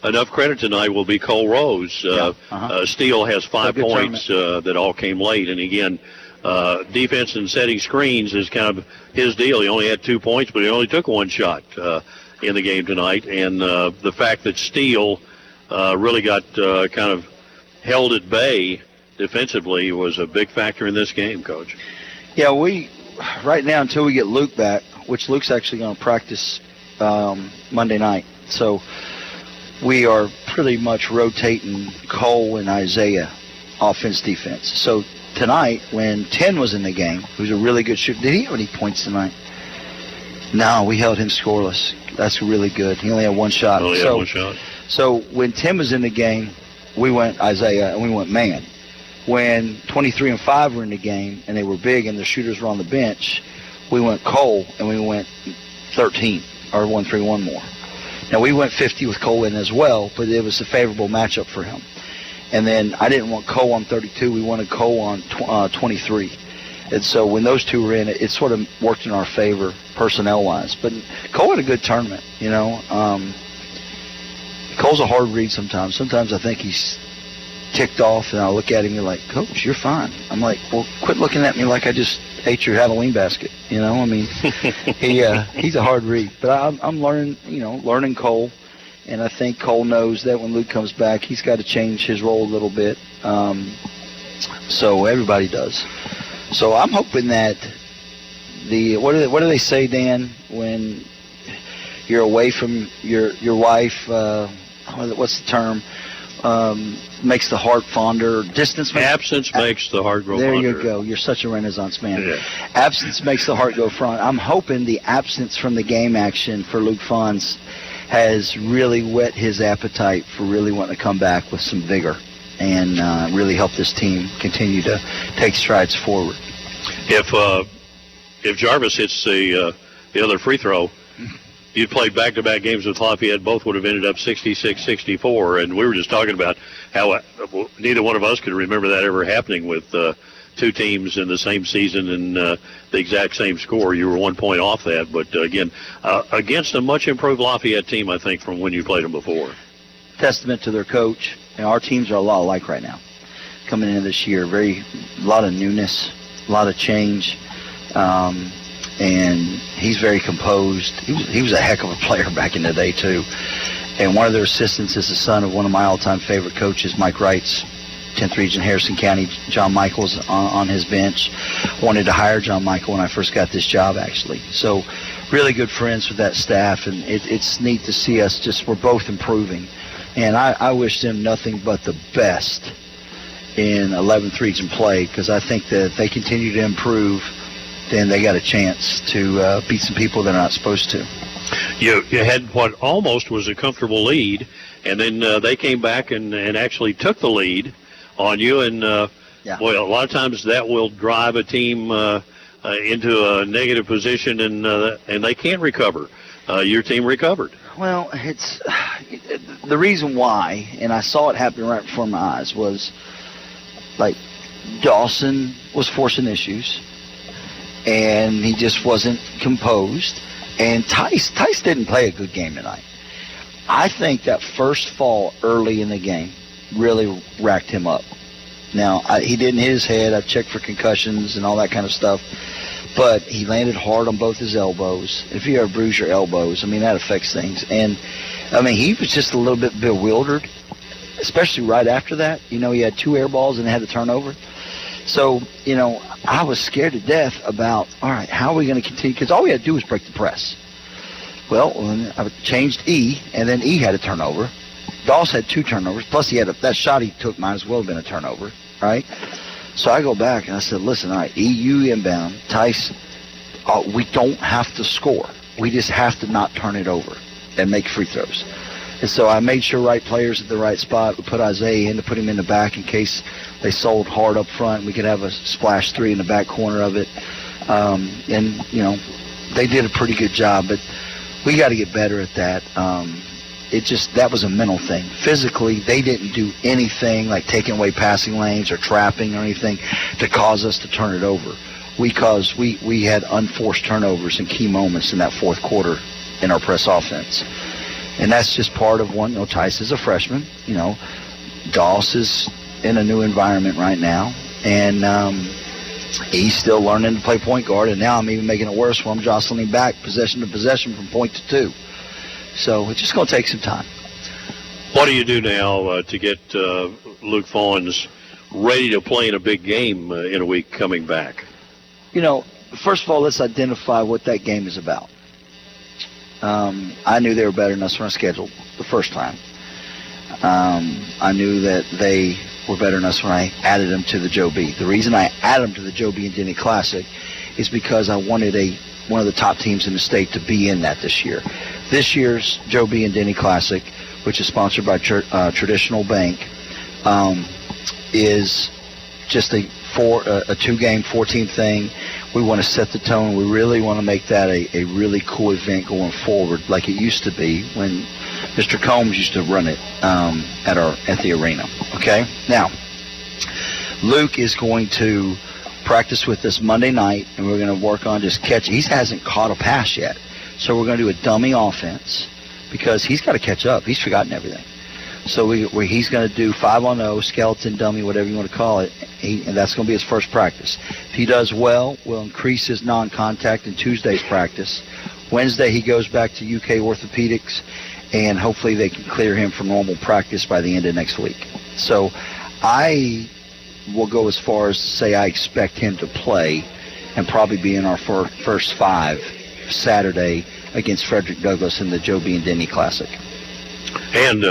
enough credit tonight will be Cole Rose. Steele has 5 points that all came late. And again, defense and setting screens is kind of his deal. He only had 2 points, but he only took 1 shot in the game tonight. And the fact that Steele really got kind of held at bay defensively was a big factor in this game, Coach. Yeah, right now until we get Luke back, which Luke's actually going to practice Monday night. So we are pretty much rotating Cole and Isaiah offense, defense. So tonight, when 10 was in the game, who's a really good shooter, did he have any points tonight? No, we held him scoreless. That's really good. He only had 1 shot. So when 10 was in the game, we went Isaiah and we went man. When 23 and 5 were in the game and they were big and the shooters were on the bench, we went Cole and we went 13 or 1-3-1 more. Now we went 50 with Cole in as well, but it was a favorable matchup for him. And then I didn't want Cole on 32. We wanted Cole on 23. And so when those two were in, it sort of worked in our favor personnel-wise. But Cole had a good tournament, you know. Cole's a hard read sometimes. Sometimes I think he's ticked off, and I look at him and you're like, Coach, you're fine. I'm like, well, quit looking at me like I just ate your Halloween basket. You know, I mean, he's a hard read. But I'm learning Cole. And I think Cole knows that when Luke comes back, he's got to change his role a little bit. So everybody does. So I'm hoping that what do they say, Dan, when you're away from your wife? What's the term? Makes the heart fonder. Absence makes the heart grow fonder. There fonder. You go. You're such a Renaissance man. Yeah. Absence makes the heart go fonder. I'm hoping the absence from the game action for Luke Fonz has really whet his appetite for really wanting to come back with some vigor and really help this team continue to take strides forward. If Jarvis hits the other free throw, you'd played back-to-back games with Lafayette, both would have ended up 66-64, and we were just talking about how neither one of us could remember that ever happening with two teams in the same season and the exact same score. You were 1 point off that, but again, against a much improved Lafayette team, I think, from when you played them before. Testament to their coach. And our teams are a lot alike right now. Coming into this year, a lot of newness, a lot of change, and he's very composed. He was a heck of a player back in the day too. And one of their assistants is the son of one of my all-time favorite coaches, Mike Wrights, 10th Region, Harrison County. John Michael's on his bench. Wanted to hire John Michael when I first got this job, actually. So really good friends with that staff, and it's neat to see us we're both improving. And I wish them nothing but the best in 11th Region play, because I think that if they continue to improve, then they got a chance to beat some people they're not supposed to. You had what almost was a comfortable lead, and then they came back and actually took the lead on you. And, well, a lot of times that will drive a team into a negative position, and they can't recover. Your team recovered. Well, it's the reason why, and I saw it happen right before my eyes, was like Dawson was forcing issues, and he just wasn't composed. And Tice didn't play a good game tonight. I think that first fall early in the game really racked him up. Now, he didn't hit his head. I've checked for concussions and all that kind of stuff. But he landed hard on both his elbows. If you ever bruise your elbows, I mean, that affects things. And, I mean, he was just a little bit bewildered, especially right after that. You know, he had 2 air balls and had a turnover. So, you know, I was scared to death about, all right, how are we going to continue? Because all we had to do was break the press. Well, I changed E, and then E had a turnover. Doss had 2 turnovers, plus he had that shot he took might as well have been a turnover, right? So I go back and I said, listen, all right, EU inbound, Tice, we don't have to score. We just have to not turn it over and make free throws. And so I made sure right players at the right spot. We put Isaiah in to put him in the back in case they sold hard up front. We could have a splash 3 in the back corner of it. And, you know, they did a pretty good job, but we got to get better at that. That was a mental thing. Physically, they didn't do anything like taking away passing lanes or trapping or anything to cause us to turn it over. We had unforced turnovers in key moments in that fourth quarter in our press offense. And that's just part of one. Tice is a freshman. Doss is in a new environment right now. And he's still learning to play point guard. And now I'm even making it worse for him, jostling him back possession to possession from point to two. So it's just going to take some time. What do you do now to get Luke Fawns ready to play in a big game in a week coming back? First of all, let's identify what that game is about. I knew they were better than us when I scheduled the first time. I knew that they were better than us when I added them to the Joe B. The reason I added them to the Joe B and Denny Classic is because I wanted one of the top teams in the state to be in that this year. This year's Joe B and Denny Classic, which is sponsored by Traditional Bank, is just a 2-game, 4-team thing. We want to set the tone. We really want to make that a really cool event going forward, like it used to be when Mr. Combs used to run it at the arena. Okay? Now, Luke is going to practice with us Monday night, and we're going to work on just catching. He hasn't caught a pass yet, so we're going to do a dummy offense because he's got to catch up. He's forgotten everything. So he's going to do 5-on-0, skeleton, dummy, whatever you want to call it, and that's going to be his first practice. If he does well, we'll increase his non-contact in Tuesday's practice. Wednesday he goes back to UK Orthopedics, and hopefully they can clear him for normal practice by the end of next week. So I will go as far as to say I expect him to play and probably be in our first 5 Saturday against Frederick Douglass in the Joe B. and Denny Classic. And,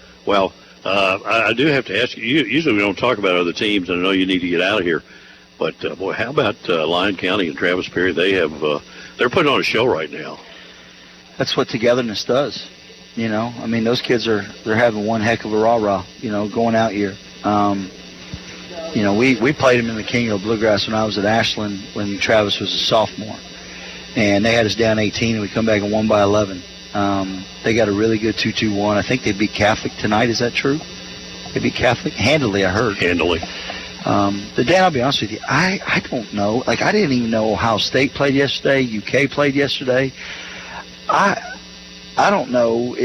I do have to ask you, usually we don't talk about other teams, and I know you need to get out of here, but, how about Lyon County and Travis Perry? They're putting on a show right now. That's what togetherness does. Those kids they're having one heck of a rah-rah, going out here. We played them in the King of Bluegrass when I was at Ashland when Travis was a sophomore. And they had us down 18, and we come back and won by 11. They got a really good 2-2-1. I think they beat Catholic tonight. Is that true? They beat Catholic? Handily, I heard. Handily. But Dan, I'll be honest with you. I don't know. I didn't even know Ohio State played yesterday. UK played yesterday. I don't know.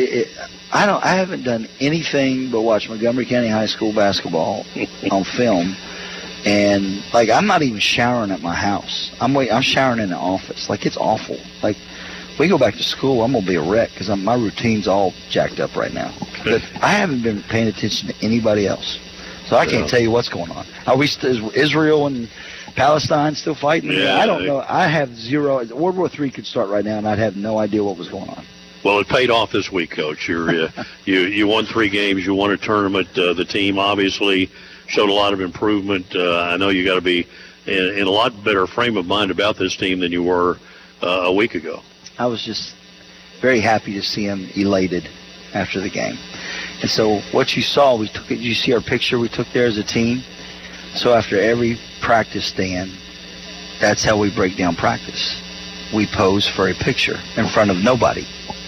I haven't done anything but watch Montgomery County High School basketball on film. And, I'm not even showering at my house. I'm showering in the office. It's awful. If we go back to school, I'm going to be a wreck because my routine's all jacked up right now. But I haven't been paying attention to anybody else. So I can't tell you what's going on. Is Israel and Palestine still fighting? Yeah, I don't know. I have zero. World War III could start right now, and I'd have no idea what was going on. Well, it paid off this week, Coach. You won 3 games. You won a tournament. The team obviously showed a lot of improvement. I know you got to be in a lot better frame of mind about this team than you were a week ago. I was just very happy to see him elated after the game. And so what you saw, did you see our picture we took there as a team? So after every practice, Dan, that's how we break down practice. We pose for a picture in front of nobody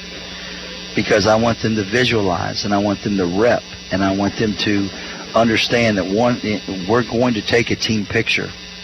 because I want them to visualize and I want them to rep and I want them to understand that we're going to take a team picture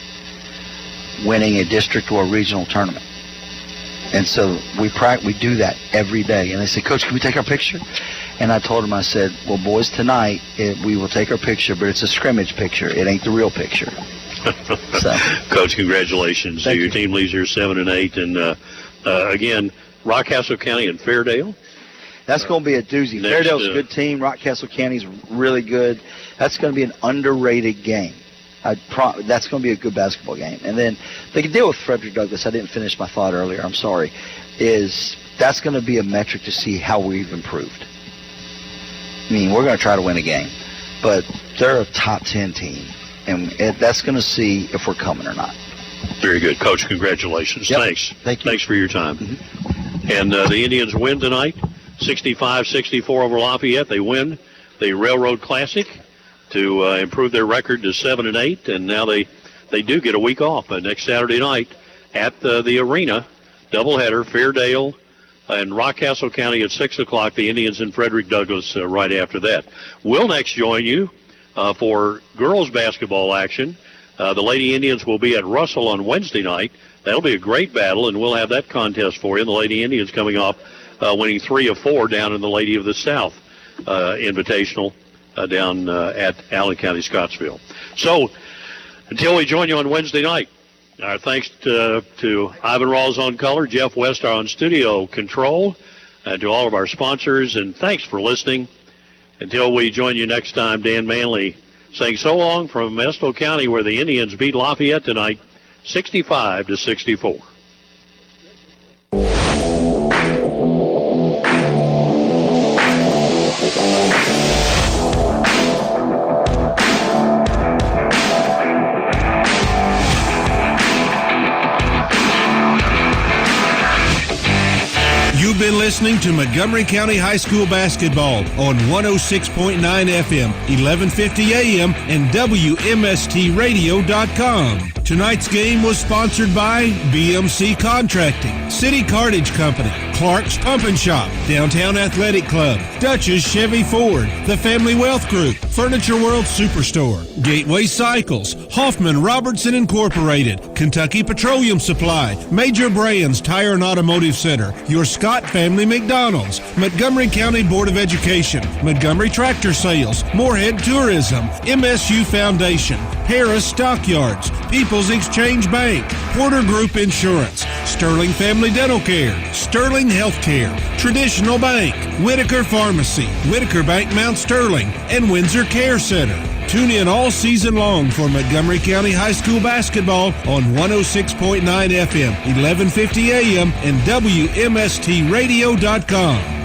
winning a district or a regional tournament. And so we do that every day. And they say, Coach, can we take our picture? And I told them, I said, well, boys, tonight we will take our picture, but it's a scrimmage picture. It ain't the real picture. So, Coach, congratulations. Thank Your you. team leads here 7-8. And, again, Rockcastle County and Fairdale. That's going to be a doozy. Fairdale's a good team. Rockcastle County's really good. That's going to be an underrated game. That's going to be a good basketball game. And then the deal with Frederick Douglass, I didn't finish my thought earlier, I'm sorry, is that's going to be a metric to see how we've improved. We're going to try to win a game, but they're a top 10 team, and that's going to see if we're coming or not. Very good. Coach, congratulations. Yep. Thanks. Thank you. Thanks for your time. Mm-hmm. And the Indians win tonight, 65-64 over Lafayette. They win the Railroad Classic to improve their record to 7-8, and now they do get a week off next Saturday night at the arena. Doubleheader, Fairdale and Rockcastle County at 6 o'clock. The Indians and Frederick Douglass right after that. We'll next join you for girls basketball action. The Lady Indians will be at Russell on Wednesday night. That'll be a great battle, and we'll have that contest for you. The Lady Indians coming off winning 3 of 4 down in the Lady of the South Invitational down at Allen County, Scottsville. So until we join you on Wednesday night, our thanks to Ivan Rawls on color, Jeff Westar on studio control, and to all of our sponsors, and thanks for listening. Until we join you next time, Dan Manley saying so long from Estill County, where the Indians beat Lafayette tonight, 65-64. You've been listening to Montgomery County High School basketball on 106.9 FM, 1150 AM, and WMSTradio.com. Tonight's game was sponsored by BMC Contracting, City Cartage Company, Clark's Pump and Shop, Downtown Athletic Club, Dutch's Chevy Ford, The Family Wealth Group, Furniture World Superstore, Gateway Cycles, Hoffman Robertson Incorporated, Kentucky Petroleum Supply, Major Brands Tire and Automotive Center, Your Scott Family McDonald's, Montgomery County Board of Education, Montgomery Tractor Sales, Moorhead Tourism, MSU Foundation, Harris Stockyards, People's Exchange Bank, Porter Group Insurance, Sterling Family Dental Care, Sterling Healthcare, Traditional Bank, Whitaker Pharmacy, Whitaker Bank Mount Sterling, and Windsor Care Center. Tune in all season long for Montgomery County High School basketball on 106.9 FM, 1150 AM, and WMSTradio.com.